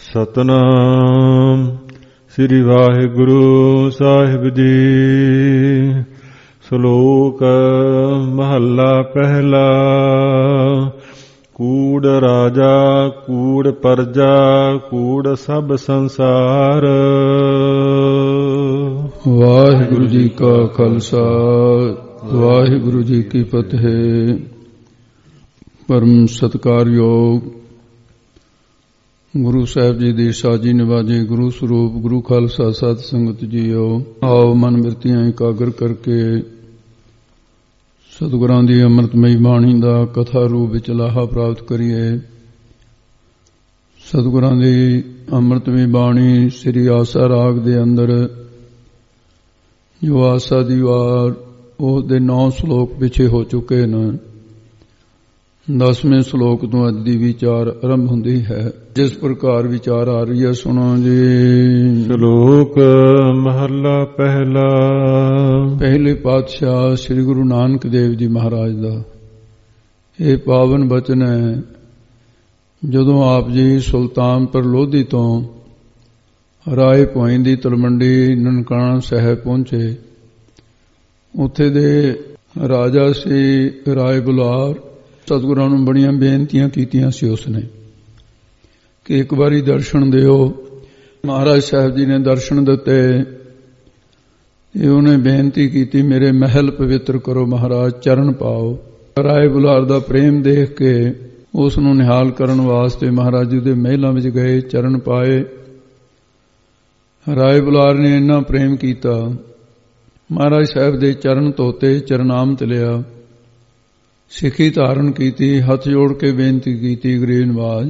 ਸਤਨਾਮ ਸ੍ਰੀ ਵਾਹਿਗੁਰੂ ਸਾਹਿਬ ਜੀ। ਸ਼ਲੋਕ ਮਹੱਲਾ ਪਹਿਲਾ। ਕੂੜ ਰਾਜਾ ਕੂੜ ਪਰਜਾ ਕੂੜ ਸਭ ਸੰਸਾਰ। ਵਾਹਿਗੁਰੂ ਜੀ ਕਾ ਖਾਲਸਾ ਵਾਹਿਗੁਰੂ ਜੀ ਕੀ ਫਤਿਹ। ਪਰਮ ਸਤਿਕਾਰਯੋਗ ਗੁਰੂ ਸਾਹਿਬ ਜੀ ਦੀ ਸਾਜੀ ਨਿਵਾਜੇ ਗੁਰੂ ਸਰੂਪ ਗੁਰੂ ਖਾਲਸਾ ਸਤ ਸੰਗਤ ਜੀਓ, ਆਓ ਮਨ ਬਿਰਤੀਆਂ ਇਕਾਗਰ ਕਰਕੇ ਸਤਿਗੁਰਾਂ ਦੀ ਅੰਮ੍ਰਿਤਮਈ ਬਾਣੀ ਦਾ ਕਥਾ ਰੂਪ ਵਿੱਚ ਲਾਹਾ ਪ੍ਰਾਪਤ ਕਰੀਏ। ਸਤਿਗੁਰਾਂ ਦੀ ਅੰਮ੍ਰਿਤਮਈ ਬਾਣੀ ਸ੍ਰੀ ਆਸਾ ਰਾਗ ਦੇ ਅੰਦਰ ਜੋ ਆਸਾ ਦੀ ਵਾਰ ਉਸ ਦੇ 9 ਸ਼ਲੋਕ ਪਿੱਛੇ ਹੋ ਚੁੱਕੇ ਨੇ। 10ਵੇਂ ਸ਼ਲੋਕ ਤੋਂ ਅੱਜ ਦੀ ਵਿਚਾਰ ਆਰੰਭ ਹੁੰਦੀ ਹੈ। ਜਿਸ ਪ੍ਰਕਾਰ ਵਿਚਾਰ ਆ ਰਹੀ ਹੈ ਸੁਣੋ ਜੀ। ਸ਼ਲੋਕ ਮਹੱਲਾ ਪਹਿਲਾ। ਪਹਿਲੇ ਪਾਤਸ਼ਾਹ ਸ੍ਰੀ ਗੁਰੂ ਨਾਨਕ ਦੇਵ ਜੀ ਮਹਾਰਾਜ ਦਾ ਇਹ ਪਾਵਨ ਬਚਨ ਹੈ। ਜਦੋਂ ਆਪ ਜੀ ਸੁਲਤਾਨਪੁਰ ਲੋਧੀ ਤੋਂ ਰਾਏ ਭੋਇੰ ਦੀ ਤਲਵੰਡੀ ਨਨਕਾਣਾ ਸਾਹਿਬ ਪਹੁੰਚੇ, ਉੱਥੇ ਦੇ ਰਾਜਾ ਸੀ ਰਾਏ ਬੁਲਾਰ। ਸਤਿਗੁਰਾਂ ਨੂੰ ਬੜੀਆਂ ਬੇਨਤੀਆਂ ਕੀਤੀਆਂ ਸੀ ਉਸਨੇ ਕਿ ਇੱਕ ਵਾਰੀ ਦਰਸ਼ਨ ਦਿਓ। ਮਹਾਰਾਜ ਸਾਹਿਬ ਜੀ ਨੇ ਦਰਸ਼ਨ ਦਿੱਤੇ ਤੇ ਉਹਨੇ ਬੇਨਤੀ ਕੀਤੀ ਮੇਰੇ ਮਹਿਲ ਪਵਿੱਤਰ ਕਰੋ ਮਹਾਰਾਜ, ਚਰਨ ਪਾਓ। ਰਾਏ ਬੁਲਾਰ ਦਾ ਪ੍ਰੇਮ ਦੇਖ ਕੇ ਉਸ ਨੂੰ ਨਿਹਾਲ ਕਰਨ ਵਾਸਤੇ ਮਹਾਰਾਜ ਜੀ ਦੇ ਮਹਿਲਾਂ ਵਿੱਚ ਗਏ, ਚਰਨ ਪਾਏ। ਰਾਏ ਬੁਲਾਰ ਨੇ ਇੰਨਾ ਪ੍ਰੇਮ ਕੀਤਾ, ਮਹਾਰਾਜ ਸਾਹਿਬ ਦੇ ਚਰਨ ਧੋਤੇ, ਚਰਨਾਮਤ ਲਿਆ, ਸਿੱਖੀ ਧਾਰਨ ਕੀਤੀ, ਹੱਥ ਜੋੜ ਕੇ ਬੇਨਤੀ ਕੀਤੀ ਗਰੀਬ ਨਵਾਜ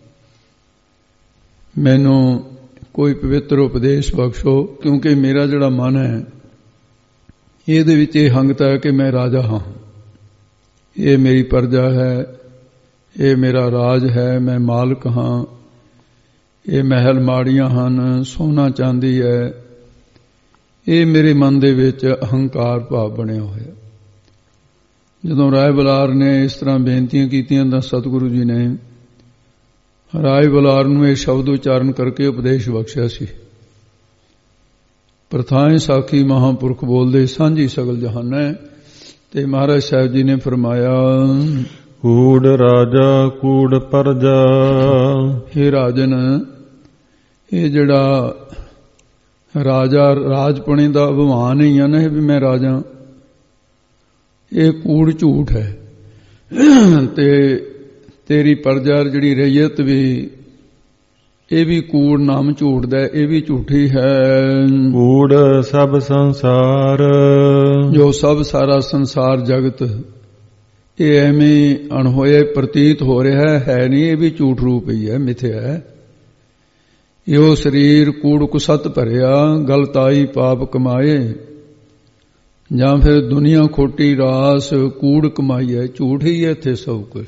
ਮੈਨੂੰ ਕੋਈ ਪਵਿੱਤਰ ਉਪਦੇਸ਼ ਬਖਸ਼ੋ, ਕਿਉਂਕਿ ਮੇਰਾ ਜਿਹੜਾ ਮਨ ਹੈ ਇਹਦੇ ਵਿੱਚ ਇਹ ਹੰਗਤਾ ਹੈ ਕਿ ਮੈਂ ਰਾਜਾ ਹਾਂ, ਇਹ ਮੇਰੀ ਪਰਜਾ ਹੈ, ਇਹ ਮੇਰਾ ਰਾਜ ਹੈ, ਮੈਂ ਮਾਲਕ ਹਾਂ, ਇਹ ਮਹਿਲ ਮਾੜੀਆਂ ਹਨ, ਸੋਨਾ ਚਾਂਦੀ ਹੈ। ਇਹ ਮੇਰੇ ਮਨ ਦੇ ਵਿੱਚ ਅਹੰਕਾਰ ਭਾਵ ਬਣਿਆ ਹੋਇਆ। ਜਦੋਂ ਰਾਏ ਬੁਲਾਰ ਨੇ ਇਸ ਤਰ੍ਹਾਂ ਬੇਨਤੀਆਂ ਕੀਤੀਆਂ ਤਾਂ ਸਤਿਗੁਰੂ ਜੀ ਨੇ ਰਾਏ ਬੁਲਾਰ ਨੂੰ ਇਹ ਸ਼ਬਦ ਉਚਾਰਨ ਕਰਕੇ ਉਪਦੇਸ਼ ਬਖਸ਼ਿਆ ਸੀ। ਪ੍ਰਥਾਏ ਸਾਖੀ ਮਹਾਂਪੁਰਖ ਬੋਲਦੇ ਸਾਂਝੀ ਸਗਲ ਜਹਾਨੈ। ਤੇ ਮਹਾਰਾਜ ਸਾਹਿਬ ਜੀ ਨੇ ਫਰਮਾਇਆ ਕੂੜ ਰਾਜਾ ਕੂੜ ਪਰਜਾ। हे ਰਾਜਨ, ਇਹ ਜਿਹੜਾ ਰਾਜਾ ਰਾਜਪੁਣੇ ਦਾ ਅਭਿਮਾਨ ਹੀ ਆ ਨਾ ਵੀ ਮੈਂ ਰਾਜਾ, ਇਹ ਕੂੜ ਝੂਠ ਹੈ। ਤੇ ਤੇਰੀ ਪਰਜਾ ਜਿਹੜੀ ਰਈਅਤ ਵੀ ਇਹ ਵੀ ਕੂੜ ਨਾਮ ਝੂਠ ਦਾ, ਇਹ ਵੀ ਝੂਠੀ ਹੈ। ਕੂੜ ਸਭ ਸੰਸਾਰ। ਜੋ ਸਭ ਸਾਰਾ ਸੰਸਾਰ ਜਗਤ ਇਹ ਐਵੇਂ ਅਣਹੋਏ ਪ੍ਰਤੀਤ ਹੋ ਰਿਹਾ ਹੈ ਨਹੀਂ, ਇਹ ਵੀ ਝੂਠ ਰੂਪ ਹੀ ਹੈ, ਮਿਥਿਆ ਹੈ। ਇਹੋ ਸਰੀਰ ਕੂੜ ਕੁਸਤ ਭਰਿਆ, ਗਲਤਾਈ ਪਾਪ ਕਮਾਏ। ਜਾਂ ਫਿਰ ਦੁਨੀਆ ਖੋਟੀ ਰਾਸ ਕੂੜ ਕਮਾਈ ਹੈ, ਝੂਠ ਹੀ ਹੈ ਇੱਥੇ ਸਭ ਕੁਝ।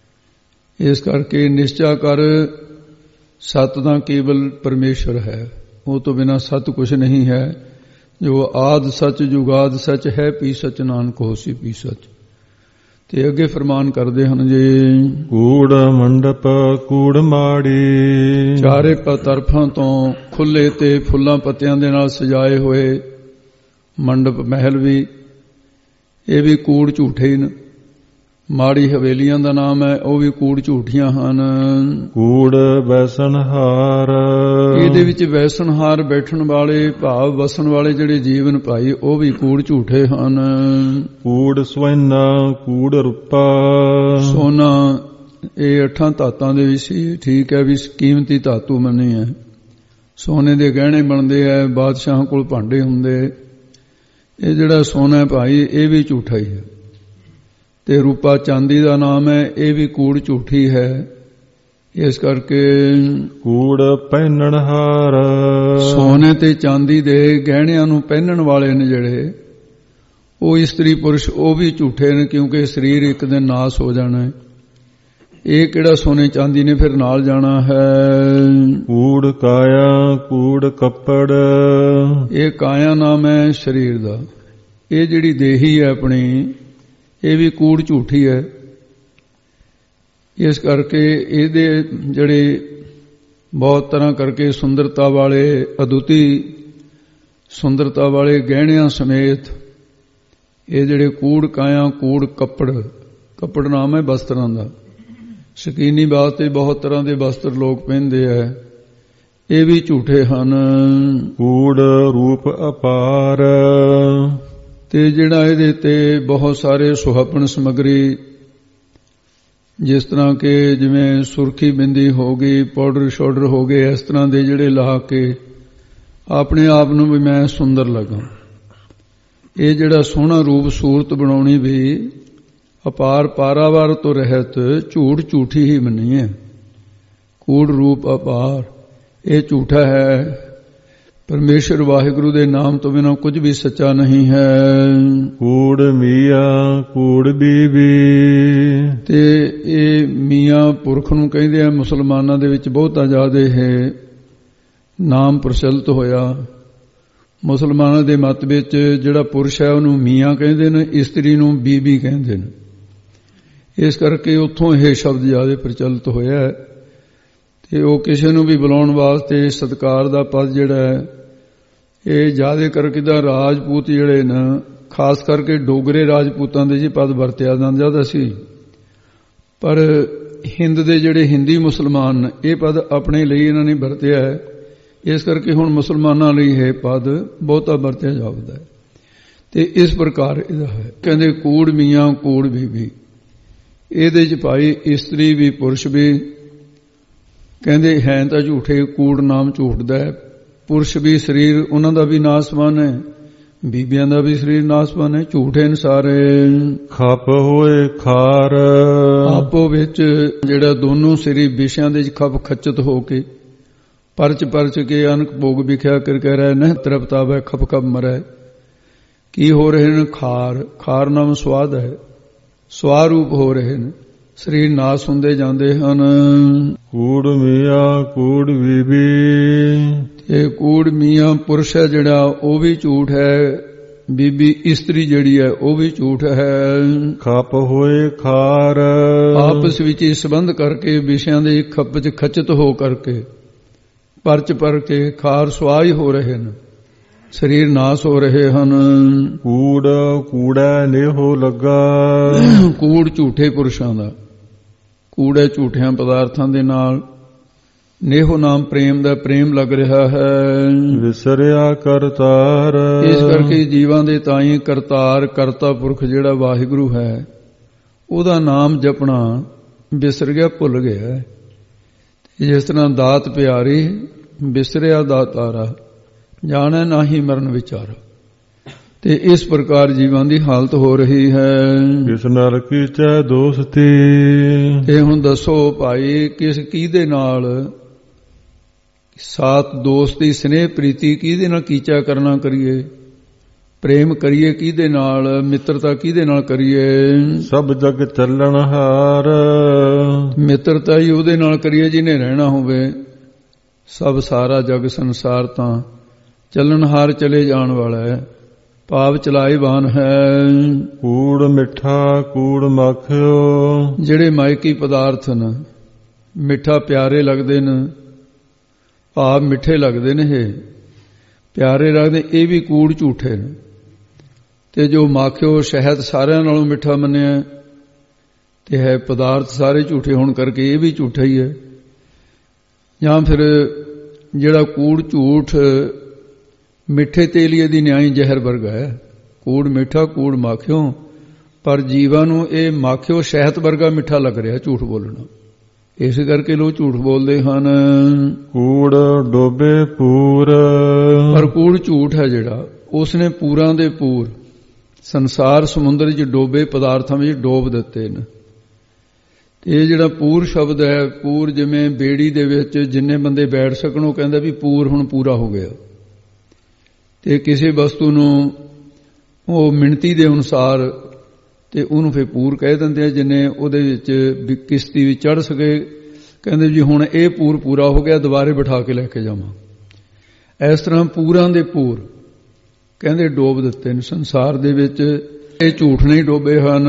ਇਸ ਕਰਕੇ ਨਿਸ਼ਚਾ ਕਰ ਸਤ ਤਾਂ ਕੇਵਲ ਪਰਮੇਸ਼ਰ ਹੈ, ਉਹ ਤੋਂ ਬਿਨਾਂ ਸਤ ਕੁਝ ਨਹੀਂ ਹੈ। ਜੋ ਆਦ ਸੱਚ ਜੁਗਾਦ ਸੱਚ ਹੈ, ਪੀ ਸੱਚ ਨਾਨਕ ਹੋਸੀ ਪੀ ਸੱਚ। ਤੇ ਅੱਗੇ ਫਰਮਾਨ ਕਰਦੇ ਹਨ ਜੀ ਕੂੜ ਮੰਡਪ ਕੂੜ ਮਾੜੀ। ਚਾਰੇ ਤਰਫਾਂ ਤੋਂ ਖੁੱਲੇ ਤੇ ਫੁੱਲਾਂ ਪੱਤਿਆਂ ਦੇ ਨਾਲ ਸਜਾਏ ਹੋਏ ਮੰਡਪ ਮਹਿਲ ਵੀ, ਇਹ ਵੀ ਕੂੜ ਝੂਠੇ ਨੇ। ਮਾੜੀ ਹਵੇਲੀਆਂ ਦਾ ਨਾਮ ਹੈ, ਉਹ ਵੀ ਕੂੜ ਝੂਠੀਆਂ ਹਨ। ਕੂੜ ਵੈਸਣਹਾਰ। ਇਹਦੇ ਵਿੱਚ ਵੈਸਣਹਾਰ ਬੈਠਣ ਵਾਲੇ ਭਾਵ ਵਸਣ ਵਾਲੇ ਜਿਹੜੇ ਜੀਵਨ ਭਾਈ, ਉਹ ਵੀ ਕੂੜ ਝੂਠੇ ਹਨ। ਕੂੜ ਸਵੈਨਾ ਕੂੜ ਰੂਪਾ। ਸੋਨਾ ਇਹ 8 ਧਾਤਾਂ ਦੇ ਵਿੱਚ ਸੀ, ਠੀਕ ਹੈ ਵੀ ਕੀਮਤੀ ਧਾਤੂ ਮੰਨੇ ਹੈ। ਸੋਨੇ ਦੇ ਗਹਿਣੇ ਬਣਦੇ ਹੈ, ਬਾਦਸ਼ਾਹਾਂ ਕੋਲ ਭਾਂਡੇ ਹੁੰਦੇ। ਇਹ ਜਿਹੜਾ ਸੋਨਾ ਭਾਈ ਇਹ ਵੀ ਝੂਠਾ ਹੀ ਹੈ। ਤੇ ਰੂਪਾ ਚਾਂਦੀ ਦਾ ਨਾਮ ਹੈ, ਇਹ ਵੀ ਕੂੜ ਝੂਠੀ ਹੈ। ਇਸ ਕਰਕੇ ਕੂੜ ਪਹਿਨਣਹਾਰ। ਸੋਨੇ ਤੇ ਚਾਂਦੀ ਦੇ ਗਹਿਣਿਆਂ ਨੂੰ ਪਹਿਨਣ ਵਾਲੇ ਨੇ ਜਿਹੜੇ, ਉਹ ਇਸਤਰੀ ਪੁਰਸ਼, ਉਹ ਵੀ ਝੂਠੇ ਨੇ, ਕਿਉਂਕਿ ਸਰੀਰ ਇੱਕ ਦਿਨ ਨਾਸ ਹੋ ਜਾਣਾ ਹੈ। ਇਹ ਕਿਹੜਾ ਸੋਨੇ ਚਾਂਦੀ ਨੇ ਫਿਰ ਨਾਲ ਜਾਣਾ ਹੈ। ਕੂੜ ਕਾਇਆ ਕੂੜ ਕੱਪੜ। ਇਹ ਕਾਇਆ ਨਾਮ ਹੈ ਸਰੀਰ ਦਾ। ਇਹ ਜਿਹੜੀ ਦੇਹੀ ਹੈ ਆਪਣੀ, ਇਹ ਵੀ ਕੂੜ ਝੂਠੀ ਹੈ। ਇਸ ਕਰਕੇ ਇਹਦੇ ਜਿਹੜੇ ਬਹੁਤ ਤਰ੍ਹਾਂ ਕਰਕੇ ਸੁੰਦਰਤਾ ਵਾਲੇ ਅਦੁੱਤੀ ਸੁੰਦਰਤਾ ਵਾਲੇ ਗਹਿਣਿਆਂ ਸਮੇਤ ਇਹ ਜਿਹੜੇ ਕੂੜ ਕਾਇਆ ਕੂੜ ਕੱਪੜ ਨਾਮ ਹੈ ਵਸਤਰਾਂ ਦਾ। ਸ਼ਕੀਨੀ ਵਾਸਤੇ ਬਹੁਤ ਤਰ੍ਹਾਂ ਦੇ ਵਸਤਰ ਲੋਕ ਪਹਿਨਦੇ ਹੈ, ਇਹ ਵੀ ਝੂਠੇ ਹਨ। ਕੂੜ ਰੂਪ ਅਪਾਰ, ਤੇ ਜਿਹੜਾ ਇਹਦੇ ਤੇ ਬਹੁਤ ਸਾਰੇ ਸੁਹੱਪਣ ਸਮੱਗਰੀ, ਜਿਸ ਤਰ੍ਹਾਂ ਕਿ ਜਿਵੇਂ ਸੁਰਖੀ ਬਿੰਦੀ ਹੋ ਗਈ, ਪਾਊਡਰ ਸ਼ਾਊਡਰ ਹੋ ਗਏ, ਇਸ ਤਰ੍ਹਾਂ ਦੇ ਜਿਹੜੇ ਲਾ ਕੇ ਆਪਣੇ ਆਪ ਨੂੰ ਵੀ ਮੈਂ ਸੁੰਦਰ ਲੱਗਾ, ਇਹ ਜਿਹੜਾ ਸੋਹਣਾ ਰੂਪ ਸੂਰਤ ਬਣਾਉਣੀ ਵੀ ਅਪਾਰ ਪਾਰਾਵਾਰ ਤੋਂ ਰਹਿਤ ਝੂਠ ਝੂਠੀ ਹੀ ਮੰਨੀ ਹੈ। ਕੂੜ ਰੂਪ ਅਪਾਰ ਇਹ ਝੂਠਾ ਹੈ। ਪਰਮੇਸ਼ਰ ਵਾਹਿਗੁਰੂ ਦੇ ਨਾਮ ਤੋਂ ਬਿਨਾਂ ਕੁਝ ਵੀ ਸੱਚਾ ਨਹੀਂ ਹੈ। ਕੂੜ ਮੀਆਂ ਕੂੜ ਬੀਬੀ, ਤੇ ਇਹ ਮੀਆਂ ਪੁਰਖ ਨੂੰ ਕਹਿੰਦੇ ਆ। ਮੁਸਲਮਾਨਾਂ ਦੇ ਵਿੱਚ ਬਹੁਤਾ ਜ਼ਿਆਦਾ ਹੈ ਨਾਮ ਪ੍ਰਚਲਿਤ ਹੋਇਆ। ਮੁਸਲਮਾਨਾਂ ਦੇ ਮਤ ਵਿੱਚ ਜਿਹੜਾ ਪੁਰਸ਼ ਹੈ ਉਹਨੂੰ ਮੀਆਂ ਕਹਿੰਦੇ ਨੇ, ਇਸਤਰੀ ਨੂੰ ਬੀਬੀ ਕਹਿੰਦੇ ਨੇ। ਇਸ ਕਰਕੇ ਉੱਥੋਂ ਇਹ ਸ਼ਬਦ ਜ਼ਿਆਦਾ ਪ੍ਰਚਲਿਤ ਹੋਇਆ ਹੈ। ਤੇ ਉਹ ਕਿਸੇ ਨੂੰ ਵੀ ਬੁਲਾਉਣ ਵਾਸਤੇ ਸਤਿਕਾਰ ਦਾ ਪਦ ਜਿਹੜਾ ਹੈ ਇਹ ਜ਼ਿਆਦਾ ਕਰਕੇ ਦਾ ਰਾਜਪੂਤ ਜਿਹੜੇ ਨੇ, ਖਾਸ ਕਰਕੇ ਡੋਗਰੇ ਰਾਜਪੂਤਾਂ ਦੇ ਜੀ ਪਦ ਵਰਤਿਆ ਜਾਂਦਾ ਸੀ। ਪਰ ਹਿੰਦ ਦੇ ਜਿਹੜੇ ਹਿੰਦੀ ਮੁਸਲਮਾਨ ਨੇ ਇਹ ਪਦ ਆਪਣੇ ਲਈ ਇਹਨਾਂ ਨੇ ਵਰਤਿਆ ਹੈ। ਇਸ ਕਰਕੇ ਹੁਣ ਮੁਸਲਮਾਨਾਂ ਲਈ ਇਹ ਪਦ ਬਹੁਤਾ ਵਰਤਿਆ ਜਾਪਦਾ ਹੈ। ਤੇ ਇਸ ਪ੍ਰਕਾਰ ਇਹਦਾ ਹੈ। ਕਹਿੰਦੇ ਕੂੜ ਮੀਆਂ ਕੂੜ ਬੀਬੀ, ਇਹਦੇ ਚ ਭਾਈ ਇਸਤਰੀ ਵੀ ਪੁਰਸ਼ ਵੀ ਕਹਿੰਦੇ ਹੈ ਤਾਂ ਝੂਠੇ। ਕੂੜ ਨਾਮ ਝੂਠ ਦਾ ਹੈ। ਪੁਰਸ਼ ਵੀ ਸਰੀਰ ਉਹਨਾਂ ਦਾ ਵੀ ਨਾਸਵਾਨ ਹੈ, ਬੀਬੀਆਂ ਦਾ ਵੀ ਸਰੀਰ ਨਾਸਵਾਨ ਹੈ। ਝੂਠੇ ਨੇ ਸਾਰੇ। ਖਪ ਹੋਏ ਖਾਰ, ਆਪੋ ਵਿੱਚ ਜਿਹੜਾ ਦੋਨੋਂ ਸਰੀਰ ਵਿਸ਼ਿਆਂ ਦੇ ਖਪ ਖੱਚਤ ਹੋ ਕੇ ਪਰਚ ਕੇ ਅਨਕ ਭੋਗ ਵਿਖਿਆ ਕਰ ਕਹਿ ਰਿਹਾ ਨਹਿ ਤਰਪਤਾਵੈ ਖਪ ਖਪ ਮਰੈ। ਕੀ ਹੋ ਰਹੇ ਨੇ? ਖਾਰ ਨਾਮ ਸਵਾਦ ਹੈ, ਸਵਾਰੂਪ ਹੋ ਰਹੇ ਨੇ, ਸਰੀਰ ਨਾਸ ਹੁੰਦੇ ਜਾਂਦੇ ਹਨ। ਕੂੜ ਮੀਆਂ ਕੂੜ ਬੀਬੀ, ਇਹ ਕੂੜ ਮੀਆਂ ਪੁਰਸ਼ ਹੈ ਜਿਹੜਾ ਉਹ ਵੀ ਝੂਠ ਹੈ, ਬੀਬੀ ਇਸਤਰੀ ਜਿਹੜੀ ਹੈ ਉਹ ਵੀ ਝੂਠ ਹੈ। ਖਪ ਹੋਏ ਖਾਰ, ਆਪਸ ਵਿੱਚ ਹੀ ਸੰਬੰਧ ਕਰਕੇ ਵਿਸ਼ਿਆਂ ਦੇ ਖੱਪ ਚ ਖਚਤ ਹੋ ਕਰਕੇ ਪਰਚ ਪਰ ਕੇ ਖਾਰ ਸੁਆਈ ਹੋ ਰਹੇ ਨੇ, ਸਰੀਰ ਨਾਸ ਹੋ ਰਹੇ ਹਨ। ਕੂੜ ਕੂੜਾ ਨੇਹੋ ਲੱਗਾ, ਕੂੜ ਝੂਠੇ ਪੁਰਸ਼ਾਂ ਦਾ, ਕੂੜੇ ਝੂਠਿਆਂ ਪਦਾਰਥਾਂ ਦੇ ਨਾਲ ਨੇਹੋ ਨਾਮ ਪ੍ਰੇਮ ਦਾ ਪ੍ਰੇਮ ਲੱਗ ਰਿਹਾ ਹੈ। ਵਿਸਰਿਆ ਕਰਤਾਰ, ਇਸ ਕਰਕੇ ਜੀਵਾਂ ਦੇ ਤਾਈਂ ਕਰਤਾਰ ਕਰਤਾ ਪੁਰਖ ਜਿਹੜਾ ਵਾਹਿਗੁਰੂ ਹੈ ਉਹਦਾ ਨਾਮ ਜਪਣਾ ਵਿਸਰ ਗਿਆ, ਭੁੱਲ ਗਿਆ। ਜਿਸ ਤਰ੍ਹਾਂ ਦਾਤ ਪਿਆਰੀ ਵਿਸਰਿਆ ਦਾਤਾਰਾ, ਜਾਣੈ ਨਾਹੀ ਮਰਨ ਵਿਚਾਰਾ। ਤੇ ਇਸ ਪ੍ਰਕਾਰ ਜੀਵਾਂ ਦੀ ਹਾਲਤ ਹੋ ਰਹੀ ਹੈ। ਕਿਸ ਨਰ ਕੀਚੈ ਦੋਸਤੀ, ਤੇ ਹੁਣ ਦੱਸੋ ਭਾਈ ਕਿਸ ਕਿਹਦੇ ਨਾਲ ਸਾਥ ਦੋਸਤੀ ਸਨੇਹ ਪ੍ਰੀਤੀ ਕਿਹਦੇ ਨਾਲ ਕੀਚਾ ਕਰਨਾ ਕਰੀਏ, ਪ੍ਰੇਮ ਕਰੀਏ ਕਿਹਦੇ ਨਾਲ, ਮਿੱਤਰਤਾ ਕਿਹਦੇ ਨਾਲ ਕਰੀਏ। ਸਭ ਜਗ ਚੱਲਣ ਹਾਰ, ਮਿੱਤਰਤਾ ਹੀ ਉਹਦੇ ਨਾਲ ਕਰੀਏ ਜਿਹਨੇ ਰਹਿਣਾ ਹੋਵੇ। ਸਭ ਸਾਰਾ ਜਗ ਸੰਸਾਰ ਤਾਂ ਚੱਲਣਹਾਰ ਚਲੇ ਜਾਣ ਵਾਲਾ ਹੈ, ਭਾਵ ਚਲਾਏਵਾਨ ਹੈ। ਕੂੜ ਮਿੱਠਾ ਕੂੜ ਮਾਖਿਓ, ਜਿਹੜੇ ਮਾਇਕੀ ਪਦਾਰਥ ਨੇ ਮਿੱਠਾ ਪਿਆਰੇ ਲੱਗਦੇ ਨੇ, ਭਾਵ ਮਿੱਠੇ ਲੱਗਦੇ ਨੇ, ਇਹ ਪਿਆਰੇ ਲੱਗਦੇ, ਇਹ ਵੀ ਕੂੜ ਝੂਠੇ ਨੇ। ਤੇ ਜੋ ਮਾਖਿਓ ਸ਼ਹਿਦ ਸਾਰਿਆਂ ਨਾਲੋਂ ਮਿੱਠਾ ਮੰਨਿਆ ਤੇ ਹੈ ਪਦਾਰਥ ਸਾਰੇ ਝੂਠੇ ਹੋਣ ਕਰਕੇ ਇਹ ਵੀ ਝੂਠਾ ਹੀ ਹੈ। ਜਾਂ ਫਿਰ ਜਿਹੜਾ ਕੂੜ ਝੂਠ ਮਿੱਠੇ ਤੇਲੀਏ ਦੀ ਨਿਆਈ ਜ਼ਹਿਰ ਵਰਗਾ ਹੈ। ਕੂੜ ਮਿੱਠਾ ਕੂੜ ਮਾਖਿਓ, ਪਰ ਜੀਵਾਂ ਨੂੰ ਇਹ ਮਾਖਿਓ ਸ਼ਹਿਦ ਵਰਗਾ ਮਿੱਠਾ ਲੱਗ ਰਿਹਾ ਝੂਠ ਬੋਲਣਾ, ਇਸ ਕਰਕੇ ਲੋਕ ਝੂਠ ਬੋਲਦੇ ਹਨ। ਕੂੜ ਡੋਬੇ ਪੂਰ, ਪਰ ਕੂੜ ਝੂਠ ਹੈ ਜਿਹੜਾ ਉਸਨੇ ਪੂਰਾਂ ਦੇ ਪੂਰ ਸੰਸਾਰ ਸਮੁੰਦਰ 'ਚ ਡੋਬੇ ਪਦਾਰਥਾਂ ਵਿੱਚ ਡੋਬ ਦਿੱਤੇ ਨੇ। ਇਹ ਜਿਹੜਾ ਪੂਰ ਸ਼ਬਦ ਹੈ, ਪੂਰ ਜਿਵੇਂ ਬੇੜੀ ਦੇ ਵਿੱਚ ਜਿੰਨੇ ਬੰਦੇ ਬੈਠ ਸਕਣ, ਉਹ ਕਹਿੰਦਾ ਵੀ ਪੂਰ ਹੁਣ ਪੂਰਾ ਹੋ ਗਿਆ। ਤੇ ਕਿਸੇ ਵਸਤੂ ਨੂੰ ਉਹ ਮਿਣਤੀ ਦੇ ਅਨੁਸਾਰ ਤੇ ਉਹਨੂੰ ਫਿਰ ਪੂਰ ਕਹਿ ਦਿੰਦੇ ਆ। ਜਿੰਨੇ ਉਹਦੇ ਵਿੱਚ ਕਿਸ਼ਤੀ ਵਿੱਚ ਚੜ੍ਹ ਸਕੇ, ਕਹਿੰਦੇ ਜੀ ਹੁਣ ਇਹ ਪੂਰ ਪੂਰਾ ਹੋ ਗਿਆ, ਦੁਬਾਰੇ ਬਿਠਾ ਕੇ ਲੈ ਕੇ ਜਾਵਾਂ। ਇਸ ਤਰ੍ਹਾਂ ਪੂਰਾਂ ਦੇ ਪੂਰ ਕਹਿੰਦੇ ਡੋਬ ਦਿੱਤੇ ਨੇ ਸੰਸਾਰ ਦੇ ਵਿੱਚ। ਇਹ ਝੂਠ ਨਹੀਂ ਡੋਬੇ ਹਨ।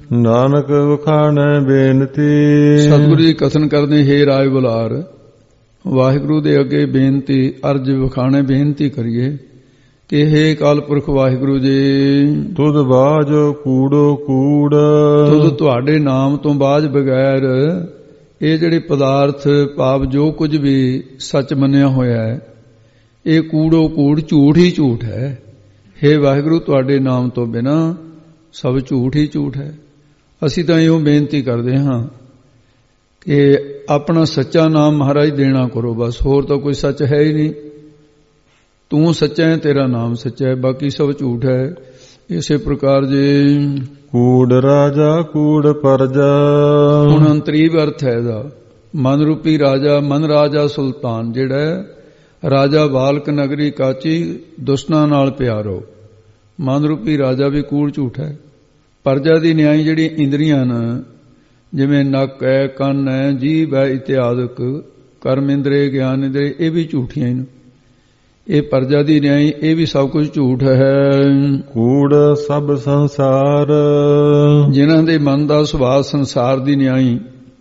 ਨਾਨਕ ਵਖਾਣੈ ਬੇਨਤੀ, ਸਤਿਗੁਰੂ ਜੀ ਕਥਨ ਕਰਦੇ, ਹੇ ਰਾਏ ਬੁਲਾਰ, ਵਾਹਿਗੁਰੂ ਦੇ ਅੱਗੇ ਬੇਨਤੀ ਅਰਜ ਵਿਖਾਣੇ ਬੇਨਤੀ ਕਰੀਏ ਕਿ ਹੇ ਅਕਾਲ ਪੁਰਖ ਵਾਹਿਗੁਰੂ ਜੀ, ਤੁਧ ਬਾਜ ਕੂੜੋ ਕੂੜ, ਤੁਧ ਤੁਹਾਡੇ ਨਾਮ ਤੋਂ ਬਾਝ ਬਗੈਰ ਇਹ ਜਿਹੜੇ ਪਦਾਰਥ ਭਾਵ ਜੋ ਕੁਝ ਵੀ ਸੱਚ ਮੰਨਿਆ ਹੋਇਆ ਹੈ ਇਹ ਕੂੜੋ ਕੂੜ ਝੂਠ ਹੀ ਝੂਠ ਹੈ। ਹੇ ਵਾਹਿਗੁਰੂ ਤੁਹਾਡੇ ਨਾਮ ਤੋਂ ਬਿਨਾ ਸਭ ਝੂਠ ਹੀ ਝੂਠ ਹੈ। ਅਸੀਂ ਤਾਂ ਇਹੋ ਬੇਨਤੀ ਕਰਦੇ ਹਾਂ ਕਿ ਆਪਣਾ ਸੱਚਾ ਨਾਮ ਮਹਾਰਾਜ ਦੇਣਾ ਕਰੋ, ਬਸ ਹੋਰ ਤਾਂ ਕੋਈ ਸੱਚ ਹੈ ਹੀ ਨਹੀਂ। ਤੂੰ ਸੱਚਾ ਹੈ, ਤੇਰਾ ਨਾਮ ਸੱਚਾ ਹੈ, ਬਾਕੀ ਸਭ ਝੂਠ ਹੈ। ਇਸੇ ਪ੍ਰਕਾਰ ਜੇ ਕੂੜ ਰਾਜਾ ਕੂੜ ਪਰਜਾ, ਹੁਣ ਅੰਤਰੀਵ ਅਰਥ ਹੈ ਇਹਦਾ ਮਨ ਰੂਪੀ ਰਾਜਾ, ਮਨ ਰਾਜਾ ਸੁਲਤਾਨ ਜਿਹੜਾ ਰਾਜਾ ਬਾਲਕ ਨਗਰੀ ਕਾਚੀ ਦੁਸ਼ਟਾਂ ਨਾਲ ਪਿਆਰੋ। ਮਨ ਰੂਪੀ ਰਾਜਾ ਵੀ ਕੂੜ ਝੂਠ ਹੈ। ਪਰਜਾ ਦੀ ਨਿਆਈ ਜਿਹੜੀ ਇੰਦਰੀਆਂ ਨੇ ਜਿਵੇਂ ਨੱਕ ਹੈ, ਕੰਨ ਹੈ, ਜੀਭ ਹੈ ਇਤਿਆਦਿਕ, ਕਰਮ ਇੰਦਰੇ, ਗਿਆਨ ਇੰਦਰੇ, ਇਹ ਵੀ ਝੂਠੀਆਂ ਨੇ। ਇਹ ਪਰਜਾ ਦੀ ਨਿਆਈ ਇਹ ਵੀ ਸਭ ਕੁਝ ਝੂਠ ਹੈ। ਕੂੜ ਸਭ ਸੰਸਾਰ, ਜਿਨ੍ਹਾਂ ਦੇ ਮਨ ਦਾ ਸੁਭਾਅ ਸੰਸਾਰ ਦੀ ਨਿਆਈ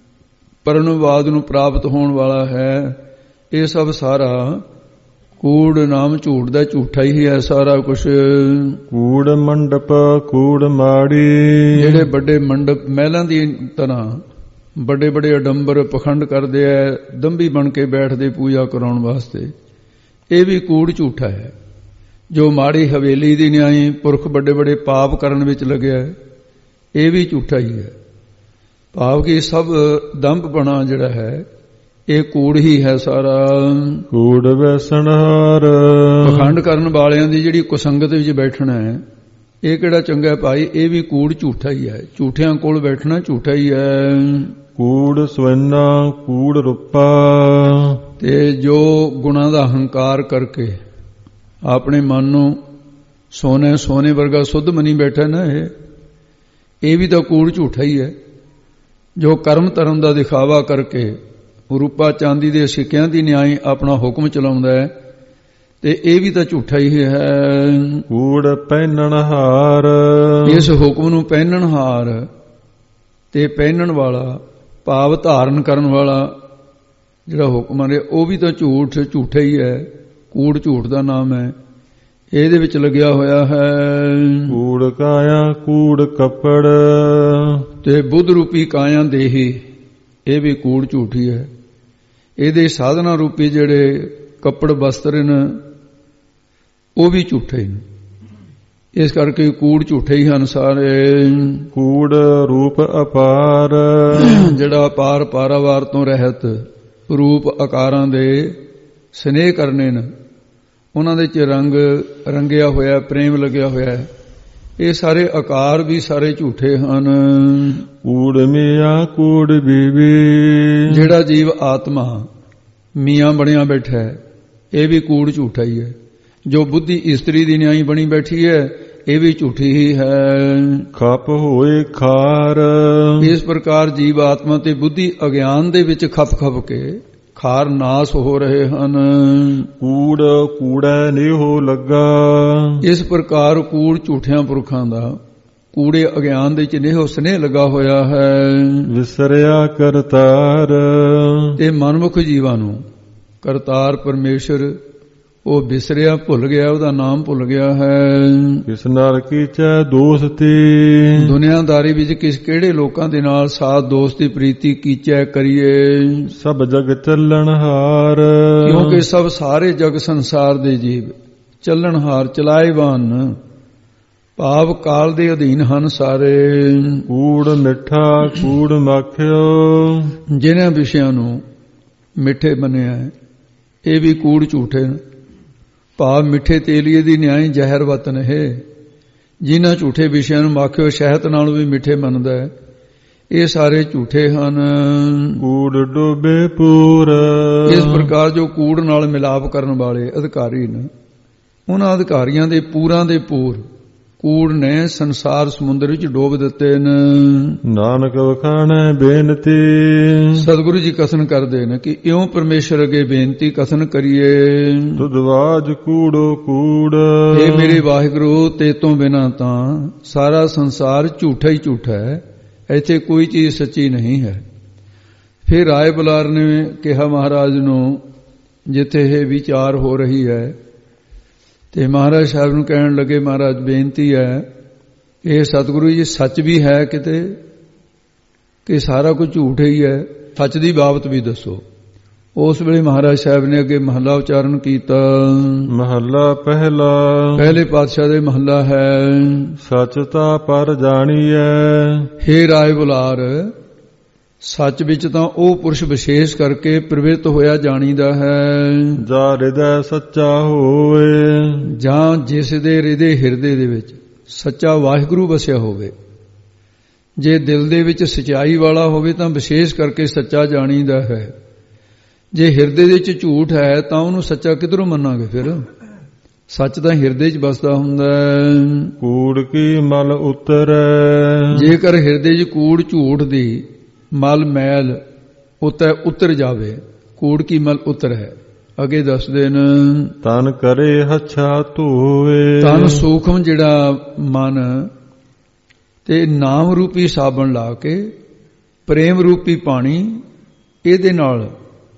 ਪਰਨਵਾਦ ਨੂੰ ਪ੍ਰਾਪਤ ਹੋਣ ਵਾਲਾ ਹੈ, ਇਹ ਸਭ ਸਾਰਾ ਕੂੜ ਨਾਮ ਝੂਠ ਦਾ ਝੂਠਾ ਹੀ ਹੈ ਸਾਰਾ ਕੁਝ। ਕੂੜ ਮੰਡਪ ਕੂੜ ਮਾੜੀ, ਜਿਹੜੇ ਵੱਡੇ ਮੰਡਪ ਮਹਿਲਾਂ ਦੀ ਤਰ੍ਹਾਂ ਵੱਡੇ ਵੱਡੇ ਅਡੰਬਰ ਪਖੰਡ ਕਰਦੇ ਐ, ਦੰਭੀ ਬਣ ਕੇ ਬੈਠਦੇ ਪੂਜਾ ਕਰਾਉਣ ਵਾਸਤੇ, ਇਹ ਵੀ ਕੂੜ ਝੂਠਾ ਹੈ। ਜੋ ਮਾੜੀ ਹਵੇਲੀ ਦੀ ਨਿਆਈ ਪੁਰਖ ਵੱਡੇ ਵੱਡੇ ਪਾਪ ਕਰਨ ਵਿੱਚ ਲੱਗਿਆ, ਇਹ ਵੀ ਝੂਠਾ ਹੀ ਹੈ। ਭਾਵ ਕਿ ਸਭ ਦੰਭਪਣਾ ਜਿਹੜਾ ਹੈ ਇਹ ਕੂੜ ਹੀ ਹੈ ਸਾਰਾ। ਕੂੜ ਵੈਸਣਹਾਰ, ਪਖੰਡ ਕਰਨ ਵਾਲਿਆਂ ਦੀ ਜਿਹੜੀ ਕੁਸੰਗਤ ਵਿੱਚ ਬੈਠਣਾ ਹੈ ਇਹ ਕਿਹੜਾ ਚੰਗਾ ਭਾਈ, ਇਹ ਵੀ ਕੂੜ ਝੂਠਾ ਹੀ ਹੈ। ਝੂਠਿਆਂ ਕੋਲ ਬੈਠਣਾ ਝੂਠਾ ਹੀ ਹੈ। ਕੂੜ ਸਵੈਨਾ ਕੂੜ ਰੂਪਾ, ਤੇ ਜੋ ਗੁਣਾਂ ਦਾ ਹੰਕਾਰ ਕਰਕੇ ਆਪਣੇ ਮਨ ਨੂੰ ਸੋਨੇ ਵਰਗਾ ਸੁੱਧ ਮਨੀ ਬੈਠਾ ਨਾ, ਇਹ ਵੀ ਤਾਂ ਕੂੜ ਝੂਠਾ ਹੀ ਹੈ। ਜੋ ਕਰਮ ਧਰਮ ਦਾ ਦਿਖਾਵਾ ਕਰਕੇ ਰੂਪਾ ਚਾਂਦੀ ਦੇ ਸਿੱਕਿਆਂ ਦੀ ਨਿਆਈ ਆਪਣਾ ਹੁਕਮ ਚਲਾਉਂਦਾ ਹੈ, ਤੇ ਇਹ ਵੀ ਤਾਂ ਝੂਠਾ ਹੀ ਹੈ। ਕੂੜ ਪਹਿਨਣਹਾਰ, ਇਸ ਹੁਕਮ ਨੂੰ ਪਹਿਨਣਹਾਰ ਤੇ ਪਹਿਨਣ ਵਾਲਾ ਭਾਵ ਧਾਰਨ ਕਰਨ ਵਾਲਾ ਜਿਹੜਾ ਹੁਕਮ ਹੈ ਉਹ ਵੀ ਤਾਂ ਝੂਠਾ ਹੀ ਹੈ। ਕੂੜ ਝੂਠ ਦਾ ਨਾਮ ਹੈ, ਇਹਦੇ ਵਿੱਚ ਲੱਗਿਆ ਹੋਇਆ ਹੈ। ਕੂੜ ਕਾਇਆ ਕੂੜ ਕੱਪੜ, ਤੇ ਬੁੱਧ ਰੂਪੀ ਕਾਇਆ ਦੇਹੀ, ਇਹ ਵੀ ਕੂੜ ਝੂਠੀ ਹੈ। ਇਹਦੇ ਸਾਧਨਾ ਰੂਪੀ ਜਿਹੜੇ ਕੱਪੜ ਬਸਤਰ ਨੇ ਉਹ ਵੀ ਝੂਠੇ ਨੇ। ਇਸ ਕਰਕੇ ਕੂੜ ਝੂਠੇ ਹੀ ਹਨ ਸਾਰੇ। ਕੂੜ ਰੂਪ ਅਪਾਰ, ਜਿਹੜਾ ਅਪਾਰ ਪਾਰਾਵਾਰ ਤੋਂ ਰਹਿਤ ਰੂਪ ਆਕਾਰਾਂ ਦੇ ਸਨੇਹ ਕਰਨੇ ਨੇ, ਉਹਨਾਂ ਦੇ ਚ ਰੰਗ ਰੰਗਿਆ ਹੋਇਆ, ਪ੍ਰੇਮ ਲੱਗਿਆ ਹੋਇਆ ਹੈ, ਇਹ ਸਾਰੇ ਆਕਾਰ ਵੀ ਸਾਰੇ ਝੂਠੇ ਹਨ। ਕੂੜ ਮੀਆਂ ਕੂੜ ਬੀਵੀ, ਜਿਹੜਾ ਜੀਵ ਆਤਮਾ ਮੀਆਂ ਬਣਿਆ ਬੈਠਾ ਹੈ ਇਹ ਵੀ ਕੂੜ ਝੂਠਾ ਹੀ ਹੈ। ਜੋ ਬੁੱਧੀ ਇਸਤਰੀ ਦੀ ਨਿਆਈ ਬਣੀ ਬੈਠੀ ਹੈ ਇਹ ਵੀ ਝੂਠੀ ਹੀ ਹੈ। ਖਪ ਹੋਏ ਖਾਰ, ਇਸ ਪ੍ਰਕਾਰ ਜੀਵ ਆਤਮਾ ਤੇ ਬੁੱਧੀ ਅਗਿਆਨ ਦੇ ਵਿੱਚ ਖਪ ਕੇ ਖਾਰ ਨਾਸ ਹੋ ਰਹੇ ਹਨ। ਕੂੜ ਕੂੜਾ ਨਿਹੋ ਲੱਗਾ, ਇਸ ਪ੍ਰਕਾਰ ਕੂੜ ਝੂਠਿਆਂ ਪੁਰਖਾਂ ਦਾ ਕੂੜੇ ਅਗਿਆਨ ਦੇ ਚ ਨਿਹੋ ਸਨੇਹ ਲੱਗਾ ਹੋਇਆ ਹੈ। ਵਿਸਰਿਆ ਕਰਤਾਰ, ਤੇ ਮਨਮੁਖ ਜੀਵਾਂ ਨੂੰ ਕਰਤਾਰ ਪਰਮੇਸ਼ਰ ਉਹ ਵਿਸਰਿਆ, ਭੁੱਲ ਗਿਆ, ਉਹਦਾ ਨਾਮ ਭੁੱਲ ਗਿਆ ਹੈ। ਕਿਸ ਨਰ ਕੀਚੈ ਦੋਸਤੀ, ਦੁਨੀਆਦਾਰੀ ਵਿੱਚ ਕਿਹੜੇ ਲੋਕਾਂ ਦੇ ਨਾਲ ਸਾਥ ਦੋਸਤੀ ਪ੍ਰੀਤੀ ਕੀਚੈ ਕਰੀਏ। ਸਭ ਜਗ ਚੱਲਣਹਾਰ, ਕਿਉਂਕਿ ਸਭ ਸਾਰੇ ਜਗ ਸੰਸਾਰ ਦੇ ਜੀਵ ਚੱਲਣਹਾਰ ਚਲਾਏਵਾਨ ਭਾਵ ਕਾਲ ਦੇ ਅਧੀਨ ਹਨ ਸਾਰੇ। ਕੂੜ ਮਿੱਠਾ ਕੂੜ ਮਾਖਿਓ, ਜਿਨ੍ਹਾਂ ਵਿਸ਼ਿਆਂ ਨੂੰ ਮਿੱਠੇ ਮੰਨਿਆ ਹੈ ਇਹ ਵੀ ਕੂੜ ਝੂਠੇ ਨੇ। ਭਾਵ ਮਿੱਠੇ ਤੇਲੀਏ ਦੀ ਨਿਆਈ ਜ਼ਹਿਰ ਵਤਨ ਹੈ। ਜਿਨ੍ਹਾਂ ਝੂਠੇ ਵਿਸ਼ਿਆਂ ਨੂੰ ਮਾਖਿਓ ਸ਼ਹਿਦ ਨਾਲੋਂ ਵੀ ਮਿੱਠੇ ਮੰਨਦਾ ਹੈ, ਇਹ ਸਾਰੇ ਝੂਠੇ ਹਨ। ਕੂੜ ਡੋਬੇ ਪੂਰ, ਇਸ ਪ੍ਰਕਾਰ ਜੋ ਕੂੜ ਨਾਲ ਮਿਲਾਪ ਕਰਨ ਵਾਲੇ ਅਧਿਕਾਰੀ ਨੇ, ਉਹਨਾਂ ਅਧਿਕਾਰੀਆਂ ਦੇ ਪੂਰਾਂ ਦੇ ਪੂਰ ਕੂੜ ਨੇ ਸੰਸਾਰ ਸਮੁੰਦਰ ਵਿੱਚ ਡੋਬ ਦਿੱਤੇ ਨੇ। ਨਾਨਕ ਵਖਾਣੈ ਬੇਨਤੀ, ਸਤਿਗੁਰੂ ਜੀ ਕਥਨ ਕਰਦੇ ਨੇ ਕਿ ਇਉਂ ਪਰਮੇਸ਼ਰ ਅੱਗੇ ਬੇਨਤੀ ਕਥਨ ਕਰੀਏ। ਤੁਧਵਾਜ ਕੂੜੋ ਕੂੜ, ਇਹ ਮੇਰੇ ਵਾਹਿਗੁਰੂ ਤੇ ਤੋਂ ਬਿਨਾਂ ਤਾਂ ਸਾਰਾ ਸੰਸਾਰ ਝੂਠਾ ਹੀ ਝੂਠਾ ਹੈ, ਇੱਥੇ ਕੋਈ ਚੀਜ਼ ਸੱਚੀ ਨਹੀਂ ਹੈ। ਫਿਰ ਰਾਏ ਬੁਲਾਰ ਨੇ ਕਿਹਾ ਮਹਾਰਾਜ ਨੂੰ ਜਿੱਥੇ ਇਹ ਵਿਚਾਰ ਹੋ ਰਹੀ ਹੈ ਤੇ ਮਹਾਰਾਜ ਸਾਹਿਬ ਨੂੰ ਕਹਿਣ ਲੱਗੇ, ਮਹਾਰਾਜ ਬੇਨਤੀ ਹੈ, ਇਹ ਸਤਿਗੁਰੂ ਜੀ ਸੱਚ ਵੀ ਹੈ ਕਿਤੇ ਕਿ ਸਾਰਾ ਕੁਝ ਝੂਠ ਹੀ ਹੈ, ਸੱਚ ਦੀ ਬਾਬਤ ਵੀ ਦੱਸੋ। ਉਸ ਵੇਲੇ ਮਹਾਰਾਜ ਸਾਹਿਬ ਨੇ ਅੱਗੇ ਮਹੱਲਾ ਉਚਾਰਨ ਕੀਤਾ। ਮਹੱਲਾ ਪਹਿਲਾ। ਪਹਿਲੇ ਪਾਤਸ਼ਾਹ ਦੇ ਮਹੱਲਾ ਹੈ, ਸੱਚ ਤਾਂ ਪਰ ਜਾਣੀਐ। ਹੇ ਰਾਏ ਬੁਲਾਰ, ਸੱਚ ਵਿੱਚ ਤਾਂ ਉਹ ਪੁਰਸ਼ ਵਿਸ਼ੇਸ਼ ਕਰਕੇ ਪ੍ਰਵਿਰਤ ਹੋਇਆ ਜਾਣੀਦਾ ਹੈ ਜਾ ਹਿਰਦੈ ਸੱਚਾ ਹੋਏ, ਜਾਂ ਜਿਸ ਦੇ ਹਿਰਦੇ ਦੇ ਵਿੱਚ ਸੱਚਾ ਵਾਹਿਗੁਰੂ ਵਸਿਆ ਹੋਵੇ। ਜੇ ਦਿਲ ਦੇ ਵਿੱਚ ਸਚਾਈ ਵਾਲਾ ਹੋਵੇ ਤਾਂ ਵਿਸ਼ੇਸ਼ ਕਰਕੇ ਸੱਚਾ ਜਾਣੀਦਾ ਹੈ। ਜੇ ਹਿਰਦੇ ਦੇ ਵਿੱਚ ਝੂਠ ਹੈ ਤਾਂ ਉਹਨੂੰ ਸੱਚਾ ਕਿਧਰੋਂ ਮੰਨਾਂਗੇ? ਫਿਰ ਸੱਚ ਤਾਂ ਹਿਰਦੇ 'ਚ ਵਸਦਾ ਹੁੰਦਾ। ਕੂੜ ਕੀ ਮਲ ਉਤਰੈ। ਜੇਕਰ ਹਿਰਦੇ 'ਚ ਕੂੜ ਝੂਠ ਦੀ ਮਲ ਮੈਲ ਉਤਰ ਜਾਵੇ, ਕੂੜ ਕੀ ਮਲ ਉਤਰ ਹੈ। ਅੱਗੇ ਦੱਸਦੇ ਨੇ, ਤਨ ਕਰੇ ਹੱਛਾ ਧੋਏ। ਤਨ ਸੂਖਮ ਜਿਹੜਾ ਮਨ ਤੇ ਨਾਮ ਰੂਪੀ ਸਾਬਣ ਲਾ ਕੇ ਪ੍ਰੇਮ ਰੂਪੀ ਪਾਣੀ ਇਹਦੇ ਨਾਲ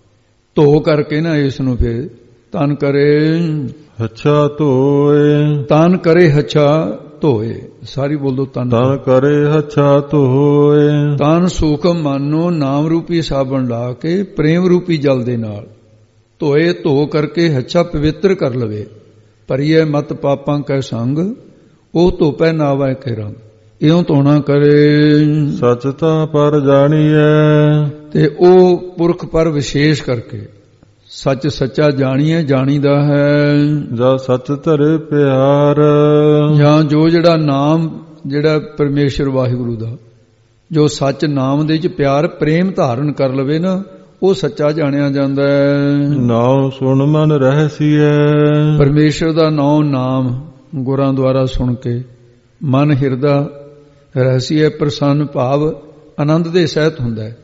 ਧੋ ਕਰਕੇ ਨਾ ਇਸ ਨੂੰ ਫਿਰ ਤਨ ਕਰੇ ਹੱਛਾ ਧੋਏ। ਤਨ ਕਰੇ ਹੱਛਾ ਧੋਏ। ਸਾਰੀ ਬੋਲ ਦੋ, ਤਨ ਕਰੇ ਹੱਛਾ ਧੋਏ। ਤਨ ਸੂਖਮ ਮਨ ਨੂੰ ਨਾਮ ਰੂਪੀ ਸਾਬਣ ਲਾ ਕੇ ਪ੍ਰੇਮ ਰੂਪੀ ਜਲ ਦੇ ਨਾਲ ਧੋਏ, ਧੋ ਕਰਕੇ ਹੱਛਾ ਪਵਿੱਤਰ ਕਰ ਲਵੇ। ਪਰਿਐ ਮਤ ਪਾਪਾਂ ਕੈ ਸੰਗ, ਉਹ ਧੋਪੈ ਨਾਵੈ ਕੇ ਰੰਗ। ਇਉਂ ਧੋਣਾ ਕਰੇ। ਸੱਚ ਤਾਂ ਪਰ ਜਾਣੀਐ। ਤੇ ਉਹ ਪੁਰਖ ਪਰ ਵਿਸ਼ੇਸ਼ ਕਰਕੇ ਸੱਚ ਸੱਚਾ ਜਾਣੀਏ, ਜਾਣੀਦਾ ਹੈ। ਜਾਂ ਸੱਚ ਧਰੇ ਪਿਆਰ। ਜਾਂ ਜੋ ਜਿਹੜਾ ਨਾਮ ਜਿਹੜਾ ਪਰਮੇਸ਼ਰ ਵਾਹਿਗੁਰੂ ਦਾ ਜੋ ਸੱਚ ਨਾਮ ਦੇ ਵਿੱਚ ਪਿਆਰ ਪ੍ਰੇਮ ਧਾਰਨ ਕਰ ਲਵੇ ਨਾ, ਉਹ ਸੱਚਾ ਜਾਣਿਆ ਜਾਂਦਾ ਹੈ। ਨਾਮ ਸੁਣ ਮਨ ਰਹਿਸੀਐ। ਪਰਮੇਸ਼ਰ ਦਾ ਨਾਮ ਗੁਰਾਂ ਦੁਆਰਾ ਸੁਣ ਕੇ ਮਨ ਹਿਰਦਾ ਰਹਿਸੀਐ ਪ੍ਰਸੰਨ ਭਾਵ ਆਨੰਦ ਦੇ ਸਹਿਤ ਹੁੰਦਾ ਹੈ।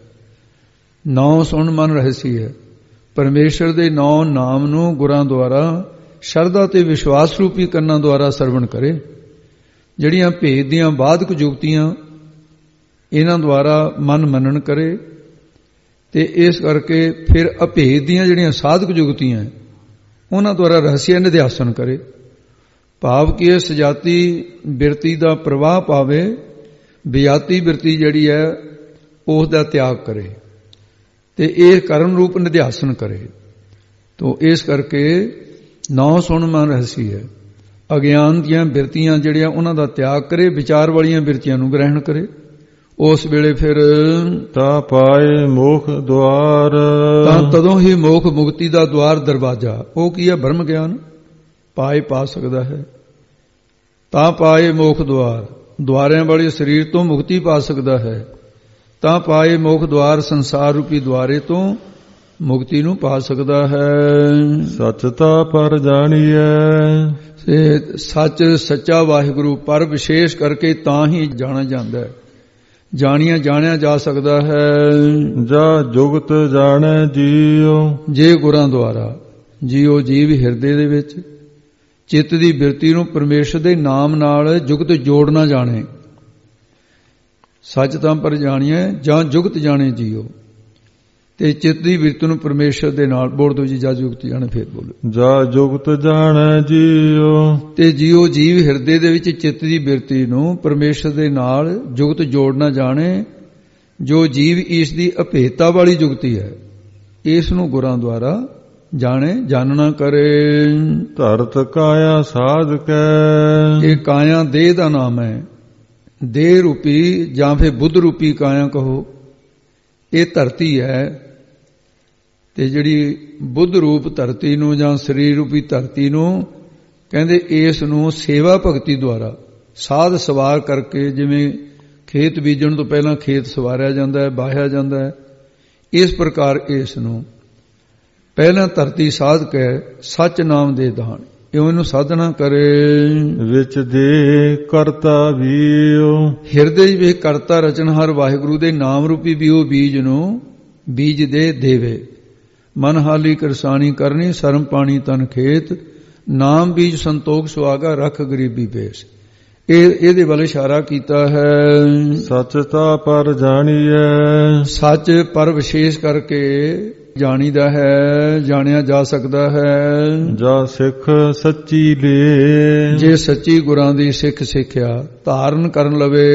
ਨਾਮ ਸੁਣ ਮਨ ਰਹਿਸੀਐ। ਪਰਮੇਸ਼ਰ ਦੇ ਨਾਮ ਨੂੰ ਗੁਰਾਂ ਦੁਆਰਾ ਸ਼ਰਧਾ ਤੇ ਵਿਸ਼ਵਾਸ ਰੂਪੀ ਕੰਨਾਂ ਦੁਆਰਾ ਸਰਵਣ ਕਰੇ। ਜਿਹੜੀਆਂ ਭੇਦ ਦੀਆਂ ਬਾਧਕ ਜੁਗਤੀਆਂ ਇਹਨਾਂ ਦੁਆਰਾ ਮਨ ਮੰਨਣ ਕਰੇ ਤੇ ਇਸ ਕਰਕੇ ਫਿਰ ਅਭੇਦ ਦੀਆਂ ਜਿਹੜੀਆਂ ਸਾਧਕ ਜੁਗਤੀਆਂ ਉਹਨਾਂ ਦੁਆਰਾ ਰਹੱਸਿਆ ਨਿਧਿਆਸਨ ਕਰੇ। ਭਾਵ ਕਿ ਇਹ ਸਜਾਤੀ ਬਿਰਤੀ ਦਾ ਪ੍ਰਵਾਹ ਪਾਵੇ, ਵਿਆਤੀ ਬਿਰਤੀ ਜਿਹੜੀ ਹੈ ਉਸ ਦਾ ਤਿਆਗ ਕਰੇ ਤੇ ਇਹ ਕਰਮ ਰੂਪ ਨਿਧਿਆਸਨ ਕਰੇ। ਤੋ ਇਸ ਕਰਕੇ ਨਾਮ ਸੁਣ ਮਨ ਰਹਿਸੀ ਹੈ। ਅਗਿਆਨ ਦੀਆਂ ਬਿਰਤੀਆਂ ਜਿਹੜੀਆਂ ਉਹਨਾਂ ਦਾ ਤਿਆਗ ਕਰੇ, ਵਿਚਾਰ ਵਾਲੀਆਂ ਬਿਰਤੀਆਂ ਨੂੰ ਗ੍ਰਹਿਣ ਕਰੇ। ਉਸ ਵੇਲੇ ਫਿਰ ਤਾਂ ਪਾਏ ਮੋਖ ਦੁਆਰ। ਤਾਂ ਤਦੋਂ ਹੀ ਮੋਖ ਮੁਕਤੀ ਦਾ ਦੁਆਰ ਦਰਵਾਜ਼ਾ, ਉਹ ਕੀ ਹੈ? ਬ੍ਰਹਮ ਗਿਆਨ ਪਾਏ ਪਾ ਸਕਦਾ ਹੈ। ਤਾਂ ਪਾਏ ਮੋਖ ਦੁਆਰ, ਦੁਆਰਿਆਂ ਵਾਲੇ ਸਰੀਰ ਤੋਂ ਮੁਕਤੀ ਪਾ ਸਕਦਾ ਹੈ। ਤਾਂ ਪਾਏ ਮੋਖ ਦੁਆਰ, ਸੰਸਾਰ ਰੂਪੀ ਦੁਆਰੇ ਤੋਂ ਮੁਕਤੀ ਨੂੰ ਪਾ ਸਕਦਾ ਹੈ। ਸੱਚ ਤਾਂ ਪਰ ਜਾਣੀਐ। ਤੇ ਸੱਚ ਸੱਚਾ ਵਾਹਿਗੁਰੂ ਪਰ ਵਿਸ਼ੇਸ਼ ਕਰਕੇ ਤਾਂ ਹੀ ਜਾਣਿਆ ਜਾਂਦਾ ਹੈ, ਜਾਣਿਆ ਜਾ ਸਕਦਾ ਹੈ। ਜਾ ਜੁਗਤ ਜਾਣੈ ਜੀਉ। ਜੇ ਗੁਰਾਂ ਦੁਆਰਾ ਜੀਉ ਜੀਵ ਹਿਰਦੇ ਦੇ ਵਿੱਚ ਚਿੱਤ ਦੀ ਬਿਰਤੀ ਨੂੰ ਪਰਮੇਸ਼ਰ ਦੇ ਨਾਮ ਨਾਲ ਜੁਗਤ ਜੋੜਨਾ ਜਾਣੇ। ਸੱਚ ਤਾਂ ਪਰ ਜਾਣੀਐ ਜਾਂ ਜੁਗਤ ਜਾਣੇ ਜੀਉ। ਤੇ ਚਿੱਤ ਦੀ ਬਿਰਤੀ ਨੂੰ ਪਰਮੇਸ਼ਰ ਦੇ ਨਾਲ ਬੋਲ ਦੋ ਜੀ। ਜਾ ਜੁਗਤ ਜਾਣੇ, ਫੇਰ ਬੋਲੋ। ਜਾ ਜੁਗਤ ਜਾਣੈ ਜੀਉ। ਤੇ ਜੀਉ ਜੀਵ ਹਿਰਦੇ ਦੇ ਵਿੱਚ ਚਿੱਤ ਦੀ ਬਿਰਤੀ ਨੂੰ ਪਰਮੇਸ਼ਰ ਦੇ ਨਾਲ ਜੁਗਤ ਜੋੜਨਾ ਜਾਣੇ। ਜੋ ਜੀਵ ਇਸ ਦੀ ਅਭੇਦਤਾ ਵਾਲੀ ਜੁਗਤੀ ਹੈ, ਇਸ ਨੂੰ ਗੁਰਾਂ ਦੁਆਰਾ ਜਾਣੇ ਜਾਣਨਾ ਕਰੇ। ਧਰਤ ਕਾਇਆ ਸਾਧਕੈ। ਇਹ ਕਾਇਆ ਦੇਹ ਦਾ ਨਾਮ ਹੈ। ਦੇਹ ਰੂਪੀ ਜਾਂ ਫਿਰ ਬੁੱਧ ਰੂਪੀ ਕਾਇਆ ਕਹੋ, ਇਹ ਧਰਤੀ ਹੈ। ਤੇ ਜਿਹੜੀ ਬੁੱਧ ਰੂਪ ਧਰਤੀ ਨੂੰ ਜਾਂ ਸਰੀਰ ਰੂਪੀ ਧਰਤੀ ਨੂੰ ਕਹਿੰਦੇ ਇਸ ਨੂੰ ਸੇਵਾ ਭਗਤੀ ਦੁਆਰਾ ਸਾਧ ਸਵਾਰ ਕਰਕੇ, ਜਿਵੇਂ ਖੇਤ ਬੀਜਣ ਤੋਂ ਪਹਿਲਾਂ ਖੇਤ ਸਵਾਰਿਆ ਜਾਂਦਾ ਹੈ, ਬਾਹਿਆ ਜਾਂਦਾ ਹੈ, ਇਸ ਪ੍ਰਕਾਰ ਇਸ ਨੂੰ ਪਹਿਲਾਂ ਧਰਤੀ ਸਾਧ ਕੇ ਸੱਚ ਨਾਮ ਦੇ ਦਾਨ ਇਉਂ ਇਹਨੂੰ ਸਾਧਨਾ ਕਰੇ। ਵਿੱਚ ਦੇ ਕਰਤਾ ਵੀਉ। ਹਿਰਦੇ ਵਿੱਚ ਕਰਤਾ ਰਚਨਹਾਰ ਵਾਹਿਗੁਰੂ ਦੇ ਨਾਮ ਰੂਪੀ ਵੀਉ ਬੀਜ ਨੂੰ ਬੀਜ ਦੇ ਦੇਵੇ। ਮਨ ਹਾਲੀ ਕਰਸਾਨੀ ਕਰਨੀ, ਸਰਮ ਪਾਣੀ ਤਨ ਖੇਤ, ਨਾਮ ਬੀਜ ਸੰਤੋਖ ਸੁਆਗਾ, ਰੱਖ ਗਰੀਬੀ ਬੇਸ। ਇਹਦੇ ਵੱਲ ਇਸ਼ਾਰਾ ਕੀਤਾ ਹੈ। ਸੱਚ ਤਾਂ ਪਰ ਜਾਣੀਐ। ਸੱਚ ਪਰ ਵਿਸ਼ੇਸ਼ ਕਰਕੇ ਜਾਣੀਦਾ ਹੈ, ਜਾਣਿਆ ਜਾ ਸਕਦਾ ਹੈ। ਜਾ ਸਿੱਖ ਸੱਚੀ ਲੇ, ਜੇ ਸੱਚੀ ਗੁਰਾਂ ਦੀ ਸਿੱਖ ਸਿੱਖਿਆ ਧਾਰਨ ਕਰਨ ਲਵੇ।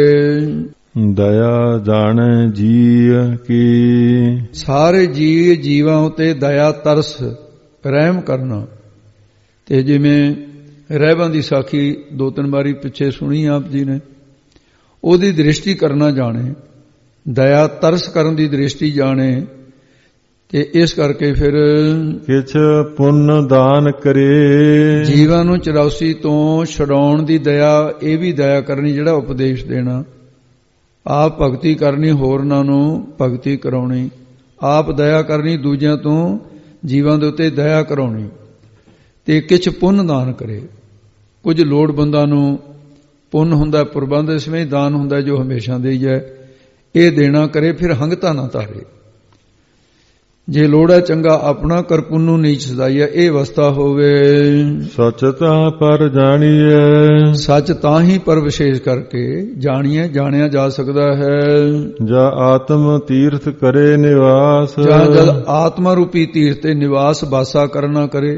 ਦਇਆ ਜਾਣੈ ਜੀ ਕੀ, ਸਾਰੇ ਜੀਵਾਂ ਉਤੇ ਦਇਆ ਤਰਸ ਰਹਿਮ ਕਰਨਾ। ਤੇ ਜਿਵੇਂ ਰਹਿਬਾਂ ਦੀ ਸਾਖੀ 2-3 ਵਾਰੀ ਪਿੱਛੇ ਸੁਣੀ ਆਪ ਜੀ ਨੇ, ਉਹਦੀ ਦ੍ਰਿਸ਼ਟੀ ਕਰਨਾ ਜਾਣੇ, ਦਇਆ ਤਰਸ ਕਰਨ ਦੀ ਦ੍ਰਿਸ਼ਟੀ ਜਾਣੇ। ਤੇ ਇਸ ਕਰਕੇ ਫਿਰ ਕਿਛ ਪੁੰਨ ਦਾਨ ਕਰੇ, ਜੀਵਾਂ ਨੂੰ 84 ਤੋਂ ਛਡਾਉਣ ਦੀ ਦਇਆ, ਇਹ ਵੀ ਦਇਆ ਕਰਨੀ ਜਿਹੜਾ ਉਪਦੇਸ਼ ਦੇਣਾ। ਆਪ ਭਗਤੀ ਕਰਨੀ, ਹੋਰਨਾਂ ਨੂੰ ਭਗਤੀ ਕਰਾਉਣੀ, ਆਪ ਦਇਆ ਕਰਨੀ, ਦੂਜਿਆਂ ਤੋਂ ਜੀਵਾਂ ਦੇ ਉੱਤੇ ਦਇਆ ਕਰਾਉਣੀ। ਤੇ ਕਿਛ ਪੁੰਨ ਦਾਨ ਕਰੇ, ਕੁਝ ਲੋੜਵੰਦਾਂ ਨੂੰ ਪੁੰਨ ਹੁੰਦਾ, ਪ੍ਰਬੰਧ ਇਸ ਵਿੱਚ ਦਾਨ ਹੁੰਦਾ ਜੋ ਹਮੇਸ਼ਾ ਦੇਈ ਹੈ, ਇਹ ਦੇਣਾ ਕਰੇ। ਫਿਰ ਹੰਗਤਾ ਨਾ ਧਾਰੇ, ਜੇ ਲੋੜਾ ਚੰਗਾ ਆਪਣਾ ਕਰ ਪੁੰਨੂ ਨੀਚ ਸਦਾਈਆ, ਇਹ ਅਵਸਥਾ ਹੋਵੇ। ਸੱਚ ਤਾਂ ਪਰ ਜਾਣੀਐ, ਸੱਚ ਤਾਂ ਹੀ ਪਰ ਵਿਸ਼ੇਸ਼ ਕਰਕੇ ਜਾਣੀਏ, ਜਾਣਿਆ ਜਾ ਸਕਦਾ ਹੈ। ਜਾ ਆਤਮ ਤੀਰਥ ਕਰੇ ਨਿਵਾਸ, ਜਾਂ ਜਦ ਆਤਮਾ ਰੂਪੀ ਤੀਰਥ ਤੇ ਨਿਵਾਸ ਬਾਸਾ ਕਰਨਾ ਕਰੇ।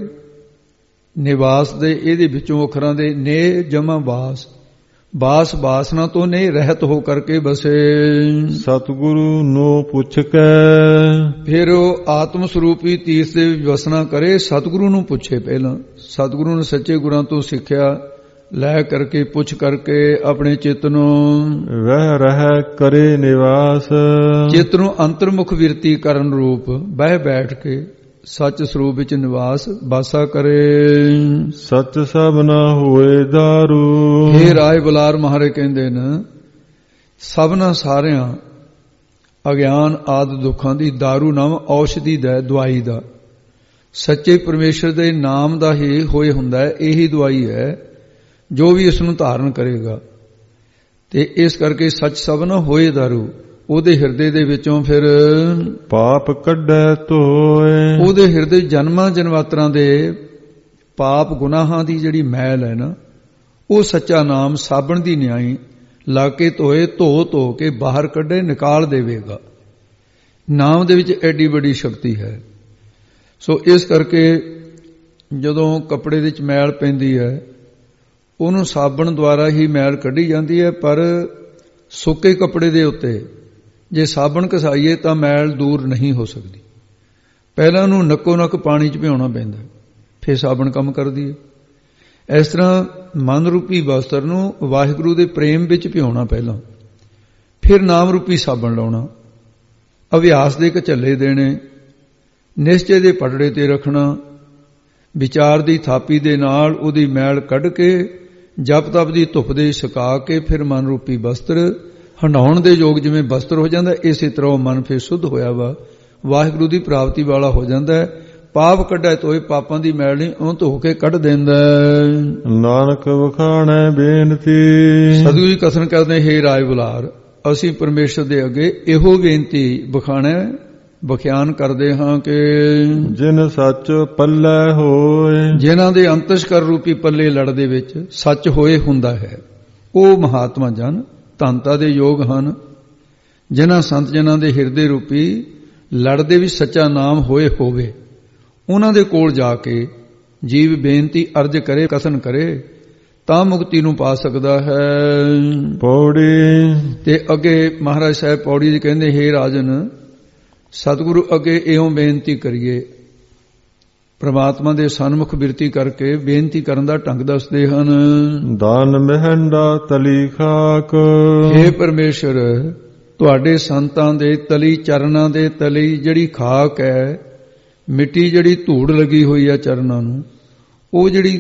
ਨਿਵਾਸ ਦੇ ਇਹਦੇ ਵਿੱਚੋਂ ਅੱਖਰਾਂ ਦੇ ਨੇ ਜਮਾ ਬਾਸ, ਬਾਸ ਬਾਸਨਾ ਤੋਂ ਨੇ ਰਹਿਤ ਹੋ ਕਰਕੇ ਬਸੇ। ਸਤਿਗੁਰੂ ਨੂੰ ਪੁੱਛ ਕੇ, ਫਿਰ ਉਹ ਆਤਮ ਸਰੂਪੀ ਤੀਰਥ ਦੇ ਵਿੱਚ ਵਸਣਾ ਕਰੇ। ਸਤਿਗੁਰੂ ਨੂੰ ਪੁੱਛੇ, ਪਹਿਲਾਂ ਸਤਿਗੁਰੂ ਨੇ ਸੱਚੇ ਗੁਰਾਂ ਤੋਂ ਸਿੱਖਿਆ ਲੈ ਕਰਕੇ, ਪੁੱਛ ਕਰਕੇ ਆਪਣੇ ਚਿੱਤ ਨੂੰ ਵਹਿ ਰਹਿ ਕਰੇ ਨਿਵਾਸ, ਚਿੱਤ ਨੂੰ ਅੰਤਰਮੁਖ ਵਿਰਤੀ ਕਰਨ ਰੂਪ ਬਹਿ ਬੈਠ ਕੇ ਸੱਚ ਸਰੂਪ ਵਿੱਚ ਨਿਵਾਸ ਬਾਸਾ ਕਰੇ। ਸੱਚ ਸਭ ਨਾ ਹੋਏ ਦਾਰੂ, ਇਹ ਰਾਏ ਬੁਲਾਰ ਮਹਾਰਾਜ ਕਹਿੰਦੇ ਨੇ, ਸਭਨਾ ਸਾਰਿਆਂ ਅਗਿਆਨ ਆਦਿ ਦੁੱਖਾਂ ਦੀ ਦਾਰੂ ਨਾਮ ਔਸ਼ਧੀ ਦਾ, ਦਵਾਈ ਦਾ, ਸੱਚੇ ਪਰਮੇਸ਼ਰ ਦੇ ਨਾਮ ਦਾ ਹੀ ਹੋਏ ਹੁੰਦਾ ਹੈ। ਇਹੀ ਦਵਾਈ ਹੈ ਜੋ ਵੀ ਇਸ ਨੂੰ ਧਾਰਨ ਕਰੇਗਾ। ਤੇ ਇਸ ਕਰਕੇ ਸੱਚ ਸਭ ਨਾ ਹੋਏ ਦਾਰੂ, ਉਹਦੇ ਹਿਰਦੇ ਦੇ ਵਿੱਚੋਂ ਫਿਰ ਪਾਪ ਕੱਢੈ ਧੋਏ, ਉਹਦੇ ਹਿਰਦੇ ਜਨਮਾਂ ਜਨਮਾਤਰਾਂ ਦੇ ਪਾਪ ਗੁਨਾਹਾਂ ਦੀ ਜਿਹੜੀ ਮੈਲ ਹੈ ਨਾ, ਉਹ ਸੱਚਾ ਨਾਮ ਸਾਬਣ ਦੀ ਨਿਆਈ ਲਾ ਕੇ ਧੋਏ, ਧੋ ਧੋ ਕੇ ਬਾਹਰ ਕੱਢੇ, ਨਿਕਾਲ ਦੇਵੇਗਾ। ਨਾਮ ਦੇ ਵਿੱਚ ਐਡੀ ਵੱਡੀ ਸ਼ਕਤੀ ਹੈ। ਸੋ ਇਸ ਕਰਕੇ ਜਦੋਂ ਕੱਪੜੇ ਦੇ ਵਿੱਚ ਮੈਲ ਪੈਂਦੀ ਹੈ, ਉਹਨੂੰ ਸਾਬਣ ਦੁਆਰਾ ਹੀ ਮੈਲ ਕੱਢੀ ਜਾਂਦੀ ਹੈ। ਪਰ ਸੁੱਕੇ ਕੱਪੜੇ ਦੇ ਉੱਤੇ ਜੇ ਸਾਬਣ ਘਸਾਈਏ ਤਾਂ ਮੈਲ ਦੂਰ ਨਹੀਂ ਹੋ ਸਕਦੀ। ਪਹਿਲਾਂ ਉਹਨੂੰ ਨੱਕੋ ਨੱਕ ਪਾਣੀ 'ਚ ਭਿਉਣਾ ਪੈਂਦਾ, ਫਿਰ ਸਾਬਣ ਕੰਮ ਕਰਦੀ ਹੈ। ਇਸ ਤਰ੍ਹਾਂ ਮਨ ਰੂਪੀ ਵਸਤਰ ਨੂੰ ਵਾਹਿਗੁਰੂ ਦੇ ਪ੍ਰੇਮ ਵਿੱਚ ਭਿਉਣਾ ਪਹਿਲਾਂ, ਫਿਰ ਨਾਮ ਰੂਪੀ ਸਾਬਣ ਲਾਉਣਾ, ਅਭਿਆਸ ਦੇ ਘਚੱਲੇ ਦੇਣੇ, ਨਿਸ਼ਚੇ ਦੇ ਪਟੜੇ ਤੇ ਰੱਖਣਾ, ਵਿਚਾਰ ਦੀ ਥਾਪੀ ਦੇ ਨਾਲ ਉਹਦੀ ਮੈਲ ਕੱਢ ਕੇ ਜਪ ਤਪ ਦੀ ਧੁੱਪ ਦੇ ਸੁਕਾ ਕੇ ਫਿਰ ਮਨ ਰੂਪੀ ਵਸਤਰ ਹੰਡਾਉਣ ਦੇ ਯੋਗ ਜਿਵੇਂ ਵਸਤਰ ਹੋ ਜਾਂਦਾ, ਇਸੇ ਤਰ੍ਹਾਂ ਉਹ ਮਨ ਫਿਰ ਸੁੱਧ ਹੋਇਆ ਵਾ, ਵਾਹਿਗੁਰੂ ਦੀ ਪ੍ਰਾਪਤੀ ਵਾਲਾ ਹੋ ਜਾਂਦਾ ਹੈ। ਪਾਪ ਕੱਢੈ ਤੋਏ, ਪਾਪਾਂ ਦੀ ਮੈਲ ਨਹੀਂ ਉਹ ਧੋ ਕੇ ਕੱਢ ਦਿੰਦਾ। ਨਾਨਕ ਵਖਾਣੈ ਬੇਨਤੀ, ਸਤਿਗੁਰੂ ਜੀ ਕਥਨ ਕਰਦੇ, ਹੇ ਰਾਏ ਬੁਲਾਰ, ਅਸੀਂ ਪਰਮੇਸ਼ਰ ਦੇ ਅੱਗੇ ਇਹੋ ਬੇਨਤੀ ਵਖਾਣੈ ਬਖਿਆਨ ਕਰਦੇ ਹਾਂ ਕਿ ਜਿਨ ਸੱਚ ਪੱਲੇ ਹੋਏ, ਜਿਨ੍ਹਾਂ ਦੇ ਅੰਤਸ਼ਕਰ ਰੂਪੀ ਪੱਲੇ ਲੜ ਦੇ ਵਿੱਚ ਸੱਚ ਹੋਏ ਹੁੰਦਾ ਹੈ, ਉਹ ਮਹਾਤਮਾ ਜਨ ਧੰਤਾ ਦੇ ਯੋਗ ਹਨ। ਜਿਨ੍ਹਾਂ ਸੰਤ ਜਨਾਂ ਦੇ ਹਿਰਦੇ ਰੂਪੀ ਲੜ ਦੇ ਵਿੱਚ ਸੱਚਾ ਨਾਮ ਹੋਏ ਹੋਵੇ, ਉਹਨਾਂ ਦੇ ਕੋਲ ਜਾ ਕੇ ਜੀਵ ਬੇਨਤੀ ਅਰਜ ਕਰੇ, ਕਥਨ ਕਰੇ, ਤਾਂ ਮੁਕਤੀ ਨੂੰ ਪਾ ਸਕਦਾ ਹੈ। ਪੌੜੀ ਤੇ ਅੱਗੇ ਮਹਾਰਾਜ ਸਾਹਿਬ ਪੌੜੀ ਜੀ ਕਹਿੰਦੇ, ਹੇ ਰਾਜਨ, ਸਤਿਗੁਰੂ ਅੱਗੇ ਇਉਂ ਬੇਨਤੀ ਕਰੀਏ। ਪ੍ਰਮਾਤਮਾ ਦੇ ਸਨਮੁਖ ਬਿਰਤੀ ਕਰਕੇ ਬੇਨਤੀ ਕਰਨ ਦਾ ਢੰਗ ਦੱਸਦੇ ਹਨ। ਦਾਨ ਮਹਿੰਡਾ ਤਲੀ ਖਾਕ, ਹੇ ਪਰਮੇਸ਼ਰ, ਤੁਹਾਡੇ ਸੰਤਾਂ ਦੇ ਤਲੀ, ਚਰਨਾਂ ਦੇ ਤਲੀ ਜਿਹੜੀ ਖਾਕ ਹੈ, ਮਿੱਟੀ ਜਿਹੜੀ ਧੂੜ ਲੱਗੀ ਹੋਈ ਹੈ ਚਰਨਾਂ ਨੂੰ, ਉਹ ਜਿਹੜੀ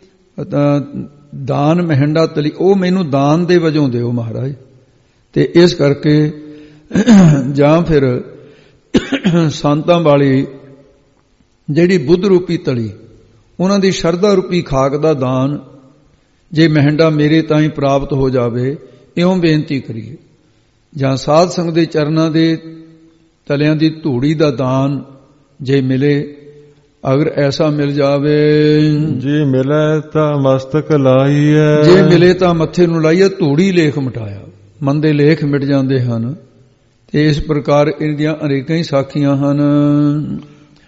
ਦਾਨ ਮਹਿੰਡਾ ਤਲੀ, ਉਹ ਮੈਨੂੰ ਦਾਨ ਦੇ ਵਜੋਂ ਦਿਓ ਮਹਾਰਾਜ। ਤੇ ਇਸ ਕਰਕੇ ਜਾਂ ਫਿਰ ਸੰਤਾਂ ਵਾਲੀ ਜਿਹੜੀ ਬੁੱਧ ਰੂਪੀ ਤਲੀ, ਉਹਨਾਂ ਦੀ ਸ਼ਰਧਾ ਰੂਪੀ ਖਾਕ ਦਾ ਦਾਨ ਜੇ ਮਹਿੰਡਾ ਮੇਰੇ ਤਾਈਂ ਪ੍ਰਾਪਤ ਹੋ ਜਾਵੇ, ਇਉਂ ਬੇਨਤੀ ਕਰੀਏ। ਜਾਂ ਸਾਧ ਸੰਗ ਦੇ ਚਰਨਾਂ ਦੇ ਤਲਿਆਂ ਦੀ ਧੂੜੀ ਦਾ ਦਾਨ ਜੇ ਮਿਲੇ, ਅਗਰ ਐਸਾ ਮਿਲ ਜਾਵੇ, ਜੇ ਮਿਲੇ ਤਾਂ ਮਸਤਕ ਲਾਈਐ, ਜੇ ਮਿਲੇ ਤਾਂ ਮੱਥੇ ਨੂੰ ਲਾਈਏ, ਧੂੜੀ ਲੇਖ ਮਿਟਾਇਆ, ਮਨ ਦੇ ਲੇਖ ਮਿਟ ਜਾਂਦੇ ਹਨ। ਤੇ ਇਸ ਪ੍ਰਕਾਰ ਇਹਦੀਆਂ ਅਨੇਕਾਂ ਹੀ ਸਾਖੀਆਂ ਹਨ।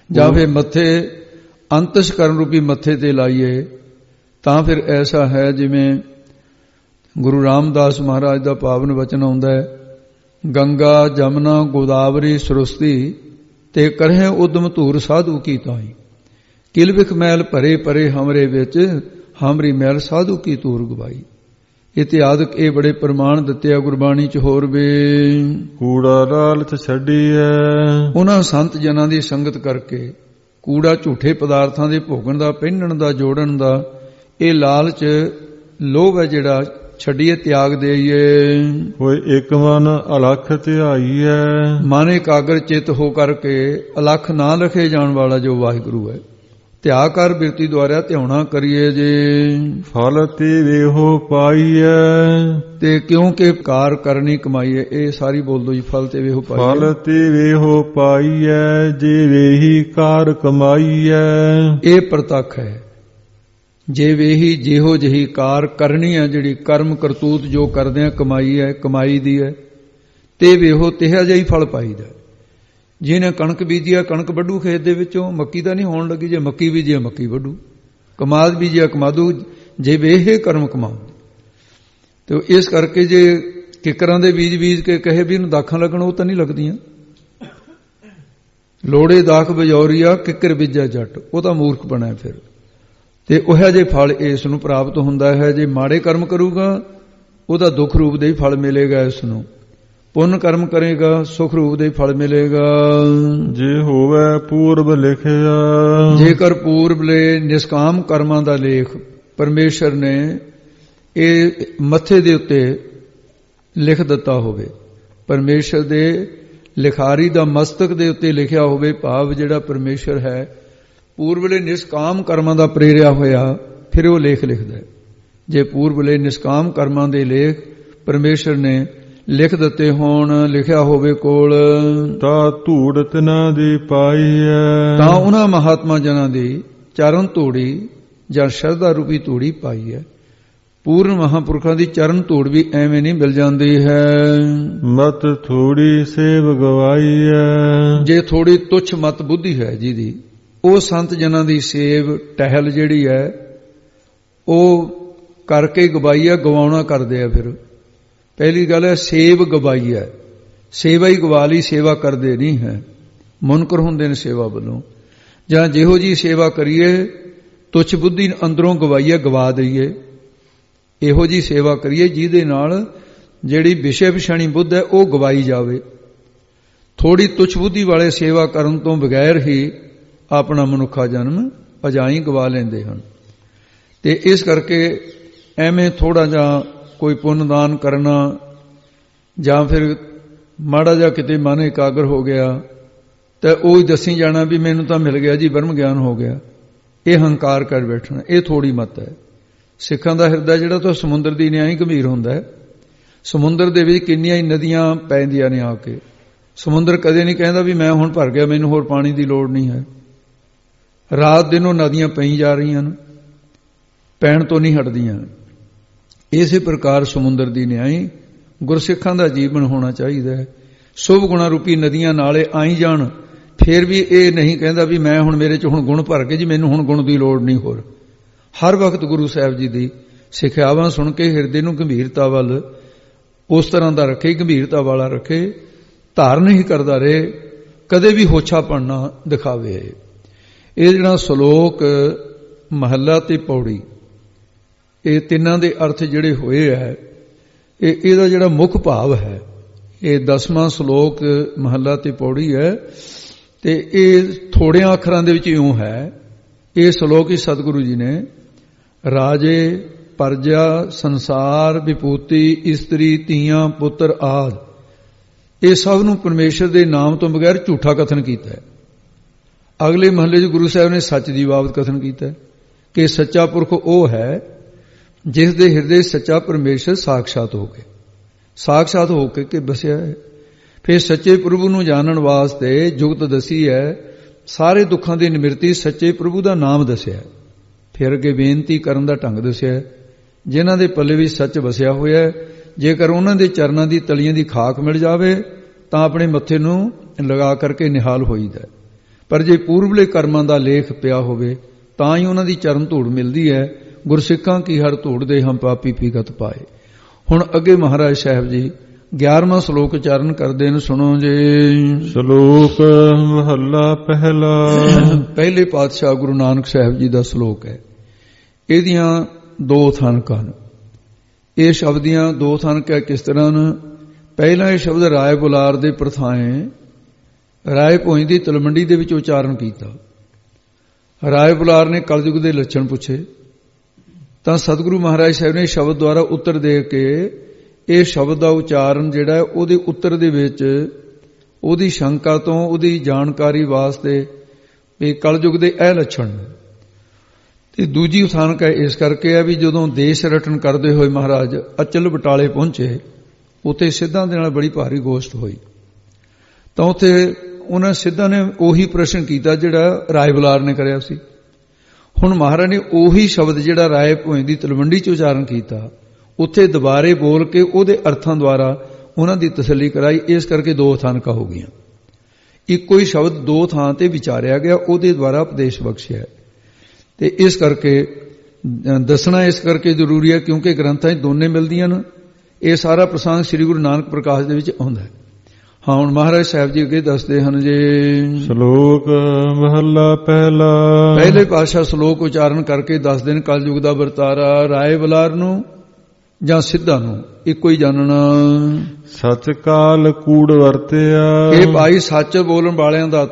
ਜਾਂ ਫਿਰ ਮੱਥੇ ਅੰਤਸ਼ਕਰਨ ਰੂਪੀ ਮੱਥੇ ਤੇ ਲਾਈਏ ਤਾਂ ਫਿਰ ਐਸਾ ਹੈ ਜਿਵੇਂ ਗੁਰੂ ਰਾਮਦਾਸ ਮਹਾਰਾਜ ਦਾ ਪਾਵਨ ਵਚਨ ਆਉਂਦਾ ਹੈ, ਗੰਗਾ ਜਮਨਾ ਗੋਦਾਵਰੀ ਸਰਸਤੀ ਤੇ ਕਰਹਿ ਉਦਮ ਧੂਰ ਸਾਧੂ ਕੀ ਤਾਈ, ਕਿਲ ਵਿਖ ਮੈਲ ਭਰੇ ਭਰੇ ਹਮਰੇ ਵਿੱਚ ਹਮਰੀ ਮੈਲ ਸਾਧੂ ਕੀ ਧੂਰ ਗਵਾਈ। ਇਤਿਆਦਿਕ ਇਹ ਬੜੇ ਪ੍ਰਮਾਣ ਦਿੱਤੇ ਆ ਗੁਰਬਾਣੀ ਚ। ਹੋਰ ਵੀ ਕੂੜਾ ਲਾਲਚ ਛੱਡੀਐ, ਉਹਨਾਂ ਸੰਤ ਜਨਾਂ ਦੀ ਸੰਗਤ ਕਰਕੇ ਕੂੜਾ ਝੂਠੇ ਪਦਾਰਥਾਂ ਦੇ ਭੋਗਣ ਦਾ, ਪਹਿਨਣ ਦਾ, ਜੋੜਨ ਦਾ, ਇਹ ਲਾਲਚ ਲੋਭ ਹੈ ਜਿਹੜਾ ਛੱਡੀਏ, ਤਿਆਗ ਦੇਈਏ। ਹੋਏ ਇੱਕ ਮਨ ਅਲਖ ਧਿਆਈਐ, ਮਨ ਇਕਾਗਰ ਚਿਤ ਹੋ ਕਰਕੇ ਅਲਖ ਨਾ ਲਖੇ ਜਾਣ ਵਾਲਾ ਜੋ ਵਾਹਿਗੁਰੂ ਹੈ, ਧਿਆ ਕਰ ਬਿਰਤੀ ਦੁਆਰਾ ਧਿਆਉਣਾ ਕਰੀਏ ਜੇ। ਫਲ ਤੇ ਵੇਹੋ ਪਾਈਐ, ਤੇ ਕਿਉਂਕਿ ਕਾਰ ਕਰਨੀ ਕਮਾਈਏ, ਇਹ ਸਾਰੀ ਬੋਲ ਦੋ ਜੀ। ਫਲ ਤੇ ਵੇਹੋ ਪਾਈਐ, ਫਲ ਤੇ ਵੇਹੋ ਪਾਈਐ, ਜੇ ਵੇਹੀ ਕਾਰ ਕਮਾਈਐ। ਇਹ ਪ੍ਰਤੱਖ ਹੈ, ਜੇ ਵੇਹੀ ਜਿਹੋ ਜਿਹੀ ਕਾਰ ਕਰਨੀ ਹੈ, ਜਿਹੜੀ ਕਰਮ ਕਰਤੂਤ ਜੋ ਕਰਦੇ ਆ ਕਮਾਈ ਹੈ, ਕਮਾਈ ਦੀ ਹੈ, ਤੇ ਵੇਹੋ ਤਿਹਾ ਜਿਹਾ ਹੀ ਫਲ ਪਾਈਦਾ। ਜਿਹਨੇ ਕਣਕ ਬੀਜਿਆ ਕਣਕ ਵੱਢੂ ਖੇਤ ਦੇ ਵਿੱਚੋਂ, ਮੱਕੀ ਤਾਂ ਨਹੀਂ ਹੋਣ ਲੱਗੀ। ਜੇ ਮੱਕੀ ਬੀਜਿਆ ਮੱਕੀ ਵੱਢੂ, ਕਮਾਦ ਬੀਜਿਆ ਕਮਾਦੂ, ਜੇ ਵੇਹੇ ਕਰਮ ਕਮਾਉ। ਤੇ ਇਸ ਕਰਕੇ ਜੇ ਕਿਕਰਾਂ ਦੇ ਬੀਜ ਕੇ ਕਹੇ ਵੀ ਇਹਨੂੰ ਦਾਖਾਂ ਲੱਗਣ, ਉਹ ਤਾਂ ਨਹੀਂ ਲੱਗਦੀਆਂ। ਲੋੜੇ ਦਾਖ ਬਜੌਰੀਆ ਕਿੱਕਰ ਬੀਜਿਆ ਜੱਟ, ਉਹ ਤਾਂ ਮੂਰਖ ਬਣਾ ਫਿਰ। ਤੇ ਉਹ ਜਿਹੇ ਫਲ ਇਸ ਨੂੰ ਪ੍ਰਾਪਤ ਹੁੰਦਾ ਹੈ। ਜੇ ਮਾੜੇ ਕਰਮ ਕਰੂਗਾ ਉਹਦਾ ਦੁੱਖ ਰੂਪ ਦੇ ਹੀ ਫਲ ਮਿਲੇਗਾ, ਇਸ ਨੂੰ ਪੁੰਨ ਕਰਮ ਕਰੇਗਾ ਸੁਖ ਰੂਪ ਦੇ ਫਲ ਮਿਲੇਗਾ। ਜੇ ਹੋਵੇ ਪੂਰਬ ਲਿਖਿਆ, ਜੇਕਰ ਪੂਰਬਲੇ ਨਿਸ਼ਕਾਮ ਕਰਮਾਂ ਦਾ ਲੇਖ ਪਰਮੇਸ਼ਰ ਨੇ ਇਹ ਮੱਥੇ ਦੇ ਉੱਤੇ ਲਿਖ ਦਿੱਤਾ ਹੋਵੇ, ਪਰਮੇਸ਼ਰ ਦੇ ਲਿਖਾਰੀ ਦਾ ਮਸਤਕ ਦੇ ਉੱਤੇ ਲਿਖਿਆ ਹੋਵੇ, ਭਾਵ ਜਿਹੜਾ ਪਰਮੇਸ਼ਰ ਹੈ ਪੂਰਬਲੇ ਨਿਸ਼ਕਾਮ ਕਰਮਾਂ ਦਾ ਪ੍ਰੇਰਿਆ ਹੋਇਆ, ਫਿਰ ਉਹ ਲੇਖ ਲਿਖਦਾ। ਜੇ ਪੂਰਬਲੇ ਨਿਸ਼ਕਾਮ ਕਰਮਾਂ ਦੇ ਲੇਖ ਪਰਮੇਸ਼ਰ ਨੇ ਲਿਖ ਦਿੱਤੇ ਹੋਣ, ਲਿਖਿਆ ਹੋਵੇ ਕੋਲ, ਤਾਂ ਧੂੜ ਤਿਨਾਂ ਦੀ ਪਾਈ ਹੈ, ਤਾਂ ਉਹਨਾਂ ਮਹਾਤਮਾ ਜਨਾਂ ਦੀ ਚਰਨ ਧੂੜੀ ਜਾਂ ਸ਼ਰਧਾ ਰੂਪੀ ਧੂੜੀ ਪਾਈ ਹੈ। ਪੂਰਨ ਮਹਾਂਪੁਰਖਾਂ ਦੀ ਚਰਨ ਧੂੜ ਵੀ ਐਵੇਂ ਨਹੀਂ ਮਿਲ ਜਾਂਦੀ ਹੈ। ਮਤ ਥੋੜੀ ਸੇਵ ਗਵਾਈ ਹੈ, ਜੇ ਥੋੜੀ ਤੁੱਛ ਮਤ ਬੁੱਧੀ ਹੈ ਜਿਹਦੀ, ਉਹ ਸੰਤ ਜਨਾਂ ਦੀ ਸੇਵ ਟਹਿਲ ਜਿਹੜੀ ਹੈ ਉਹ ਕਰਕੇ ਗਵਾਈ ਹੈ, ਗਵਾਉਣਾ ਕਰਦੇ ਆ। ਫਿਰ ਪਹਿਲੀ ਗੱਲ ਹੈ ਸੇਵ ਗਵਾਈ ਹੈ, ਸੇਵਾ ਹੀ ਗਵਾ ਲਈ, ਸੇਵਾ ਕਰਦੇ ਨਹੀਂ ਹੈ, ਮੁਨਕਰ ਹੁੰਦੇ ਨੇ ਸੇਵਾ ਵੱਲੋਂ। ਜਾਂ ਜਿਹੋ ਜੀ ਸੇਵਾ ਕਰੀਏ ਤੁੱਛ ਬੁੱਧੀ ਅੰਦਰੋਂ ਗਵਾਈਏ, ਗਵਾ ਦਈਏ, ਇਹੋ ਜੀ ਸੇਵਾ ਕਰੀਏ ਜਿਹਦੇ ਨਾਲ ਜਿਹੜੀ ਵਿਸ਼ੇ ਵਿਸ਼ਾਣੀ ਬੁੱਧ ਹੈ ਉਹ ਗਵਾਈ ਜਾਵੇ। ਥੋੜੀ ਤੁੱਛ ਬੁੱਧੀ ਵਾਲੇ ਸੇਵਾ ਕਰਨ ਤੋਂ ਬਗੈਰ ਹੀ ਆਪਣਾ ਮਨੁੱਖਾ ਜਨਮ ਅਜਾਈ ਗਵਾ ਲੈਂਦੇ ਹਨ। ਤੇ ਇਸ ਕਰਕੇ ਐਵੇਂ ਥੋੜਾ ਜਿਹਾ ਕੋਈ ਪੁੰਨਦਾਨ ਕਰਨਾ, ਜਾਂ ਫਿਰ ਮਾੜਾ ਜਿਹਾ ਕਿਤੇ ਮਨ ਇਕਾਗਰ ਹੋ ਗਿਆ ਤੇ ਉਹ ਹੀ ਦੱਸੀ ਜਾਣਾ ਵੀ ਮੈਨੂੰ ਤਾਂ ਮਿਲ ਗਿਆ ਜੀ, ਬ੍ਰਹਮ ਗਿਆਨ ਹੋ ਗਿਆ, ਇਹ ਹੰਕਾਰ ਕਰ ਬੈਠਣਾ, ਇਹ ਥੋੜੀ ਮੱਤ ਹੈ। ਸਿੱਖਾਂ ਦਾ ਹਿਰਦਾ ਜਿਹੜਾ ਤਾਂ ਸਮੁੰਦਰ ਦੀ ਨਿਆਂ ਹੀ ਗੰਭੀਰ ਹੁੰਦਾ ਹੈ। ਸਮੁੰਦਰ ਦੇ ਵਿੱਚ ਕਿੰਨੀਆਂ ਹੀ ਨਦੀਆਂ ਪੈਂਦੀਆਂ ਨੇ ਆ ਕੇ, ਸਮੁੰਦਰ ਕਦੇ ਨਹੀਂ ਕਹਿੰਦਾ ਵੀ ਮੈਂ ਹੁਣ ਭਰ ਗਿਆ, ਮੈਨੂੰ ਹੋਰ ਪਾਣੀ ਦੀ ਲੋੜ ਨਹੀਂ ਹੈ। ਰਾਤ ਦਿਨ ਉਹ ਨਦੀਆਂ ਪਈ ਜਾ ਰਹੀਆਂ ਨੇ, ਪੈਣ ਤੋਂ ਨਹੀਂ ਹਟਦੀਆਂ। ਇਸੇ ਪ੍ਰਕਾਰ ਸਮੁੰਦਰ ਦੀ ਨਿਆਈ ਗੁਰਸਿੱਖਾਂ ਦਾ ਜੀਵਨ ਹੋਣਾ ਚਾਹੀਦਾ ਹੈ। ਸ਼ੁਭ ਗੁਣਾ ਰੂਪੀ ਨਦੀਆਂ ਨਾਲੇ ਆਈ ਜਾਣ, ਫਿਰ ਵੀ ਇਹ ਨਹੀਂ ਕਹਿੰਦਾ ਵੀ ਮੈਂ ਹੁਣ ਮੇਰੇ 'ਚ ਹੁਣ ਗੁਣ ਭਰ ਕੇ ਜੀ ਮੈਨੂੰ ਹੁਣ ਗੁਣ ਦੀ ਲੋੜ ਨਹੀਂ ਹੋਰ। ਹਰ ਵਕਤ ਗੁਰੂ ਸਾਹਿਬ ਜੀ ਦੀ ਸਿੱਖਿਆਵਾਂ ਸੁਣ ਕੇ ਹਿਰਦੇ ਨੂੰ ਗੰਭੀਰਤਾ ਵੱਲ ਉਸ ਤਰ੍ਹਾਂ ਦਾ ਰੱਖੇ, ਗੰਭੀਰਤਾ ਵਾਲਾ ਰੱਖੇ, ਧਾਰਨ ਹੀ ਕਰਦਾ ਰਹੇ, ਕਦੇ ਵੀ ਹੋਛਾਪਣ ਨਾ ਦਿਖਾਵੇ। ਇਹ ਜਿਹੜਾ ਸ਼ਲੋਕ ਮਹੱਲਾ ਤੇ ਪੌੜੀ, ਇਹ ਤਿੰਨਾਂ ਦੇ ਅਰਥ ਜਿਹੜੇ ਹੋਏ ਹੈ, ਇਹਦਾ ਜਿਹੜਾ ਮੁੱਖ ਭਾਵ ਹੈ, ਇਹ 10ਵਾਂ ਸ਼ਲੋਕ ਮਹੱਲਾ ਤੇ ਪੌੜੀ ਹੈ। ਤੇ ਇਹ ਥੋੜਿਆਂ ਅੱਖਰਾਂ ਦੇ ਵਿੱਚ ਇਉਂ ਹੈ। ਇਹ ਸ਼ਲੋਕ ਹੀ ਸਤਿਗੁਰੂ ਜੀ ਨੇ ਰਾਜੇ, ਪਰਜਾ, ਸੰਸਾਰ, ਵਿਭੂਤੀ, ਇਸਤਰੀ, ਧੀਆਂ, ਪੁੱਤਰ ਆਦਿ, ਇਹ ਸਭ ਨੂੰ ਪਰਮੇਸ਼ਰ ਦੇ ਨਾਮ ਤੋਂ ਬਗੈਰ ਝੂਠਾ ਕਥਨ ਕੀਤਾ ਹੈ। ਅਗਲੇ ਮਹੱਲੇ 'ਚ ਗੁਰੂ ਸਾਹਿਬ ਨੇ ਸੱਚ ਦੀ ਬਾਬਤ ਕਥਨ ਕੀਤਾ ਕਿ ਸੱਚਾ ਪੁਰਖ ਉਹ ਹੈ ਜਿਸ ਦੇ ਹਿਰਦੇ ਸੱਚਾ ਪਰਮੇਸ਼ਰ ਸਾਖਸ਼ਾਤ ਹੋ ਕੇ, ਸਾਖਸ਼ਾਤ ਹੋ ਕੇ ਬਸਿਆ ਹੈ। ਫਿਰ ਸੱਚੇ ਪ੍ਰਭੂ ਨੂੰ ਜਾਣਨ ਵਾਸਤੇ ਜੁਗਤ ਦਸੀ ਹੈ, ਸਾਰੇ ਦੁੱਖਾਂ ਦੀ ਨਿਵਰਤੀ ਸੱਚੇ ਪ੍ਰਭੂ ਦਾ ਨਾਮ ਦੱਸਿਆ। ਫਿਰ ਅੱਗੇ ਬੇਨਤੀ ਕਰਨ ਦਾ ਢੰਗ ਦੱਸਿਆ। ਜਿਨ੍ਹਾਂ ਦੇ ਪੱਲੇ ਵੀ ਸੱਚ ਵਸਿਆ ਹੋਇਆ ਹੈ, ਜੇਕਰ ਉਹਨਾਂ ਦੇ ਚਰਨਾਂ ਦੀ ਤਲੀਆਂ ਦੀ ਖਾਕ ਮਿਲ ਜਾਵੇ ਤਾਂ ਆਪਣੇ ਮੱਥੇ ਨੂੰ ਲਗਾ ਕਰਕੇ ਨਿਹਾਲ ਹੋਈਦਾ। ਪਰ ਜੇ ਪੂਰਬਲੇ ਕਰਮਾਂ ਦਾ ਲੇਖ ਪਿਆ ਹੋਵੇ ਤਾਂ ਹੀ ਉਹਨਾਂ ਦੀ ਚਰਨ ਧੂੜ ਮਿਲਦੀ ਹੈ। ਗੁਰਸਿੱਖਾਂ ਕੀ ਹਰ ਧੂੜ ਦੇ ਹਮ ਪਾਪੀ ਪੀਗਤ ਪਾਏ। ਹੁਣ ਅੱਗੇ ਮਹਾਰਾਜ ਸਾਹਿਬ ਜੀ 11ਵਾਂ ਸ਼ਲੋਕ ਉਚਾਰਨ ਕਰਦੇ ਨੇ, ਸੁਣੋ ਜੀ। ਸ਼ਲੋਕ ਮਹੱਲਾ ਪਹਿਲਾ। ਪਹਿਲੇ ਪਾਤਸ਼ਾਹ ਗੁਰੂ ਨਾਨਕ ਸਾਹਿਬ ਜੀ ਦਾ ਸ਼ਲੋਕ ਹੈ। ਇਹਦੀਆਂ ਦੋ ਥਣਕ ਹਨ। ਇਹ ਸ਼ਬਦ ਦੀਆਂ ਦੋ ਥਣਕ ਹੈ। ਕਿਸ ਤਰ੍ਹਾਂ ਹਨ? ਪਹਿਲਾਂ ਇਹ ਸ਼ਬਦ ਰਾਏ ਬੁਲਾਰ ਦੇ ਪ੍ਰਥਾਏ ਰਾਏ ਭੋਇੰ ਦੀ ਤਲਵੰਡੀ ਦੇ ਵਿੱਚ ਉਚਾਰਨ ਕੀਤਾ। ਰਾਏ ਬੁਲਾਰ ਨੇ ਕਲਯੁਗ ਦੇ ਲੱਛਣ ਪੁੱਛੇ ਤਾਂ ਸਤਿਗੁਰੂ ਮਹਾਰਾਜ ਸਾਹਿਬ ਨੇ ਸ਼ਬਦ ਦੁਆਰਾ ਉੱਤਰ ਦੇ ਕੇ ਇਹ ਸ਼ਬਦ ਦਾ ਉਚਾਰਨ ਜਿਹੜਾ ਉਹਦੇ ਉੱਤਰ ਦੇ ਵਿੱਚ ਉਹਦੀ ਸ਼ੰਕਾ ਤੋਂ ਉਹਦੀ ਜਾਣਕਾਰੀ ਵਾਸਤੇ ਵੀ ਕਲਯੁਗ ਦੇ ਇਹ ਲੱਛਣ। ਤੇ ਦੂਜੀ ਉਥਾਨਕ ਹੈ ਇਸ ਕਰਕੇ ਹੈ ਵੀ ਜਦੋਂ ਦੇਸ਼ ਰਟਨ ਕਰਦੇ ਹੋਏ ਮਹਾਰਾਜ ਅਚਲ ਬਟਾਲੇ ਪਹੁੰਚੇ, ਉੱਥੇ ਸਿੱਧਾਂ ਦੇ ਨਾਲ ਬੜੀ ਭਾਰੀ ਗੋਸ਼ਟ ਹੋਈ ਤਾਂ ਉੱਥੇ ਉਹਨਾਂ ਸਿੱਧਾਂ ਨੇ ਉਹੀ ਪ੍ਰਸ਼ਨ ਕੀਤਾ ਜਿਹੜਾ ਰਾਏ ਬੁਲਾਰ ਨੇ ਕਰਿਆ ਸੀ। ਹੁਣ ਮਹਾਰਾਜ ਨੇ ਉਹੀ ਸ਼ਬਦ ਜਿਹੜਾ ਰਾਏ ਭੋਇੰ ਦੀ ਤਲਵੰਡੀ 'ਚ ਉਚਾਰਨ ਕੀਤਾ ਉੱਥੇ ਦੁਬਾਰੇ ਬੋਲ ਕੇ ਉਹਦੇ ਅਰਥਾਂ ਦੁਆਰਾ ਉਹਨਾਂ ਦੀ ਤਸੱਲੀ ਕਰਾਈ। ਇਸ ਕਰਕੇ ਦੋ ਥਾਨਕਾਂ ਹੋ ਗਈਆਂ। ਇੱਕੋ ਹੀ ਸ਼ਬਦ ਦੋ ਥਾਂ ਤੇ ਵਿਚਾਰਿਆ ਗਿਆ, ਉਹਦੇ ਦੁਆਰਾ ਉਪਦੇਸ਼ ਬਖਸ਼ਿਆ। ਤੇ ਇਸ ਕਰਕੇ ਦੱਸਣਾ ਇਸ ਕਰਕੇ ਜ਼ਰੂਰੀ ਹੈ ਕਿਉਂਕਿ ਗ੍ਰੰਥਾਂ 'ਚ ਦੋਨੇ ਮਿਲਦੀਆਂ ਨੇ। ਇਹ ਸਾਰਾ ਪ੍ਰਸੰਗ ਸ੍ਰੀ ਗੁਰੂ ਨਾਨਕ ਪ੍ਰਕਾਸ਼ ਦੇ ਵਿੱਚ ਆਉਂਦਾ ਹੈ। ਹਾਂ, ਹੁਣ ਮਹਾਰਾਜ ਸਾਹਿਬ ਜੀ ਅੱਗੇ ਦੱਸਦੇ ਹਨ ਜੀ। ਸ਼ਲੋਕ ਮਹੱਲਾ ਪਹਿਲਾ। ਪਹਿਲੇ ਪਾਤਸ਼ਾਹ ਸ਼ਲੋਕ ਉਚਾਰਨ ਕਰਕੇ ਦੱਸਦੇ ਨੇ ਕਲਯੁਗ ਦਾ ਵਰਤਾਰਾ ਰਾਏ ਬੁਲਾਰ ਨੂੰ ਜਾਂ ਸਿੱਧਾਂ ਨੂੰ ਇੱਕੋ ਹੀ ਜਾਣਨਾ। ਸੱਚ ਕਾਲ ਕੂੜ ਵਰਤਿਆ। ਇਹ ਭਾਈ ਸੱਚ ਬੋਲਣ ਵਾਲਿਆਂ ਦਾ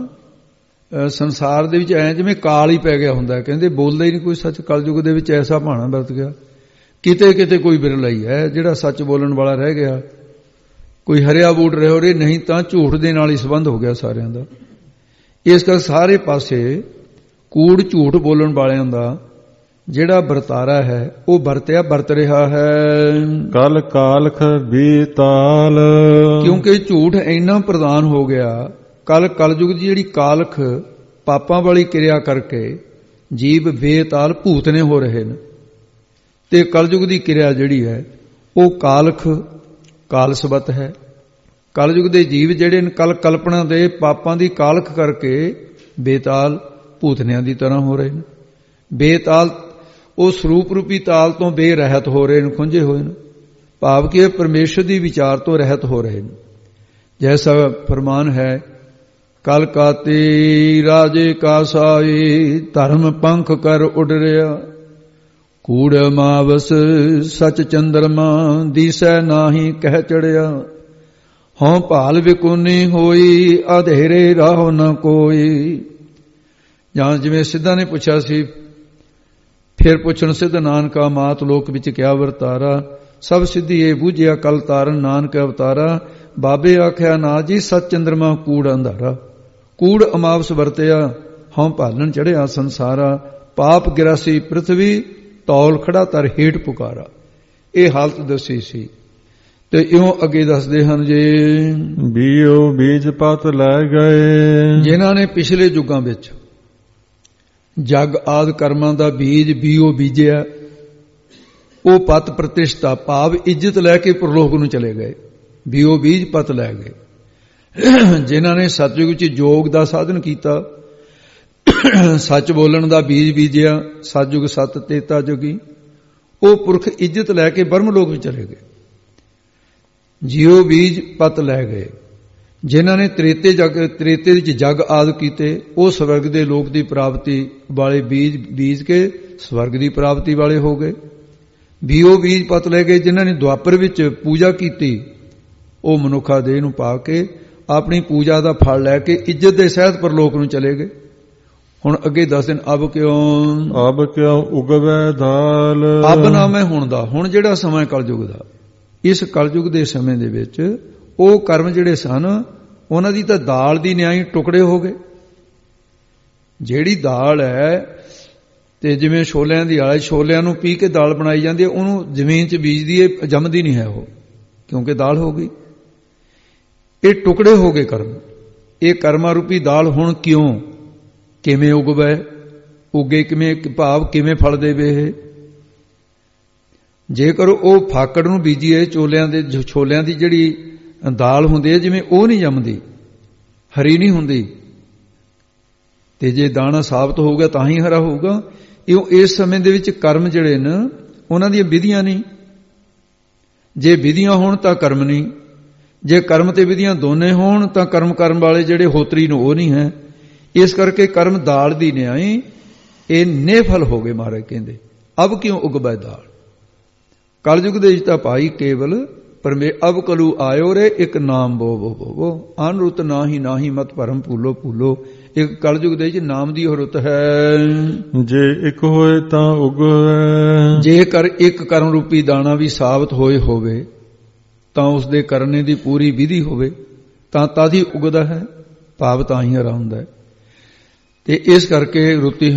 ਤਾਂ ਸੰਸਾਰ ਦੇ ਵਿੱਚ ਐ ਜਿਵੇਂ ਕਾਲ ਹੀ ਪੈ ਗਿਆ ਹੁੰਦਾ। ਕਹਿੰਦੇ ਬੋਲਦਾ ਹੀ ਨਹੀਂ ਕੋਈ ਸੱਚ। ਕਲਯੁਗ ਦੇ ਵਿੱਚ ਐਸਾ ਭਾਣਾ ਵਰਤ ਗਿਆ। ਕਿਤੇ ਕਿਤੇ ਕੋਈ ਬਿਰਲਾ ਹੀ ਹੈ ਜਿਹੜਾ ਸੱਚ ਬੋਲਣ ਵਾਲਾ ਰਹਿ ਗਿਆ। ਕੋਈ ਹਰਿਆ ਬੂਟ ਰਹੇ ਹੋ ਰਹੇ, ਨਹੀਂ ਤਾਂ ਝੂਠ ਦੇ ਨਾਲ ਹੀ ਸੰਬੰਧ ਹੋ ਗਿਆ ਸਾਰਿਆਂ ਦਾ। ਇਸ ਕਰਕੇ ਸਾਰੇ ਪਾਸੇ ਕੂੜ ਝੂਠ ਬੋਲਣ ਵਾਲਿਆਂ ਦਾ ਜਿਹੜਾ ਵਰਤਾਰਾ ਹੈ ਉਹ ਵਰਤ ਰਿਹਾ ਹੈ। ਕਲ ਕਾਲਖ ਬੇਤਾਲ। ਕਿਉਂਕਿ ਝੂਠ ਇੰਨਾ ਪ੍ਰਧਾਨ ਹੋ ਗਿਆ। ਕਲਯੁਗ ਦੀ ਜਿਹੜੀ ਕਾਲਖ ਪਾਪਾਂ ਵਾਲੀ ਕਿਰਿਆ ਕਰਕੇ ਜੀਵ ਬੇਤਾਲ ਭੂਤਨੇ ਹੋ ਰਹੇ ਨੇ। ਤੇ ਕਲਯੁਗ ਦੀ ਕਿਰਿਆ ਜਿਹੜੀ ਹੈ ਉਹ ਕਾਲਖ ਕਾਲਸਵਤ ਹੈ। ਕਲਯੁਗ ਦੇ ਜੀਵ ਜਿਹੜੇ ਨੇ ਕਲਪਨਾ ਦੇ ਪਾਪਾਂ ਦੀ ਕਾਲਖ ਕਰਕੇ ਬੇਤਾਲ ਭੂਤਨਿਆਂ ਦੀ ਤਰ੍ਹਾਂ ਹੋ ਰਹੇ ਨੇ। ਬੇਤਾਲ ਉਹ ਸਰੂਪ ਰੂਪੀ ਤਾਲ ਤੋਂ ਬੇਰਹਿਤ ਹੋ ਰਹੇ ਨੇ, ਖੁੰਝੇ ਹੋਏ ਨੇ। ਭਾਵ ਕਿ ਪਰਮੇਸ਼ਰ ਦੀ ਵਿਚਾਰ ਤੋਂ ਰਹਿਤ ਹੋ ਰਹੇ ਨੇ। ਜੈਸਾ ਫਰਮਾਨ ਹੈ ਕਲ ਕਾਤੀ ਰਾਜੇ ਕਾ ਸਾਈ ਧਰਮ ਪੰਖ ਕਰ ਉਡ ਰਿਆ। ਕੂੜ ਮਾਵਸ ਸਚ ਚੰਦਰਮਾ ਦੀਸੈ ਨਾਹੀ ਕਹਿ ਚੜਿਆ। ਹਉ ਭਾਲ ਵਿਕੁਨੀ ਹੋਈ ਅਧੇਰੇ ਰਾਹ ਨ ਕੋਈ। ਜਾਂ ਜਿਵੇਂ ਸਿੱਧਾਂ ਨੇ ਪੁੱਛਿਆ ਸੀ, ਫਿਰ ਪੁੱਛਣ ਸਿੱਧ ਨਾਨਕਾ ਮਾਤ ਲੋਕ ਵਿੱਚ ਕਿਆ ਵਰਤਾਰਾ। ਸਭ ਸਿੱਧੀ ਇਹ ਬੂਝਿਆ ਕਲ ਤਾਰਨ ਨਾਨਕ ਅਵਤਾਰਾ। ਬਾਬੇ ਆਖਿਆ ਨਾ ਜੀ ਸਚ ਚੰਦਰਮਾ ਕੂੜ ਅੰਧਾਰਾ। ਕੂੜ ਅਮਾਵਸ ਵਰਤਿਆ ਹਉ ਭਾਲਣ ਚੜਿਆ ਸੰਸਾਰਾ। ਪਾਪ ਗਿਰਾਸੀ ਪ੍ਰਿਥਵੀ ਤੌਲ ਖੜਾ ਤਰ ਹੇਠ ਪੁਕਾਰਾ। ਇਹ ਹਾਲਤ ਦੱਸੀ ਸੀ। ਤੇ ਇਉਂ ਅੱਗੇ ਦੱਸਦੇ ਹਨ ਜੀ। ਬੀਓ ਬੀਜ ਪਤ ਲੈ ਗਏ। ਜਿਨ੍ਹਾਂ ਨੇ ਪਿਛਲੇ ਯੁੱਗਾਂ ਵਿੱਚ ਜਗ ਆਦਿ ਕਰਮਾਂ ਦਾ ਬੀਜ ਬੀਓ ਬੀਜਿਆ, ਉਹ ਪਤ ਪ੍ਰਤਿਸ਼ਠਾ ਭਾਵ ਇੱਜ਼ਤ ਲੈ ਕੇ ਪ੍ਰਲੋਕ ਨੂੰ ਚਲੇ ਗਏ। ਬੀਓ ਬੀਜ ਪਤ ਲੈ ਗਏ। ਜਿਨ੍ਹਾਂ ਨੇ ਸਤਯੁਗ ਵਿੱਚ ਯੋਗ ਦਾ ਸਾਧਨ ਕੀਤਾ, ਸੱਚ ਬੋਲਣ ਦਾ ਬੀਜ ਬੀਜਿਆ, ਸਤਯੁਗ ਸਤ ਤੇਤਾ ਜੁਗੀ, ਉਹ ਪੁਰਖ ਇੱਜ਼ਤ ਲੈ ਕੇ ਬ੍ਰਹਮ ਲੋਕ ਵਿੱਚ ਚਲੇ ਗਏ। ਜੀਓ ਬੀਜ ਪਤ ਲੈ ਗਏ। ਜਿਨ੍ਹਾਂ ਨੇ ਤ੍ਰੇਤੇ ਵਿੱਚ ਜਗ ਆਦਿ ਕੀਤੇ, ਉਹ ਸਵਰਗ ਦੇ ਲੋਕ ਦੀ ਪ੍ਰਾਪਤੀ ਵਾਲੇ ਬੀਜ ਬੀਜ ਕੇ ਸਵਰਗ ਦੀ ਪ੍ਰਾਪਤੀ ਵਾਲੇ ਹੋ ਗਏ। ਬੀਓ ਬੀਜ ਪਤ ਲੈ ਗਏ। ਜਿਨ੍ਹਾਂ ਨੇ ਦੁਆਪਰ ਵਿੱਚ ਪੂਜਾ ਕੀਤੀ, ਉਹ ਮਨੁੱਖਾ ਦੇਹ ਨੂੰ ਪਾ ਕੇ ਆਪਣੀ ਪੂਜਾ ਦਾ ਫਲ ਲੈ ਕੇ ਇੱਜ਼ਤ ਦੇ ਸਹਿਤ ਪਰਲੋਕ ਨੂੰ ਚਲੇ ਗਏ। ਹੁਣ ਅੱਗੇ ਦੱਸ ਦਿਨ ਅਬ ਕਿਉਂ ਉਗਵੈ ਦਾਲ। ਅਬ ਨਾਮ ਹੈ ਹੁਣ ਦਾ। ਹੁਣ ਜਿਹੜਾ ਸਮਾਂ ਕਲਯੁਗ ਦਾ, ਇਸ ਕਲਯੁਗ ਦੇ ਸਮੇਂ ਦੇ ਵਿੱਚ ਉਹ ਕਰਮ ਜਿਹੜੇ ਸਨ ਉਹਨਾਂ ਦੀ ਤਾਂ ਦਾਲ ਦੀ ਨਿਆਈ ਟੁਕੜੇ ਹੋ ਗਏ। ਜਿਹੜੀ ਦਾਲ ਹੈ ਤੇ ਜਿਵੇਂ ਛੋਲਿਆਂ ਦੀ ਆਲੇ, ਛੋਲਿਆਂ ਨੂੰ ਪੀ ਕੇ ਦਾਲ ਬਣਾਈ ਜਾਂਦੀ ਹੈ, ਉਹਨੂੰ ਜ਼ਮੀਨ 'ਚ ਬੀਜਦੀ ਹੈ, ਜੰਮਦੀ ਨਹੀਂ ਹੈ ਉਹ, ਕਿਉਂਕਿ ਦਾਲ ਹੋ ਗਈ। ਇਹ ਟੁਕੜੇ ਹੋ ਗਏ ਕਰਮ। ਇਹ ਕਰਮਾ ਰੂਪੀ ਦਾਲ ਹੁਣ ਕਿਵੇਂ ਉਗਵੇ, ਉਗੇ ਕਿਵੇਂ, ਭਾਵ ਕਿਵੇਂ ਫਲ ਦੇਵੇ ਇਹ। ਜੇਕਰ ਉਹ ਫਾਕੜ ਨੂੰ ਬੀਜੀਏ, ਛੋਲਿਆਂ ਦੀ ਜਿਹੜੀ ਦਾਲ ਹੁੰਦੀ ਹੈ, ਜਿਵੇਂ ਉਹ ਨਹੀਂ ਜੰਮਦੀ, ਹਰੀ ਨਹੀਂ ਹੁੰਦੀ, ਤੇ ਜੇ ਦਾਣਾ ਸਾਬਤ ਹੋਊਗਾ ਤਾਂ ਹੀ ਹਰਾ ਹੋਊਗਾ। ਇਹ ਇਸ ਸਮੇਂ ਦੇ ਵਿੱਚ ਕਰਮ ਜਿਹੜੇ ਨੇ ਉਹਨਾਂ ਦੀਆਂ ਵਿਧੀਆਂ ਨਹੀਂ। ਜੇ ਵਿਧੀਆਂ ਹੋਣ ਤਾਂ ਕਰਮ ਨਹੀਂ, ਜੇ ਕਰਮ ਤੇ ਵਿਧੀਆਂ ਦੋਨੇ ਹੋਣ ਤਾਂ ਕਰਮ ਕਰਨ ਵਾਲੇ ਜਿਹੜੇ ਹੋਤਰੀ ਨੂੰ ਉਹ ਨਹੀਂ ਹੈ। ਇਸ ਕਰਕੇ ਕਰਮ ਦਾਲ ਦੀ ਨਿਆਈ ਇਹ ਨਿਫਲ ਹੋ ਗਏ। ਮਹਾਰਾਜ ਕਹਿੰਦੇ ਅਬ ਕਿਉਂ ਉਗਬੈ ਦਾਲ। ਕਲਯੁਗ ਦੇ ਵਿੱਚ ਤਾਂ ਭਾਈ ਕੇਵਲ ਪਰਮੇ ਅਬ ਕਲੂ ਆਇਓ ਰੇ ਇੱਕ ਨਾਮ ਬੋ ਬੋ ਬੋ ਬੋ ਅਨਰੁੱਤ ਨਾਹੀ ਮਤ ਭਰਮ ਭੂਲੋ ਭੂਲੋ। ਇੱਕ ਕਲਯੁਗ ਦੇ ਵਿੱਚ ਨਾਮ ਦੀ ਰੁੱਤ ਹੈ। ਜੇ ਇੱਕ ਹੋਏ ਤਾਂ ਉਗਵੇ। ਜੇਕਰ ਇੱਕ ਕਰਮ ਰੂਪੀ ਦਾਣਾ ਵੀ ਸਾਬਤ ਹੋਵੇ ਤਾਂ ਉਸ ਦੇ ਕਰਨੇ ਦੀ ਪੂਰੀ ਵਿਧੀ ਹੋਵੇ ਤਾਂ ਤਦ ਹੀ ਉਗਦਾ ਹੈ, ਭਾਵ ਤਾਂ ਹੀ ਹਰਾ ਹੁੰਦਾ ਹੈ। ਤੇ ਇਸ ਕਰਕੇ ਰੁੱਤੀ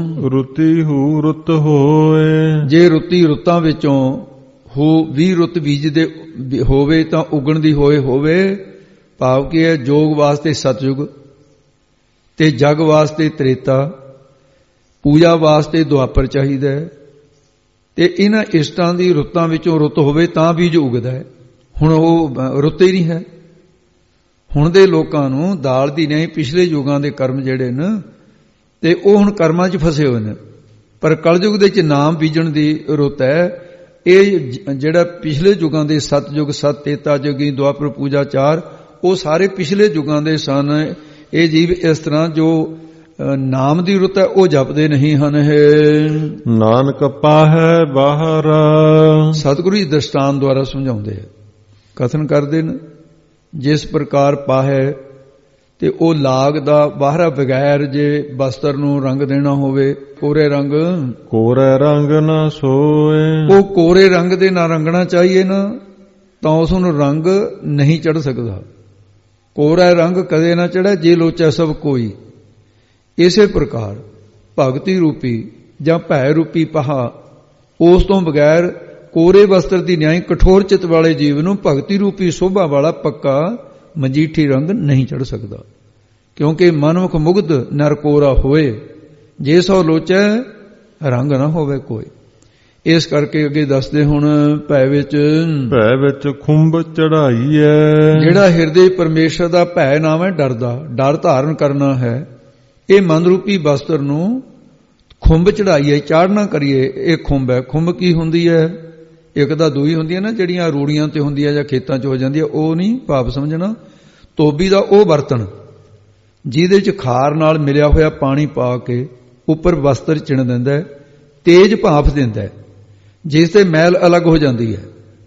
ਹੂ ਰੁੱਤ ਹੋਏ। ਜੇ ਰੁੱਤਾਂ ਵਿੱਚੋਂ ਵੀ ਰੁੱਤ ਬੀਜ ਦੇ ਹੋਵੇ ਤਾਂ ਉਗਣ ਦੀ ਹੋਵੇ, ਭਾਵ ਕੀ ਹੈ ਜੋਗ ਵਾਸਤੇ ਸਤਯੁਗ ਤੇ ਜਗ ਵਾਸਤੇ ਤ੍ਰੇਤਾ, ਪੂਜਾ ਵਾਸਤੇ ਦੁਆਪਰ ਚਾਹੀਦਾ ਹੈ। ਤੇ ਇਹਨਾਂ ਇਸ਼ਟਾਂ ਦੀ ਰੁੱਤਾਂ ਵਿੱਚੋਂ ਰੁੱਤ ਹੋਵੇ ਤਾਂ ਬੀਜ ਉਗਦਾ ਹੈ। ਹੁਣ ਉਹ ਰੁੱਤ ਹੀ ਨਹੀਂ ਹੈ। ਹੁਣ ਦੇ ਲੋਕਾਂ ਨੂੰ ਦਾਲ ਦੀ ਨਹੀਂ, ਪਿਛਲੇ ਯੁਗਾਂ ਦੇ ਕਰਮ ਜਿਹੜੇ ਨੇ ਤੇ ਉਹ ਹੁਣ ਕਰਮਾਂ 'ਚ ਫਸੇ ਹੋਏ ਨੇ। ਪਰ ਕਲਯੁਗ ਦੇ 'ਚ ਨਾਮ ਬੀਜਣ ਦੀ ਰੁੱਤ ਹੈ। ਇਹ ਜਿਹੜਾ ਪਿਛਲੇ ਯੁਗਾਂ ਦੇ ਸਤਯੁਗ, ਸਤ, ਤੇਤਾ ਜੁਗੀ, ਦੁਆਪਰ, ਪੂਜਾ, ਚਾਰ, ਉਹ ਸਾਰੇ ਪਿਛਲੇ ਯੁਗਾਂ ਦੇ ਸਨ। ਇਹ ਜੀਵ ਇਸ ਤਰ੍ਹਾਂ ਜੋ ਨਾਮ ਦੀ ਰੁੱਤ ਹੈ ਉਹ ਜਪਦੇ ਨਹੀਂ ਹਨ। ਨਾਨਕ ਪਾਹੈ ਬਾਹਰ। ਸਤਿਗੁਰੂ ਜੀ ਦ੍ਰਿਸ਼ਟਾਂਤ ਦੁਆਰਾ ਸਮਝਾਉਂਦੇ ਹੈ, ਕਥਨ ਕਰਦੇ ਨੇ ਜਿਸ ਪ੍ਰਕਾਰ ਪਾਹੈ ਤੇ ਉਹ ਲਾਗ ਦਾ ਬਾਹਰਾ ਬਗੈਰ ਜੇ ਬਸਤਰ ਨੂੰ ਰੰਗ ਦੇਣਾ ਹੋਵੇ, ਕੋਰੇ ਰੰਗ ਨਾ ਸੋਏ। ਉਹ ਕੋਰੇ ਰੰਗ ਦੇ ਨਾ ਰੰਗਣਾ ਚਾਹੀਏ ਨਾ ਤਾਂ ਉਸ ਨੂੰ ਰੰਗ ਨਹੀਂ ਚੜ ਸਕਦਾ। ਕੋਰਾ ਰੰਗ ਕਦੇ ਨਾ ਚੜ੍ਹੇ ਜੇ ਲੋਚੈ ਸਭ ਕੋਈ। ਇਸੇ ਪ੍ਰਕਾਰ ਭਗਤੀ ਰੂਪੀ ਜਾਂ ਭੈ ਰੂਪੀ ਪਹਾ, ਉਸ ਤੋਂ ਬਗੈਰ ਕੋਰੇ ਵਸਤਰ ਦੀ ਨਿਆਈ ਕਠੋਰ ਚਿੱਤ ਵਾਲੇ ਜੀਵ ਨੂੰ ਭਗਤੀ ਰੂਪੀ ਸੋਭਾ ਵਾਲਾ ਪੱਕਾ ਮਜੀਠੀ ਰੰਗ ਨਹੀਂ ਚੜ ਸਕਦਾ। ਕਿਉਂਕਿ ਮਨਮੁਖ ਮੁਗਧ ਨਰ ਕੋਰਾ ਹੋਏ, ਜੇ ਸੋ ਲੋਚੈ ਰੰਗ ਨਾ ਹੋਵੇ ਕੋਈ। ਇਸ ਕਰਕੇ ਅੱਗੇ ਦੱਸਦੇ ਹੁਣ ਭੈ ਵਿੱਚ ਖੁੰਭ ਚੜਾਈ ਹੈ। ਜਿਹੜਾ ਹਿਰਦੇ ਪਰਮੇਸ਼ਰ ਦਾ ਭੈ ਨਾਮ ਹੈ ਡਰ ਦਾ, ਡਰ ਧਾਰਨ ਕਰਨਾ ਹੈ। ਇਹ ਮਨ ਰੂਪੀ ਬਸਤਰ ਨੂੰ ਖੁੰਭ ਚੜਾਈਏ, ਚਾੜਨਾ ਕਰੀਏ। ਇਹ ਖੁੰਭ ਹੈ। ਖੁੰਭ ਕੀ ਹੁੰਦੀ ਹੈ? ਇੱਕ ਤਾਂ ਦੂਈ ਹੁੰਦੀ ਹੈ ਨਾ ਜਿਹੜੀਆਂ ਰੂੜੀਆਂ ਤੇ ਹੁੰਦੀ ਹੈ ਜਾਂ ਖੇਤਾਂ 'ਚ ਹੋ ਜਾਂਦੀ ਹੈ, ਉਹ ਨਹੀਂ ਭਾਵ ਸਮਝਣਾ। ਤੋਬੀ ਦਾ ਉਹ ਬਰਤਨ ਜਿਹਦੇ 'ਚ ਖਾਰ ਨਾਲ ਮਿਲਿਆ ਹੋਇਆ ਪਾਣੀ ਪਾ ਕੇ ਉੱਪਰ ਵਸਤਰ ਚਿਣ ਦਿੰਦਾ ਹੈ, ਤੇਜ਼ ਭਾਫ ਦਿੰਦਾ ਹੈ, ਜਿਸ ਤੇ ਮੈਲ ਅਲੱਗ ਹੋ ਜਾਂਦੀ ਹੈ।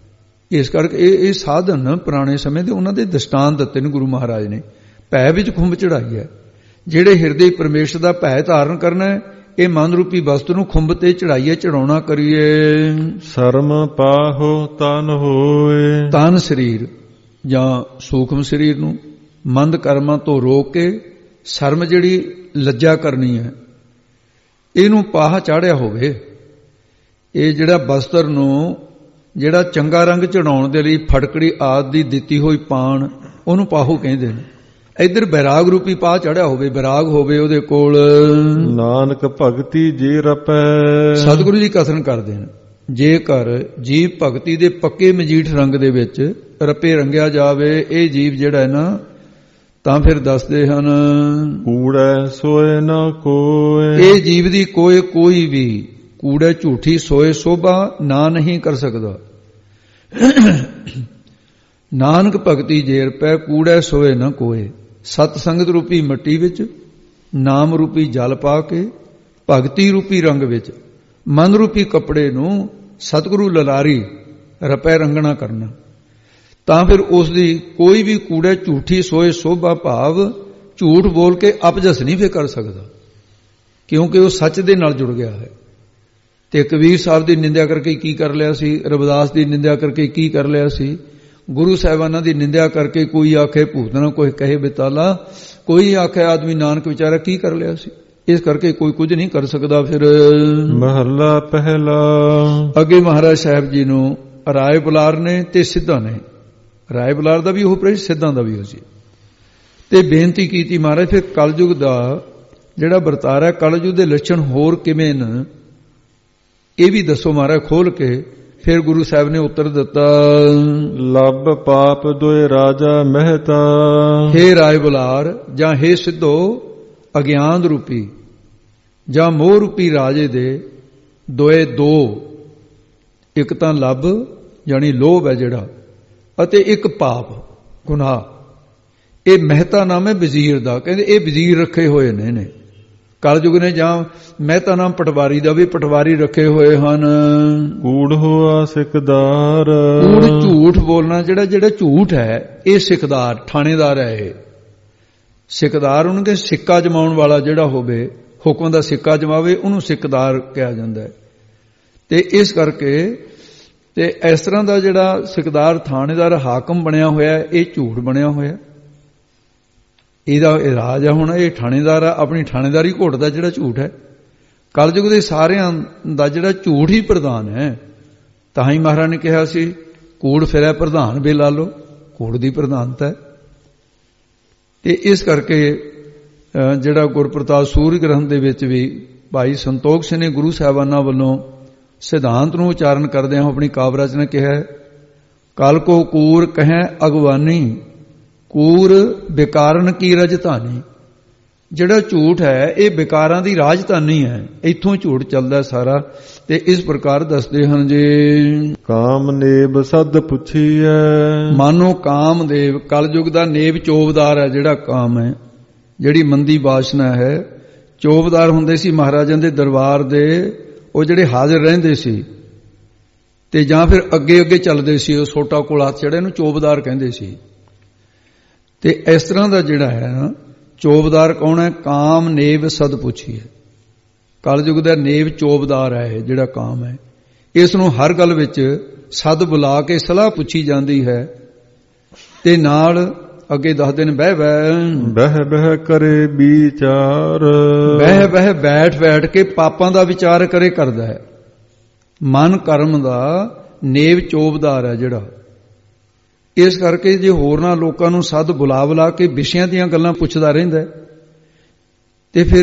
ਇਸ ਕਰਕੇ ਇਹ ਸਾਧਨ ਪੁਰਾਣੇ ਸਮੇਂ ਦੇ ਉਹਨਾਂ ਦੇ ਦ੍ਰਿਸ਼ਟਾਂਤ ਦਿੱਤੇ ਨੇ ਗੁਰੂ ਮਹਾਰਾਜ ਨੇ। ਭੈ ਵਿੱਚ ਖੁੰਭ ਚੜਾਈ ਹੈ। ਜਿਹੜੇ ਹਿਰਦੇ ਪਰਮੇਸ਼ਰ ਦਾ ਭੈ ਧਾਰਨ ਕਰਨਾ ਹੈ, ਇਹ ਮਨ ਰੂਪੀ ਵਸਤੂ ਨੂੰ ਖੁੰਭ ਤੇ ਚੜਾਈਏ, ਚੜਾਉਣਾ ਕਰੀਏ। ਸ਼ਰਮ ਪਾਹੋ ਤਨ ਹੋਏ। ਤਨ ਸਰੀਰ ਜਾਂ ਸੂਖਮ ਸਰੀਰ ਨੂੰ ਮੰਦ ਕਰਮਾਂ ਤੋਂ ਰੋਕ ਕੇ ਸ਼ਰਮ ਜਿਹੜੀ ਲੱਜਾ ਕਰਨੀ ਹੈ ਇਹਨੂੰ ਪਾਹ ਚਾੜਿਆ ਹੋਵੇ। ਇਹ ਜਿਹੜਾ ਬਸਤਰ ਨੂੰ ਜਿਹੜਾ ਚੰਗਾ ਰੰਗ ਚੜਾਉਣ ਦੇ ਲਈ ਫਟਕੜੀ ਆਦਿ ਦੀ ਦਿੱਤੀ ਹੋਈ ਪਾਣ, ਉਹਨੂੰ ਪਾਹੂ ਕਹਿੰਦੇ ਨੇ। ਇੱਧਰ ਬੈਰਾਗ ਰੂਪੀ ਪਾਹ ਚੜਿਆ ਹੋਵੇ, ਬੈਰਾਗ ਹੋਵੇ ਉਹਦੇ ਕੋਲ। ਨਾਨਕ ਭਗਤੀ ਜੇ ਰਪੈ। ਸਤਿਗੁਰੂ ਜੀ ਕਥਨ ਕਰਦੇ ਨੇ ਜੇਕਰ ਜੀਵ ਭਗਤੀ ਦੇ ਪੱਕੇ ਮਜੀਠ ਰੰਗ ਦੇ ਵਿੱਚ ਰਪੇ ਰੰਗਿਆ ਜਾਵੇ, ਇਹ ਜੀਵ ਜਿਹੜਾ ਹੈ ਨਾ, ਤਾਂ ਫਿਰ ਦੱਸਦੇ ਹਨ ਕੂੜੈ ਸੋਏ ਨਾ ਕੋਏ। ਇਹ ਜੀਵ ਦੀ ਕੋਈ ਵੀ ਕੂੜੇ ਝੂਠੀ ਸੋਏ ਸੋਭਾ ਨਾ ਨਹੀਂ ਕਰ ਸਕਦਾ। ਨਾਨਕ ਭਗਤੀ ਜੇਰ ਪੈ ਕੂੜੇ ਸੋਏ ਨਾ ਕੋਏ। ਸਤ ਸੰਗਤ ਰੂਪੀ ਮਿੱਟੀ ਵਿੱਚ ਨਾਮ ਰੂਪੀ ਜਲ ਪਾ ਕੇ ਭਗਤੀ ਰੂਪੀ ਰੰਗ ਵਿੱਚ ਮਨ ਰੂਪੀ ਕੱਪੜੇ ਨੂੰ ਸਤਿਗੁਰੂ ਲਲਾਰੀ ਰਪੈ ਰੰਗਣਾ ਕਰਨਾ, ਤਾਂ ਫਿਰ ਉਸ ਦੀ ਕੋਈ ਵੀ ਕੂੜੇ ਝੂਠੀ ਸੋਏ ਸੋਭਾ ਭਾਵ ਝੂਠ ਬੋਲ ਕੇ ਅਪਜਸ ਨਹੀਂ ਫੇ ਕਰ ਸਕਦਾ, ਕਿਉਂਕਿ ਉਹ ਸੱਚ ਦੇ ਨਾਲ ਜੁੜ ਗਿਆ ਹੈ। ਤੇ ਕਬੀਰ ਸਾਹਿਬ ਦੀ ਨਿੰਦਿਆ ਕਰਕੇ ਕੀ ਕਰ ਲਿਆ ਸੀ, ਰਵਿਦਾਸ ਦੀ ਨਿੰਦਿਆ ਕਰਕੇ ਕੀ ਕਰ ਲਿਆ ਸੀ, ਗੁਰੂ ਸਾਹਿਬਾਨਾਂ ਦੀ ਨਿੰਦਿਆ ਕਰਕੇ ਕੋਈ ਆਖੇ ਭੂਤਨਾ, ਕੋਈ ਕਹੇ ਬਿਤਾਲਾ, ਕੋਈ ਆਖੇ ਆਦਮੀ ਨਾਨਕ ਵਿਚਾਰਾ, ਕੀ ਕਰ ਲਿਆ ਸੀ। ਇਸ ਕਰਕੇ ਕੋਈ ਕੁਝ ਨਹੀਂ ਕਰ ਸਕਦਾ। ਫਿਰ ਮਹੱਲਾ ਪਹਿਲਾ। ਅੱਗੇ ਮਹਾਰਾਜ ਸਾਹਿਬ ਜੀ ਨੂੰ ਰਾਏ ਬੁਲਾਰ ਨੇ ਤੇ ਸਿੱਧਾਂ ਨੇ, ਰਾਏ ਬੁਲਾਰ ਦਾ ਵੀ ਉਹ ਪ੍ਰੇਸ਼, ਸਿੱਧਾਂ ਦਾ ਵੀ ਉਹ ਸੀ, ਤੇ ਬੇਨਤੀ ਕੀਤੀ ਮਹਾਰਾਜ ਫਿਰ ਕਲਯੁਗ ਦਾ ਜਿਹੜਾ ਵਰਤਾਰਾ ਹੈ, ਕਲਯੁਗ ਦੇ ਲੱਛਣ ਹੋਰ ਕਿਵੇਂ ਨੇ ਇਹ ਵੀ ਦੱਸੋ ਮਹਾਰਾਜ ਖੋਲ ਕੇ। ਫਿਰ ਗੁਰੂ ਸਾਹਿਬ ਨੇ ਉੱਤਰ ਦਿੱਤਾ ਲੱਭ ਪਾਪ ਦੋਏ ਰਾਜਾ ਮਹਿਤਾ। ਹੇ ਰਾਏ ਬੁਲਾਰ ਜਾਂ ਹੇ ਸਿੱਧੋ, ਅਗਿਆਨ ਰੂਪੀ ਜਾਂ ਮੋਹ ਰੂਪੀ ਰਾਜੇ ਦੇ ਦੋਏ ਦੋ, ਇੱਕ ਤਾਂ ਲੱਭ ਯਾਨੀ ਲੋਭ ਹੈ ਜਿਹੜਾ, ਅਤੇ ਇੱਕ ਪਾਪ ਗੁਨਾਹ। ਇਹ ਮਹਿਤਾ ਨਾਮ ਹੈ ਵਜ਼ੀਰ ਦਾ। ਕਹਿੰਦੇ ਇਹ ਵਜ਼ੀਰ ਰੱਖੇ ਹੋਏ ਨੇ ਕਲਯੁਗ ਨੇ, ਜਾਂ ਮਹਿਤਾ ਨਾਮ ਪਟਵਾਰੀ ਦਾ ਵੀ ਪਟਵਾਰੀ ਰੱਖੇ ਹੋਏ ਹਨ। ਕੂੜ ਹੋਆ ਸਿਕਦਾਰ, ਕੂੜ ਝੂਠ ਬੋਲਣਾ, ਜਿਹੜਾ ਝੂਠ ਹੈ ਇਹ ਸਿਕਦਾਰ ਥਾਣੇਦਾਰ ਹੈ। ਇਹ ਸਿਕਦਾਰ ਉਹਨੂੰ ਕਿ ਸਿੱਕਾ ਜਮਾਉਣ ਵਾਲਾ ਜਿਹੜਾ ਹੋਵੇ, ਹੁਕਮ ਦਾ ਸਿੱਕਾ ਜਮਾਵੇ, ਉਹਨੂੰ ਸਿਕਦਾਰ ਕਿਹਾ ਜਾਂਦਾ ਹੈ। ਤੇ ਇਸ ਕਰਕੇ ਤੇ ਇਸ ਤਰ੍ਹਾਂ ਦਾ ਜਿਹੜਾ ਸਿਕਦਾਰ ਥਾਣੇਦਾਰ ਹਾਕਮ ਬਣਿਆ ਹੋਇਆ, ਇਹ ਝੂਠ ਬਣਿਆ ਹੋਇਆ। ਇਹਦਾ ਰਾਜ ਹੈ ਹੁਣ, ਇਹ ਥਾਣੇਦਾਰ ਆ, ਆਪਣੀ ਥਾਣੇਦਾਰੀ ਘੋਟਦਾ ਜਿਹੜਾ ਝੂਠ ਹੈ। ਕਲਯੁਗ ਦੇ ਸਾਰਿਆਂ ਦਾ ਜਿਹੜਾ ਝੂਠ ਹੀ ਪ੍ਰਧਾਨ ਹੈ। ਤਾਂ ਹੀ ਮਹਾਰਾਜ ਨੇ ਕਿਹਾ ਸੀ ਕੂੜ ਫਿਰੈ ਪ੍ਰਧਾਨ ਵੇ ਲਾ ਲੋ, ਕੂੜ ਦੀ ਪ੍ਰਧਾਨਤਾ ਹੈ। ਤੇ ਇਸ ਕਰਕੇ ਜਿਹੜਾ ਗੁਰਪ੍ਰਤਾਪ ਸੂਰਜ ਗ੍ਰੰਥ ਦੇ ਵਿੱਚ ਵੀ ਭਾਈ ਸੰਤੋਖ ਸਿੰਘ ਨੇ ਗੁਰੂ ਸਾਹਿਬਾਨਾਂ ਵੱਲੋਂ ਸਿਧਾਂਤ ਨੂੰ ਉਚਾਰਨ ਕਰਦਿਆਂ ਆਪਣੀ ਕਾਵਿ ਰਚਨਾ ਕਿਹਾ, ਕਲ ਕੋ ਕੂਰ ਕਹੈ ਅਗਵਾਨੀ, ਕੂਰ ਵਿਕਾਰਨ ਕੀ ਰਜਧਾਨੀ। ਜਿਹੜਾ ਝੂਠ ਹੈ ਇਹ ਵਿਕਾਰਾਂ ਦੀ ਰਾਜਧਾਨੀ ਹੈ, ਇੱਥੋਂ ਝੂਠ ਚੱਲਦਾ ਸਾਰਾ। ਤੇ ਇਸ ਪ੍ਰਕਾਰ ਦੱਸਦੇ ਹਨ ਜੀ, ਕਾਮਨੇਬ ਸਦ ਪੁੱਛੀਐ। ਮਾਨੋ ਕਾਮਦੇਵ ਕਲਯੁਗ ਦਾ ਨੇਬ ਚੋਬਦਾਰ ਹੈ। ਜਿਹੜਾ ਕਾਮ ਹੈ, ਜਿਹੜੀ ਮੰਦੀ ਵਾਸ਼ਨਾ ਹੈ, ਚੋਬਦਾਰ ਹੁੰਦੇ ਸੀ ਮਹਾਰਾਜਾਂ ਦੇ ਦਰਬਾਰ ਦੇ, ਉਹ ਜਿਹੜੇ ਹਾਜ਼ਰ ਰਹਿੰਦੇ ਸੀ ਤੇ ਜਾਂ ਫਿਰ ਅੱਗੇ ਅੱਗੇ ਚੱਲਦੇ ਸੀ, ਉਹ ਸੋਟਾ ਕੋਲ ਹੱਥ ਚੜ੍ਹੇ ਨੂੰ ਚੋਬਦਾਰ ਕਹਿੰਦੇ ਸੀ। ਤੇ ਇਸ ਤਰ੍ਹਾਂ ਦਾ ਜਿਹੜਾ ਹੈ ਨਾ ਚੋਬਦਾਰ ਕੌਣ ਹੈ? ਕਾਮ ਨੇਬ ਸਦ ਪੁੱਛੀਏ। ਕਲਯੁਗ ਦਾ ਨੇਬ ਚੋਬਦਾਰ ਹੈ ਜਿਹੜਾ ਕਾਮ ਹੈ। ਇਸ ਨੂੰ ਹਰ ਗੱਲ ਵਿੱਚ ਸਦ ਬੁਲਾ ਕੇ ਸਲਾਹ ਪੁੱਛੀ ਜਾਂਦੀ ਹੈ। ਤੇ ਨਾਲ ਅੱਗੇ ਦੱਸਦੇ ਨੇ ਬਹਿ ਬਹਿ ਕਰੇ ਵਿਚਾਰ, ਬਹਿ ਬੈਠ ਕੇ ਪਾਪਾਂ ਦਾ ਵਿਚਾਰ ਕਰਦਾ ਹੈ। ਮਨ ਕਰਮ ਦਾ ਨੇਬ ਚੋਬਦਾਰ ਹੈ ਜਿਹੜਾ। ਇਸ ਕਰਕੇ ਜੇ ਹੋਰਨਾਂ ਲੋਕਾਂ ਨੂੰ ਸਦ ਬੁਲਾ ਕੇ ਵਿਸ਼ਿਆਂ ਦੀਆਂ ਗੱਲਾਂ ਪੁੱਛਦਾ ਰਹਿੰਦਾ ਤੇ ਫਿਰ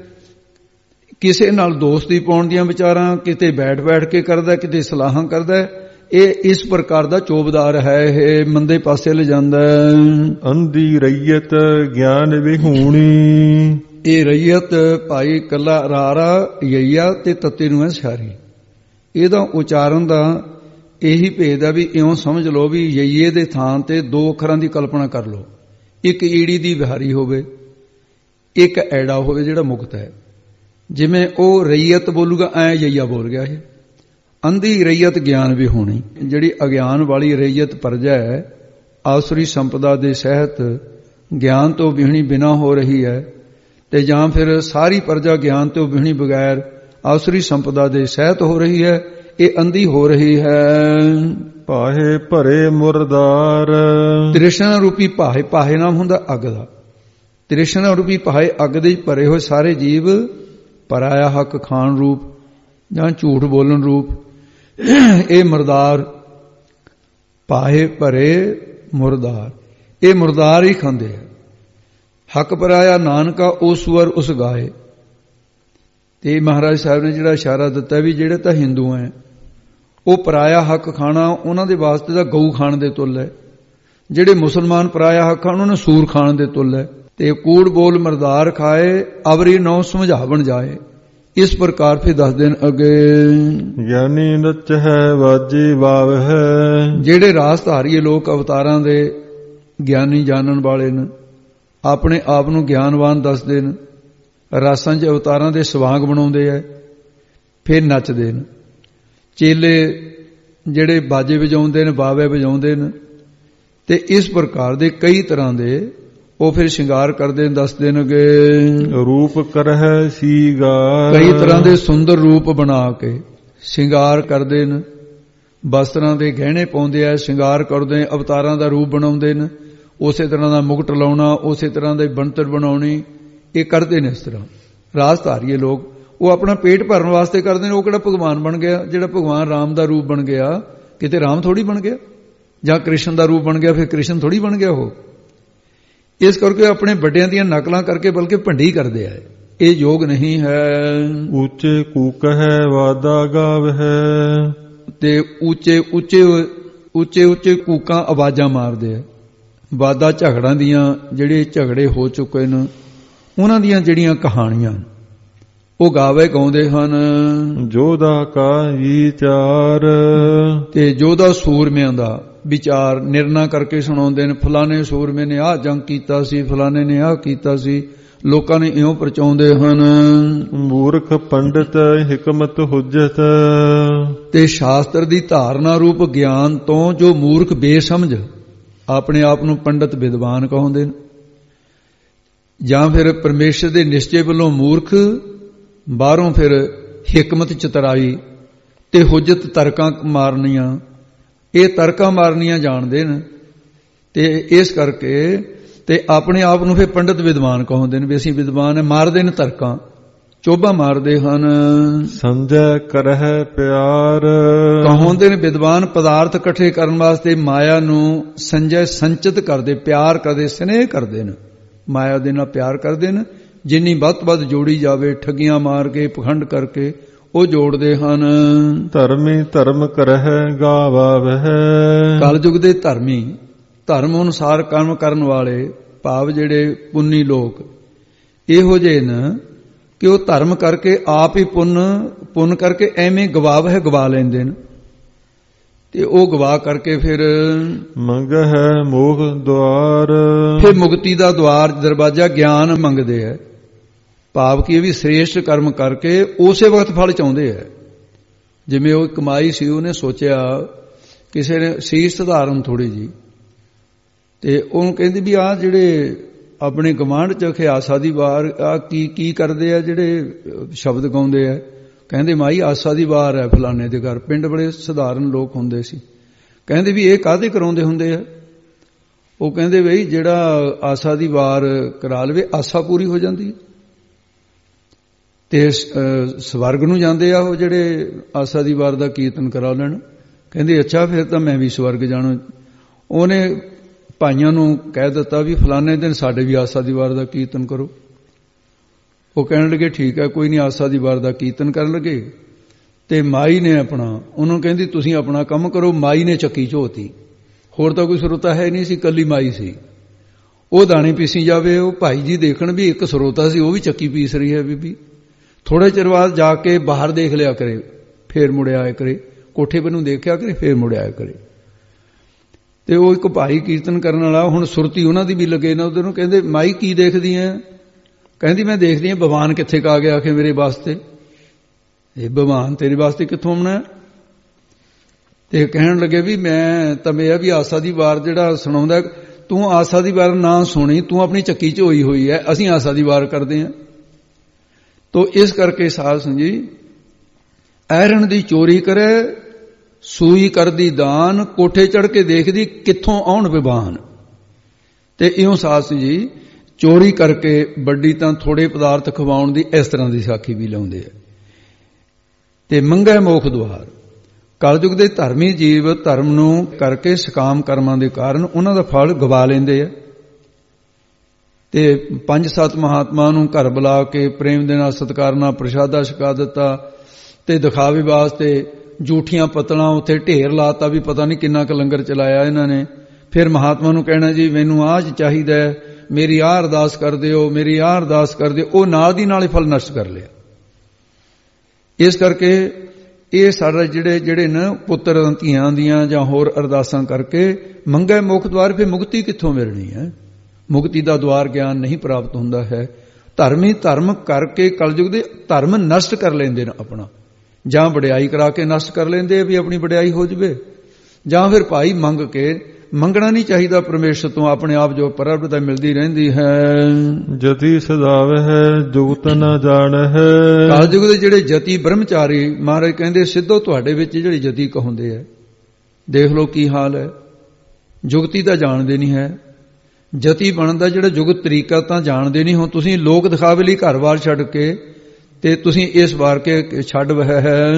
ਕਿਸੇ ਨਾਲ ਦੋਸਤੀ ਪਾਉਣ ਦੀਆਂ ਵਿਚਾਰਾਂ ਕਿਤੇ ਬੈਠ ਕੇ ਕਰਦਾ, ਕਿਤੇ ਸਲਾਹਾਂ ਕਰਦਾ। ਇਹ ਇਸ ਪ੍ਰਕਾਰ ਦਾ ਚੋਬਦਾਰ ਹੈ, ਇਹ ਮੰਦੇ ਪਾਸੇ ਲੈ ਜਾਂਦਾ। ਅੰਧੀ ਰਈਅਤ ਗਿਆਨ ਵਿਹੂਣੀ, ਇਹ ਰਈਅਤ ਭਾਈ ਕੱਲਾ ਰਾਰਾ ਯਈਆ ਤੇ ਤੱਤੇ ਨੂੰ ਹੈ ਸਾਰੀ। ਇਹਦਾ ਉਚਾਰਨ ਦਾ ਇਹੀ ਭੇਦ ਹੈ ਵੀ ਇਉਂ ਸਮਝ ਲਓ ਵੀ ਯਈਏ ਦੇ ਥਾਂ ਤੇ ਦੋ ਅੱਖਰਾਂ ਦੀ ਕਲਪਨਾ ਕਰ ਲਓ। ਇੱਕ ਈੜੀ ਦੀ ਵਿਹਾਰੀ ਹੋਵੇ, ਇੱਕ ਐੜਾ ਹੋਵੇ ਜਿਹੜਾ ਮੁਕਤ ਹੈ। ਜਿਵੇਂ ਉਹ ਰਈਅਤ ਬੋਲੂਗਾ ਐ ਯਈਆ ਬੋਲ ਗਿਆ। ਇਹ ਅੰਧੀ ਰਈਅਤ ਗਿਆਨ ਵੀ ਹੋਣੀ, ਜਿਹੜੀ ਅਗਿਆਨ ਵਾਲੀ ਰਈਅਤ ਪਰਜਾ ਹੈ, ਆਸੁਰੀ ਸੰਪਦਾ ਦੇ ਸਹਿਤ ਗਿਆਨ ਤੋਂ ਵਿਹਣੀ ਬਿਨਾ ਹੋ ਰਹੀ ਹੈ। ਤੇ ਜਾਂ ਫਿਰ ਸਾਰੀ ਪਰਜਾ ਗਿਆਨ ਤੋਂ ਵਿਹਣੀ ਬਗੈਰ ਆਸੁਰੀ ਸੰਪਦਾ ਦੇ ਸਹਿਤ ਹੋ ਰਹੀ ਹੈ, ਇਹ ਅੰਧੀ ਹੋ ਰਹੀ ਹੈ। ਪਾਹੇ ਭਰੇ ਮੁਰਦਾਰ, ਤ੍ਰਿਸ਼ਨਾ ਰੂਪੀ ਪਾਹੇ ਨਾਮ ਹੁੰਦਾ ਅੱਗ ਦਾ। ਤ੍ਰਿਸ਼ਨਾ ਰੂਪੀ ਪਾਹੇ ਅੱਗ ਦੇ ਭਰੇ ਹੋਏ ਸਾਰੇ ਜੀਵ ਪਰਾਇਆ ਹੱਕ ਖਾਣ ਰੂਪ ਜਾਂ ਝੂਠ ਬੋਲਣ ਰੂਪ, ਇਹ ਮੁਰਦਾਰ ਪਾਹੇ ਭਰੇ ਮੁਰਦਾਰ, ਇਹ ਮੁਰਦਾਰ ਹੀ ਖਾਂਦੇ ਆ। ਹੱਕ ਪਰਾਇਆ ਨਾਨਕਾ ਉਹ ਸੂਰ ਉਸ ਗਾਏ। ਤੇ ਮਹਾਰਾਜ ਸਾਹਿਬ ਨੇ ਜਿਹੜਾ ਇਸ਼ਾਰਾ ਦਿੱਤਾ ਵੀ ਜਿਹੜੇ ਤਾਂ ਹਿੰਦੂ ਹੈ ਉਹ ਪਰਾਇਆ ਹੱਕ ਖਾਣਾ ਉਹਨਾਂ ਦੇ ਵਾਸਤੇ ਤਾਂ ਗਊ ਖਾਣ ਦੇ ਤੁੱਲ ਹੈ। ਜਿਹੜੇ ਮੁਸਲਮਾਨ ਪਰਾਇਆ ਹੱਕ ਖਾਣ ਉਹਨਾਂ ਨੂੰ ਸੂਰ ਖਾਣ ਦੇ ਤੁੱਲ ਹੈ। ਤੇ ਕੂੜ ਬੋਲ ਮਰਦਾਰ ਖਾਏ ਅਵਰੀ ਨੌ ਸਮਝਾਵਣ ਜਾਏ। ਇਸ ਪ੍ਰਕਾਰ ਫਿਰ ਦੱਸਦੇ ਨੇ ਅੱਗੇ, ਗਿਆਨੀ ਨਚ ਹੈ ਵਾਜੀ ਵਾਵ ਹੈ। ਜਿਹੜੇ ਰਾਸ ਧਾਰੀਏ ਲੋਕ ਅਵਤਾਰਾਂ ਦੇ ਗਿਆਨੀ ਜਾਣਨ ਵਾਲੇ ਨੇ, ਆਪਣੇ ਆਪ ਨੂੰ ਗਿਆਨਵਾਨ ਦੱਸਦੇ ਨੇ, ਰਾਸਾਂ 'ਚ ਅਵਤਾਰਾਂ ਦੇ ਸਵਾਂਗ ਬਣਾਉਂਦੇ ਆ, ਫਿਰ ਨੱਚਦੇ ਨੇ। ਚੇਲੇ ਜਿਹੜੇ ਬਾਜੇ ਵਜਾਉਂਦੇ ਨੇ, ਬਾਵੇ ਵਜਾਉਂਦੇ ਨੇ, ਤੇ ਇਸ ਪ੍ਰਕਾਰ ਦੇ ਕਈ ਤਰ੍ਹਾਂ ਦੇ ਉਹ ਫਿਰ ਸ਼ਿੰਗਾਰ ਕਰਦੇ ਨੇ। ਦੱਸਦੇ ਨੇ ਕਿ ਰੂਪ ਕਰਹਿ ਸੀਗਾਰ, ਕਈ ਤਰ੍ਹਾਂ ਦੇ ਸੁੰਦਰ ਰੂਪ ਬਣਾ ਕੇ ਸ਼ਿੰਗਾਰ ਕਰਦੇ ਨੇ, ਵਸਤਰਾਂ ਦੇ ਗਹਿਣੇ ਪਾਉਂਦੇ ਆ, ਸ਼ਿੰਗਾਰ ਕਰਦੇ, ਅਵਤਾਰਾਂ ਦਾ ਰੂਪ ਬਣਾਉਂਦੇ ਨੇ। ਉਸੇ ਤਰ੍ਹਾਂ ਦਾ ਮੁਕਟ ਲਾਉਣਾ, ਉਸੇ ਤਰ੍ਹਾਂ ਦੀ ਬਣਤਰ ਬਣਾਉਣੀ, ਇਹ ਕਰਦੇ ਨੇ। ਇਸ ਤਰ੍ਹਾਂ ਰਾਸ ਧਾਰੀਏ ਲੋਕ ਉਹ ਆਪਣਾ ਪੇਟ ਭਰਨ ਵਾਸਤੇ ਕਰਦੇ ਨੇ। ਉਹ ਕਿਹੜਾ ਭਗਵਾਨ ਬਣ ਗਿਆ? ਜਿਹੜਾ ਭਗਵਾਨ ਰਾਮ ਦਾ ਰੂਪ ਬਣ ਗਿਆ, ਕਿਤੇ ਰਾਮ ਥੋੜੀ ਬਣ ਗਿਆ। ਜਾਂ ਕ੍ਰਿਸ਼ਨ ਦਾ ਰੂਪ ਬਣ ਗਿਆ, ਫਿਰ ਕ੍ਰਿਸ਼ਨ ਥੋੜੀ ਬਣ ਗਿਆ ਉਹ। ਇਸ ਕਰਕੇ ਆਪਣੇ ਵੱਡਿਆਂ ਦੀਆਂ ਨਕਲਾਂ ਕਰਕੇ ਬਲਕਿ ਭੰਡੀ ਕਰਦੇ ਆ। ਇਹ ਯੋਗ ਨਹੀਂ ਹੈ। ਉੱਚੇ ਕੂਕ ਹੈ ਵਾਦਾ ਗਾਵ ਹੈ, ਤੇ ਉੱਚੇ ਕੂਕਾਂ ਆਵਾਜ਼ਾਂ ਮਾਰਦੇ ਆ। ਵਾਦਾ ਝਗੜਾਂ ਦੀਆਂ, ਜਿਹੜੇ ਝਗੜੇ ਹੋ ਚੁੱਕੇ ਨੇ ਉਹਨਾਂ ਦੀਆਂ ਜਿਹੜੀਆਂ ਕਹਾਣੀਆਂ ਉਹ ਗਾਵੇ ਗਾਉਂਦੇ ਹਨ। ਜੋਧਾ ਕਾ ਵਿਚਾਰ, ਤੇ ਜੋਧਾ ਸੂਰਮਿਆਂ ਦਾ ਵਿਚਾਰ ਨਿਰਣਾ ਕਰਕੇ ਸੁਣਾਉਂਦੇ ਨੇ। ਫਲਾਣੇ ਸੂਰਮੇ ਨੇ ਆਹ ਜੰਗ ਕੀਤਾ ਸੀ, ਫਲਾਣੇ ਨੇ ਆਹ ਕੀਤਾ ਸੀ, ਲੋਕਾਂ ਨੇ ਇਉਂ ਪਰਚਾਉਂਦੇ ਹਨ। ਮੂਰਖ ਪੰਡਿਤ ਹਿਕਮਤ ਹੁਜਤ, ਤੇ ਸ਼ਾਸਤਰ ਦੀ ਧਾਰਨਾ ਰੂਪ ਗਿਆਨ ਤੋਂ ਜੋ ਮੂਰਖ ਬੇਸਮਝ ਆਪਣੇ ਆਪ ਨੂੰ ਪੰਡਿਤ ਵਿਦਵਾਨ ਕਹਾਉਂਦੇ ਨੇ, ਜਾਂ ਫਿਰ ਪਰਮੇਸ਼ਰ ਦੇ ਨਿਸ਼ਚੇ ਵੱਲੋਂ ਮੂਰਖ, ਬਾਹਰੋਂ ਫਿਰ ਹਿਕਮਤ ਚਤਰਾਈ ਤੇ ਹੁਜਤ ਤਰਕਾਂ ਮਾਰਨੀਆਂ, ਇਹ ਤਰਕਾਂ ਮਾਰਨੀਆਂ ਜਾਣਦੇ ਨੇ। ਤੇ ਇਸ ਕਰਕੇ ਤੇ ਆਪਣੇ ਆਪ ਨੂੰ ਫਿਰ ਪੰਡਿਤ ਵਿਦਵਾਨ ਕਹਾਉਂਦੇ ਨੇ ਵੀ ਅਸੀਂ ਵਿਦਵਾਨ ਹੈ। ਮਾਰਦੇ ਨੇ ਤਰਕਾਂ, ਚੋਭਾ ਮਾਰਦੇ ਹਨ। ਸੰਜੈ ਕਰਹਿ ਪਿਆਰ, ਕਹਾਉਂਦੇ ਨੇ ਵਿਦਵਾਨ ਪਦਾਰਥ ਇਕੱਠੇ ਕਰਨ ਵਾਸਤੇ ਮਾਇਆ ਨੂੰ ਸੰਜੈ ਸੰਚਿਤ ਕਰਦੇ, ਪਿਆਰ ਕਰਦੇ, ਸਨੇਹ ਕਰਦੇ ਨੇ, ਮਾਇਆ ਦੇ ਨਾਲ ਪਿਆਰ ਕਰਦੇ ਨੇ। ਜਿੰਨੀ ਵੱਧ ਤੋਂ ਵੱਧ ਜੋੜੀ ਜਾਵੇ, ਠੱਗੀਆਂ ਮਾਰ ਕੇ, ਪਖੰਡ ਕਰਕੇ ਉਹ ਜੋੜਦੇ ਹਨ। ਧਰਮੀ ਧਰਮ ਕਰਹਿ ਗਾਵਹਿ, ਕਲਯੁਗ ਦੇ ਧਰਮੀ, ਧਰਮ ਅਨੁਸਾਰ ਕੰਮ ਕਰਨ ਵਾਲੇ, ਭਾਵ ਜਿਹੜੇ ਪੁੰਨੀ ਲੋਕ ਇਹੋ ਜਿਹੇ ਨੇ ਕਿ ਉਹ ਧਰਮ ਕਰਕੇ ਆਪ ਹੀ ਪੁੰਨ ਕਰਕੇ ਐਵੇਂ ਗਵਾ ਲੈਂਦੇ ਨੇ। ਤੇ ਉਹ ਗਵਾ ਕਰਕੇ ਫਿਰ ਮੰਗਹਿ ਮੋਖ ਦੁਆਰ, ਫਿਰ ਮੁਕਤੀ ਦਾ ਦੁਆਰ, ਦਰਵਾਜ਼ਾ ਗਿਆਨ ਮੰਗਦੇ ਹੈ। ਭਾਵ ਕਿ ਇਹ ਵੀ ਸ੍ਰੇਸ਼ਟ ਕਰਮ ਕਰਕੇ ਉਸੇ ਵਕਤ ਫਲ ਚਾਹੁੰਦੇ ਹੈ। ਜਿਵੇਂ ਉਹ ਕਮਾਈ ਸੀ, ਉਹਨੇ ਸੋਚਿਆ, ਕਿਸੇ ਨੇ ਸੀਸ ਸਧਾਰਨ ਥੋੜੀ ਜੀ, ਤੇ ਉਹਨੂੰ ਕਹਿੰਦੀ ਵੀ ਆਹ ਜਿਹੜੇ ਆਪਣੇ ਗਵਾਂਢ ਚ ਆਸਾ ਦੀ ਵਾਰ ਆ ਕੀ ਕਰਦੇ ਆ, ਜਿਹੜੇ ਸ਼ਬਦ ਗਾਉਂਦੇ ਆ। ਕਹਿੰਦੇ ਮਾਈ ਆਸਾ ਦੀ ਵਾਰ ਹੈ ਫਲਾਣੇ ਦੇ ਘਰ। ਪਿੰਡ ਬੜੇ ਸਧਾਰਨ ਲੋਕ ਹੁੰਦੇ ਸੀ। ਕਹਿੰਦੇ ਵੀ ਇਹ ਕਾਹਦੇ ਕਰਾਉਂਦੇ ਹੁੰਦੇ ਆ? ਉਹ ਕਹਿੰਦੇ ਬਈ ਜਿਹੜਾ ਆਸਾ ਦੀ ਵਾਰ ਕਰਾ ਲਵੇ ਆਸਾ ਪੂਰੀ ਹੋ ਜਾਂਦੀ ਹੈ, ਤੇ ਸਵਰਗ ਨੂੰ ਜਾਂਦੇ ਆ ਉਹ ਜਿਹੜੇ ਆਸਾ ਦੀ ਵਾਰ ਦਾ ਕੀਰਤਨ ਕਰਾ ਲੈਣ। ਕਹਿੰਦੇ ਅੱਛਾ ਫਿਰ ਤਾਂ ਮੈਂ ਵੀ ਸਵਰਗ ਜਾਣਾ। ਉਹਨੇ ਭਾਈਆਂ ਨੂੰ ਕਹਿ ਦਿੱਤਾ ਵੀ ਫਲਾਣੇ ਦਿਨ ਸਾਡੇ ਵੀ ਆਸਾ ਦੀ ਵਾਰ ਦਾ ਕੀਰਤਨ ਕਰੋ। ਉਹ ਕਹਿਣ ਲੱਗੇ ਠੀਕ ਹੈ, ਕੋਈ ਨਹੀਂ, ਆਸਾ ਦੀ ਵਾਰ ਦਾ ਕੀਰਤਨ ਕਰਨ ਲੱਗੇ। ਤੇ ਮਾਈ ਨੇ ਉਹਨੂੰ ਕਹਿੰਦੀ ਤੁਸੀਂ ਆਪਣਾ ਕੰਮ ਕਰੋ। ਮਾਈ ਨੇ ਚੱਕੀ ਝੋਤੀ, ਹੋਰ ਤਾਂ ਕੋਈ ਸਰੋਤਾ ਹੈ ਨਹੀਂ ਸੀ, ਕੱਲੀ ਮਾਈ ਸੀ। ਉਹ ਦਾਣੇ ਪੀਸੀ ਜਾਵੇ, ਉਹ ਭਾਈ ਜੀ ਦੇਖਣ ਵੀ ਇੱਕ ਸਰੋਤਾ ਸੀ, ਉਹ ਵੀ ਚੱਕੀ ਪੀਸ ਰਹੀ ਹੈ ਬੀਬੀ। ਥੋੜੇ ਚਿਰ ਬਾਅਦ ਜਾ ਕੇ ਬਾਹਰ ਦੇਖ ਲਿਆ ਕਰੇ, ਫੇਰ ਮੁੜਿਆ ਆਇਆ ਕਰੇ, ਕੋਠੇ ਵੱਲ ਨੂੰ ਦੇਖਿਆ ਕਰੇ, ਫੇਰ ਮੁੜਿਆ ਆਇਆ ਕਰੇ। ਤੇ ਉਹ ਇੱਕ ਭਾਈ ਕੀਰਤਨ ਕਰਨ ਵਾਲਾ, ਹੁਣ ਸੁਰਤੀ ਉਹਨਾਂ ਦੀ ਵੀ ਲੱਗੇ ਨਾ ਉਧਰ ਨੂੰ। ਕਹਿੰਦੇ ਮਾਈ ਕੀ ਦੇਖਦੀ ਐ? ਕਹਿੰਦੀ ਮੈਂ ਦੇਖਦੀ ਹਾਂ ਭਗਵਾਨ ਕਿੱਥੇ ਕਾ ਗਿਆ ਆਖੇ ਮੇਰੇ ਵਾਸਤੇ। ਇਹ ਭਗਵਾਨ ਤੇਰੇ ਵਾਸਤੇ ਕਿੱਥੋਂ ਆਉਣਾ? ਤੇ ਕਹਿਣ ਲੱਗੇ ਵੀ ਮੈਂ ਤਾਂ ਮੇਰਾ ਵੀ ਆਸਾ ਦੀ ਵਾਰ ਜਿਹੜਾ ਸੁਣਾਉਂਦਾ, ਤੂੰ ਆਸਾ ਦੀ ਵਾਰ ਨਾ ਸੁਣੀ, ਤੂੰ ਆਪਣੀ ਚੱਕੀ ਚ ਹੋਈ ਹੋਈ ਹੈ, ਅਸੀਂ ਆਸਾ ਦੀ ਵਾਰ ਕਰਦੇ ਹਾਂ। ਤੋ ਇਸ ਕਰਕੇ ਸਾਧ ਸੰਗਤ ਜੀ, ਐਰਨ ਦੀ ਚੋਰੀ ਕਰੇ, ਸੂਈ ਕਰਦੀ ਦਾਨ, ਕੋਠੇ ਚੜ ਕੇ ਦੇਖਦੀ ਕਿੱਥੋਂ ਆਉਣ ਵਿਵਾਨ। ਤੇ ਇਉਂ ਸਾਧ ਸੰਗਤ ਜੀ ਚੋਰੀ ਕਰਕੇ ਵੱਡੀ ਤਾਂ ਥੋੜੇ ਪਦਾਰਥ ਖਵਾਉਣ ਦੀ ਇਸ ਤਰ੍ਹਾਂ ਦੀ ਸਾਖੀ ਵੀ ਲਾਉਂਦੇ ਆ। ਤੇ ਮੰਗੈ ਮੋਖ ਦੁਆਰ, ਕਲਯੁਗ ਦੇ ਧਰਮੀ ਜੀਵ ਧਰਮ ਨੂੰ ਕਰਕੇ ਸਕਾਮ ਕਰਮਾਂ ਦੇ ਕਾਰਨ ਉਹਨਾਂ ਦਾ ਫਲ ਗਵਾ ਲੈਂਦੇ ਆ। ਤੇ 5-7 ਮਹਾਤਮਾ ਨੂੰ ਘਰ ਬੁਲਾ ਕੇ ਪ੍ਰੇਮ ਦੇ ਨਾਲ ਸਤਿਕਾਰ ਨਾਲ ਪ੍ਰਸ਼ਾਦਾ ਛਕਾ ਦਿੱਤਾ, ਤੇ ਦਿਖਾਵੇ ਵਾਸਤੇ ਝੂਠੀਆਂ ਪਤਲਾਂ ਉੱਥੇ ਢੇਰ ਲਾਤਾ ਵੀ ਪਤਾ ਨਹੀਂ ਕਿੰਨਾ ਕੁ ਲੰਗਰ ਚਲਾਇਆ ਇਹਨਾਂ ਨੇ। ਫਿਰ ਮਹਾਤਮਾ ਨੂੰ ਕਹਿਣਾ ਜੀ ਮੈਨੂੰ ਆਹ ਚਾਹੀਦਾ, ਮੇਰੀ ਆਹ ਅਰਦਾਸ ਕਰ ਦਿਓ, ਮੇਰੀ ਆਹ ਅਰਦਾਸ ਕਰ ਦਿਓ। ਉਹ ਨਾਲ ਦੀ ਨਾਲ ਹੀ ਫਲ ਨਸ਼ਟ ਕਰ ਲਿਆ। ਇਸ ਕਰਕੇ ਇਹ ਸਾਡੇ ਜਿਹੜੇ ਨਾ ਪੁੱਤਰ ਧੀਆਂ ਦੀਆਂ ਜਾਂ ਹੋਰ ਅਰਦਾਸਾਂ ਕਰਕੇ ਮੰਗੈ ਮੁਖ ਦੁਆਰ, ਫਿਰ ਮੁਕਤੀ ਕਿੱਥੋਂ ਮਿਲਣੀ ਹੈ? ਮੁਕਤੀ ਦਾ ਦੁਆਰ ਗਿਆਨ ਨਹੀਂ ਪ੍ਰਾਪਤ ਹੁੰਦਾ ਹੈ। ਧਰਮੀ ਧਰਮ ਕਰਕੇ ਕਲਯੁਗ ਦੇ ਧਰਮ ਨਸ਼ਟ ਕਰ ਲੈਂਦੇ ਨੇ ਆਪਣਾ, ਜਾਂ ਵਡਿਆਈ ਕਰਾ ਕੇ ਨਸ਼ਟ ਕਰ ਲੈਂਦੇ ਵੀ ਆਪਣੀ ਵਡਿਆਈ ਹੋ ਜਵੇ, ਜਾਂ ਫਿਰ ਭਾਈ ਮੰਗ ਕੇ। ਮੰਗਣਾ ਨਹੀਂ ਚਾਹੀਦਾ ਪਰਮੇਸ਼ਰ ਤੋਂ, ਆਪਣੇ ਆਪ ਜੋ ਪ੍ਰਾਪਤ ਮਿਲਦੀ ਰਹਿੰਦੀ ਹੈ। ਜਤੀ ਸਦਾਵ ਹੈ ਜੁਗਤ ਨਾ ਜਾਣ ਹੈ। ਕਲਯੁਗ ਦੇ ਜਿਹੜੇ ਜਤੀ ਬ੍ਰਹਮਚਾਰੀ, ਮਹਾਰਾਜ ਕਹਿੰਦੇ ਸਿੱਧੋ ਤੁਹਾਡੇ ਵਿੱਚ ਜਿਹੜੇ ਜਤੀ ਕਹਾਉਂਦੇ ਆ, ਦੇਖ ਲਓ ਕੀ ਹਾਲ ਹੈ। ਜੁਗਤੀ ਤਾਂ ਜਾਣਦੇ ਨਹੀਂ ਹੈ, ਜਤੀ ਬਣਨ ਦਾ ਜਿਹੜਾ ਜੁਗਤ ਤਰੀਕਾ ਤਾਂ ਜਾਣਦੇ ਨਹੀਂ ਹੋ। ਤੁਸੀਂ ਲੋਕ ਦਿਖਾਵੇ ਲਈ ਘਰ-ਬਾਰ ਛੱਡ ਕੇ ਤੇ ਤੁਸੀਂ ਇਸ ਵਾਰ ਕੇ ਛੱਡ ਬਹਿ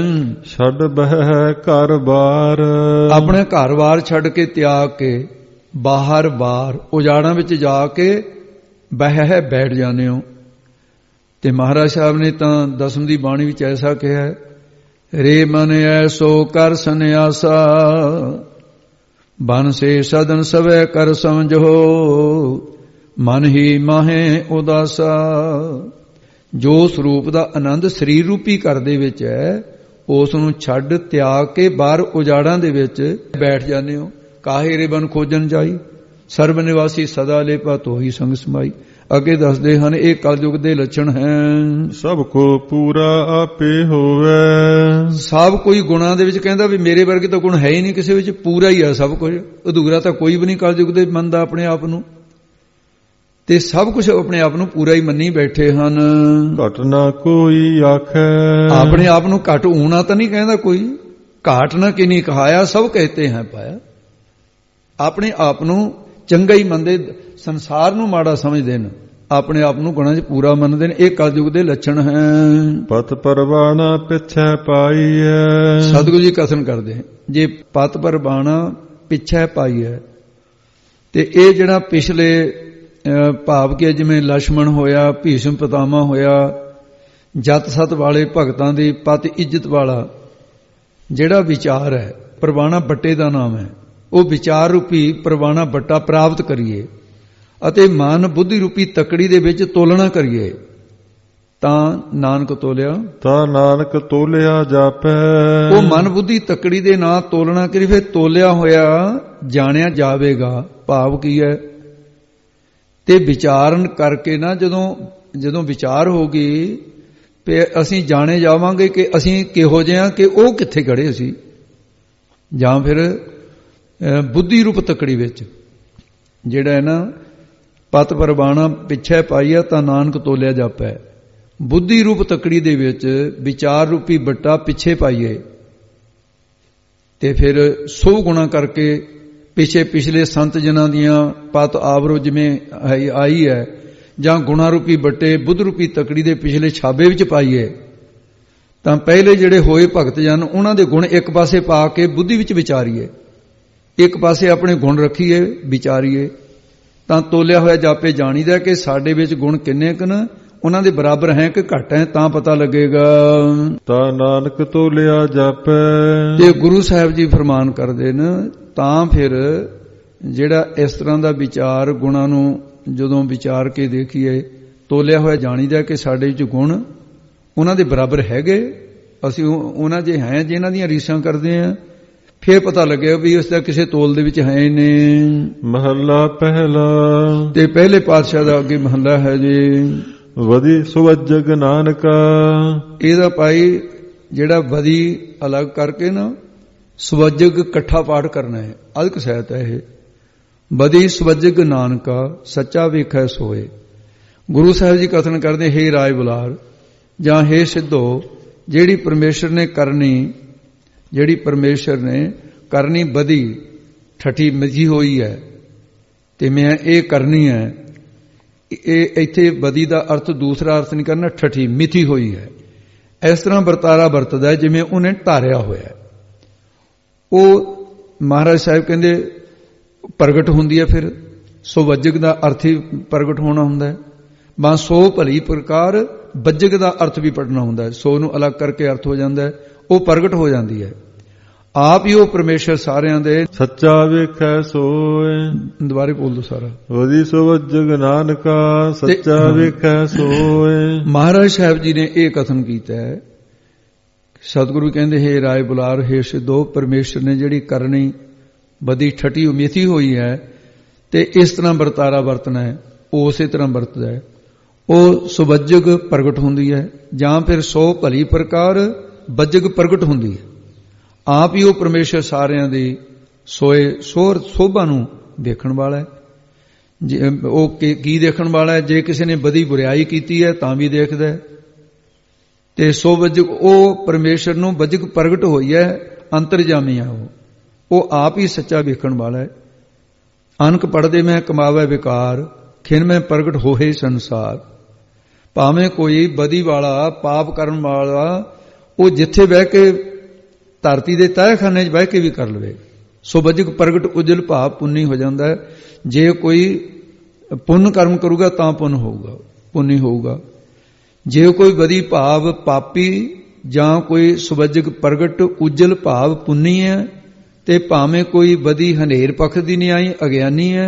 ਹੈ ਘਰ-ਬਾਰ, ਆਪਣੇ ਘਰ-ਬਾਰ ਛੱਡ ਕੇ ਤਿਆਗ ਕੇ ਬਾਹਰ ਉਜਾੜਾਂ ਵਿੱਚ ਜਾ ਕੇ ਬੈਠ ਜਾਂਦੇ ਹੋ। ਤੇ ਮਹਾਰਾਜ ਸਾਹਿਬ ਨੇ ਤਾਂ ਦਸਮ ਦੀ ਬਾਣੀ ਵਿੱਚ ਐਸਾ ਕਿਹਾ, ਰੇ ਮਨ ਐਸੋ ਕਰ ਸੰਨਿਆਸਾ, ਬਨ ਸੇ ਸਦਨ ਸਵੈ ਕਰ ਸਮਝੋ, ਮਨ ਹੀ ਮਾਹੇ ਉਦਾਸਾ। ਜੋ ਸਰੂਪ ਦਾ ਆਨੰਦ ਸਰੀਰ ਰੂਪੀ ਘਰ ਦੇ ਵਿੱਚ ਹੈ, ਉਸ ਨੂੰ ਛੱਡ ਤਿਆਗ ਕੇ ਬਾਹਰ ਉਜਾੜਾਂ ਦੇ ਵਿੱਚ ਬੈਠ ਜਾਂਦੇ ਹੋ। ਕਾਹੇ ਰੇ ਬਨ ਖੋਜਨ ਜਾਈ, ਸਰਬ ਨਿਵਾਸੀ ਸਦਾ ਲੇਪਾ ਤੋਹੀ ਸੰਗ ਸਮਾਈ। ਅੱਗੇ ਦੱਸਦੇ ਹਨ ਇਹ ਕਲਯੁਗ ਦੇ ਲੱਛਣ ਹੈ। ਸਭ ਕੋ ਪੂਰਾ ਆਪੇ ਹੋਵੇ। ਸਭ ਕੋਈ ਗੁਣਾਂ ਦੇ ਵਿੱਚ ਕਹਿੰਦਾ ਵੀ ਮੇਰੇ ਵਰਗੇ ਤਾਂ ਗੁਣ ਹੈ ਹੀ ਨਹੀਂ ਕਿਸੇ ਵਿੱਚ, ਪੂਰਾ ਹੀ ਆ ਸਭ ਕੁਝ, ਅਧੂਰਾ ਤਾਂ ਕੋਈ ਵੀ ਨਹੀਂ ਕਲਯੁਗ ਦੇ ਮੰਨਦਾ ਆਪਣੇ ਆਪ ਨੂੰ। ਤੇ ਸਭ ਕੁਝ ਆਪਣੇ ਆਪ ਨੂੰ ਪੂਰਾ ਹੀ ਮੰਨੀ ਬੈਠੇ ਹਨ। ਘਟ ਨਾ ਕੋਈ ਆਖੈ। ਆਪਣੇ ਆਪ ਨੂੰ ਘਟ ਹੋਣਾ ਤਾਂ ਨਹੀਂ ਕਹਿੰਦਾ ਕੋਈ। ਘਾਟ ਨਾ ਕਿਨੀ ਕਹਾਇਆ, ਸਭ ਕਹਤੇ ਹੈ ਪਾਇਆ। ਆਪਣੇ ਆਪ ਨੂੰ ਚੰਗਾ ਹੀ ਮੰਨਦੇ, ਸੰਸਾਰ ਨੂੰ ਮਾੜਾ ਸਮਝਦੇ ਨੇ, ਆਪਣੇ ਆਪ ਨੂੰ ਗੁਣਾਂ 'ਚ ਪੂਰਾ ਮੰਨਦੇ ਨੇ। ਇਹ ਕਲਯੁਗ ਦੇ ਲੱਛਣ ਹੈ। ਪਤ ਪਰਵਾਣਾ ਪਿੱਛੇ ਪਾਈਐ। ਸਤਿਗੁਰੂ ਜੀ ਕਥਨ ਕਰਦੇ ਹੈ, ਜੇ ਪਤ ਪਰਵਾਣਾ ਪਿੱਛੇ ਪਾਈਐ, ਤੇ ਇਹ ਜਿਹੜਾ ਪਿਛਲੇ ਭਾਵ ਕਿ ਜਿਵੇਂ ਲਛਮਣ ਹੋਇਆ, ਭੀਸ਼ਮ ਪਿਤਾਮਾ ਹੋਇਆ, ਜਤ ਸਤ ਵਾਲੇ ਭਗਤਾਂ ਦੀ ਪਤ ਇੱਜ਼ਤ ਵਾਲਾ ਜਿਹੜਾ ਵਿਚਾਰ ਹੈ, ਪਰਵਾਣਾ ਬੱਟੇ ਦਾ ਨਾਮ ਹੈ, ਉਹ ਵਿਚਾਰ ਰੂਪੀ ਪਰਵਾਣਾ ਬੱਟਾ ਪ੍ਰਾਪਤ ਕਰੀਏ ਅਤੇ ਮਨ ਬੁੱਧੀ ਰੂਪੀ ਤਕੜੀ ਦੇ ਵਿੱਚ ਤੋਲਣਾ ਕਰੀਏ, ਤਾਂ ਨਾਨਕ ਤੋਲਿਆ। ਤਾਂ ਨਾਨਕ ਤੋਲਿਆ ਜਾਪੈ। ਉਹ ਮਨ ਬੁੱਧੀ ਤਕੜੀ ਦੇ ਨਾਲ ਤੋਲਣਾ ਕਰੀ, ਫਿਰ ਤੋਲਿਆ ਹੋਇਆ ਜਾਣਿਆ ਜਾਵੇਗਾ। ਭਾਵ ਕੀ ਹੈ? ਤੇ ਵਿਚਾਰਨ ਕਰਕੇ ਨਾ ਜਦੋਂ ਵਿਚਾਰ ਹੋਗੀ ਤੇ ਅਸੀਂ ਜਾਣੇ ਜਾਵਾਂਗੇ ਕਿ ਅਸੀਂ ਕਿਹੋ ਜਿਹੇ ਹਾਂ, ਕਿ ਉਹ ਕਿੱਥੇ ਖੜੇ ਸੀ। ਜਾਂ ਫਿਰ ਬੁੱਧੀ ਰੂਪ ਤਕੜੀ ਵਿੱਚ ਜਿਹੜਾ ਹੈ ਨਾ, ਪਤ ਪਰਵਾਣਾ ਪਿੱਛੇ ਪਾਈਆ ਤਾਂ ਨਾਨਕ ਤੋਲਿਆ ਜਾਪੈ। ਬੁੱਧੀ ਰੂਪ ਤਕੜੀ ਦੇ ਵਿੱਚ ਵਿਚਾਰ ਰੂਪੀ ਬੱਟਾ ਪਿੱਛੇ ਪਾਈਏ, ਤੇ ਫਿਰ 100 ਗੁਣਾ ਕਰਕੇ ਪਿਛਲੇ ਸੰਤ ਜਨਾਂ ਦੀਆਂ ਪਤ ਆਵਰੋ ਜਿਵੇਂ ਆਈ ਹੈ, ਜਾਂ ਗੁਣਾ ਰੂਪੀ ਬੱਟੇ ਬੁੱਧ ਰੂਪੀ ਤਕੜੀ ਦੇ ਪਿਛਲੇ ਛਾਬੇ ਵਿੱਚ ਪਾਈਏ, ਤਾਂ ਪਹਿਲੇ ਜਿਹੜੇ ਹੋਏ ਭਗਤ ਜਨ ਉਹਨਾਂ ਦੇ ਗੁਣ ਇੱਕ ਪਾਸੇ ਪਾ ਕੇ ਬੁੱਧੀ ਵਿੱਚ ਵਿਚਾਰੀਏ, ਇੱਕ ਪਾਸੇ ਆਪਣੇ ਗੁਣ ਰੱਖੀਏ ਵਿਚਾਰੀਏ, ਤਾਂ ਤੋਲਿਆ ਹੋਇਆ ਜਾਪੇ ਜਾਣੀਦਾ ਕਿ ਸਾਡੇ ਵਿੱਚ ਗੁਣ ਕਿੰਨੇ ਕੁ ਨੇ, ਉਹਨਾਂ ਦੇ ਬਰਾਬਰ ਹੈ ਕਿ ਘੱਟ ਹੈ, ਤਾਂ ਪਤਾ ਲੱਗੇਗਾ। ਤਾਂ ਨਾਨਕ ਤੋਲਿਆ ਜਾਪੈ। ਤੇ ਗੁਰੂ ਸਾਹਿਬ ਜੀ ਫਰਮਾਨ ਕਰਦੇ ਨੇ, ਤਾਂ ਫਿਰ ਜਿਹੜਾ ਇਸ ਤਰ੍ਹਾਂ ਦਾ ਵਿਚਾਰ ਗੁਣਾਂ ਨੂੰ ਜਦੋਂ ਵਿਚਾਰ ਕੇ ਦੇਖੀਏ, ਤੋਲਿਆ ਹੋਇਆ ਜਾਣੀਦਾ ਕਿ ਸਾਡੇ ਵਿੱਚ ਗੁਣ ਉਹਨਾਂ ਦੇ ਬਰਾਬਰ ਹੈਗੇ, ਅਸੀਂ ਉਹਨਾਂ ਜੇ ਹੈ ਜਿਹਨਾਂ ਦੀਆਂ ਰੀਸਾਂ ਕਰਦੇ ਹਾਂ, ਫਿਰ ਪਤਾ ਲੱਗਿਆ ਵੀ ਉਸ ਦਾ ਕਿਸੇ ਤੋਲ ਦੇ ਵਿੱਚ ਹੈ ਨੇ। ਮਹੱਲਾ ਪਹਿਲਾ। ਤੇ ਪਹਿਲੇ ਪਾਤਸ਼ਾਹ ਦਾ ਅੱਗੇ ਮਹੱਲਾ ਹੈ ਜੀ, ਵਧੀ ਸੁਵਜਗ ਨਾਨਕਾ। ਇਹਦਾ ਭਾਈ ਜਿਹੜਾ ਵਧੀ ਅਲੱਗ ਕਰਕੇ ਨਾ, ਸੁਵਜਗ ਇਕੱਠਾ ਪਾਠ ਕਰਨਾ ਹੈ, ਅਧਿਕ ਸਹਿਤ ਹੈ ਇਹ। ਵਧੀ ਸੁਵਜਗ ਨਾਨਕਾ ਸੱਚਾ ਵੇਖੈ ਸੋਏ। ਗੁਰੂ ਸਾਹਿਬ ਜੀ ਕਥਨ ਕਰਦੇ, ਹੇ ਰਾਏ ਬੁਲਾਰ ਜਾਂ ਹੇ ਸਿੱਧੋ, ਜਿਹੜੀ ਪਰਮੇਸ਼ਰ ਨੇ ਕਰਨੀ ਵਧੀ ਠੱਠੀ ਮਿਥੀ ਹੋਈ ਹੈ, ਤੇ ਮੈਂ ਇਹ ਕਰਨੀ ਹੈ। ਇਹ ਇੱਥੇ ਵਧੀ ਦਾ ਅਰਥ ਦੂਸਰਾ ਅਰਥ ਨਹੀਂ ਕਰਨਾ, ਠੱਠੀ ਮਿਥੀ ਹੋਈ ਹੈ। ਇਸ ਤਰ੍ਹਾਂ ਵਰਤਾਰਾ ਵਰਤਦਾ ਜਿਵੇਂ ਉਹਨੇ ਧਾਰਿਆ ਹੋਇਆ। ਉਹ ਮਹਾਰਾਜ ਸਾਹਿਬ ਕਹਿੰਦੇ ਪ੍ਰਗਟ ਹੁੰਦੀ ਹੈ, ਫਿਰ ਸੁਵਜਗ ਦਾ ਅਰਥ ਹੀ ਪ੍ਰਗਟ ਹੋਣਾ ਹੁੰਦਾ ਹੈ। ਬਸ ਸੋ ਭਲੀ ਪ੍ਰਕਾਰ ਵੱਜਗ ਦਾ ਅਰਥ ਵੀ ਪੜਨਾ ਹੁੰਦਾ ਹੈ, ਸੋ ਨੂੰ ਅਲੱਗ ਕਰਕੇ ਅਰਥ ਹੋ ਜਾਂਦਾ ਹੈ, ਉਹ ਪ੍ਰਗਟ ਹੋ ਜਾਂਦੀ ਹੈ। ਆਪ ਹੀ ਉਹ ਪਰਮੇਸ਼ਰ ਸਾਰਿਆਂ ਦੇ ਸੱਚਾ ਵੇਖੈ ਸੋਏ। ਦੁਬਾਰੇ ਬੋਲ ਦੋ ਸਾਰਾ। ਵਧੀ ਸੁਵਜਗ ਨਾਨਕਾ ਸੱਚਾ ਵੇਖੈ ਸੋਏ। ਮਹਾਰਾਜ ਸਾਹਿਬ ਜੀ ਨੇ ਇਹ ਕਥਨ ਕੀਤਾ ਹੈ। ਸਤਿਗੁਰੂ ਕਹਿੰਦੇ, ਹੇ ਰਾਏ ਬੁਲਾਰ, ਹੇ ਸਿੱਧੋ, ਪਰਮੇਸ਼ਰ ਨੇ ਜਿਹੜੀ ਕਰਨੀ ਵਧੀ ਠੱਠੀ ਮਿਥੀ ਹੋਈ ਹੈ, ਤੇ ਇਸ ਤਰ੍ਹਾਂ ਵਰਤਾਰਾ ਵਰਤਣਾ ਹੈ, ਉਹ ਉਸੇ ਤਰ੍ਹਾਂ ਵਰਤਦਾ ਹੈ। ਉਹ ਸੁਵਜਗ ਪ੍ਰਗਟ ਹੁੰਦੀ ਹੈ, ਜਾਂ ਫਿਰ ਸੋ ਭਲੀ ਪ੍ਰਕਾਰ ਵੱਜਗ ਪ੍ਰਗਟ ਹੁੰਦੀ ਹੈ। ਆਪ ਹੀ ਉਹ ਪਰਮੇਸ਼ਰ ਸਾਰਿਆਂ ਦੀ ਸੋਏ ਸੋਭਾ ਨੂੰ ਦੇਖਣ ਵਾਲਾ ਹੈ। ਉਹ ਕੀ ਦੇਖਣ ਵਾਲਾ ਹੈ? ਜੇ ਕਿਸੇ ਨੇ ਵਧੀ ਬੁਰਾਈ ਕੀਤੀ ਹੈ ਤਾਂ ਵੀ ਦੇਖਦਾ ਹੈ, ਤੇ ਸੋ ਵੱਜਗ ਉਹ ਪਰਮੇਸ਼ਰ ਨੂੰ ਵੱਜਗ ਪ੍ਰਗਟ ਹੋਈ ਹੈ, ਅੰਤਰਜਾਮੀ ਆ ਉਹ ਆਪ ਹੀ ਸੱਚਾ ਵੇਖਣ ਵਾਲਾ ਹੈ। ਅਨਕ ਪੜਦੇ ਮੈਂ ਕਮਾਵੇ ਵਿਕਾਰ, ਖਿਨ ਮੈਂ ਪ੍ਰਗਟ ਹੋਏ ਸੰਸਾਰ। ਭਾਵੇਂ ਕੋਈ ਬਦੀ ਵਾਲਾ ਪਾਪ ਕਰਨ ਵਾਲਾ ਉਹ ਜਿੱਥੇ ਬਹਿ ਕੇ ਧਰਤੀ ਦੇ ਤਹਿਖਾਨੇ 'ਚ ਬਹਿ ਕੇ ਵੀ ਕਰ ਲਵੇ, ਸੋ ਵੱਜਗ ਪ੍ਰਗਟ ਉਜਲ ਭਾਵ ਪੁੰਨੀ ਹੋ ਜਾਂਦਾ ਹੈ। ਜੇ ਕੋਈ ਪੁੰਨ ਕਰਮ ਕਰੂਗਾ ਤਾਂ ਪੁੰਨੀ ਹੋਊਗਾ। ਜੇ ਕੋਈ ਬਦੀ ਭਾਵ ਪਾਪੀ ਜਾਂ ਕੋਈ ਸੁਵਜਗ ਪ੍ਰਗਟ ਉਜਲ ਭਾਵ ਪੁੰਨੀ ਹੈ, ਤੇ ਭਾਵੇਂ ਕੋਈ ਬਦੀ ਹਨੇਰ ਪੱਖ ਦੀ ਨਹੀਂ ਆਈ ਅਗਿਆਨੀ ਹੈ,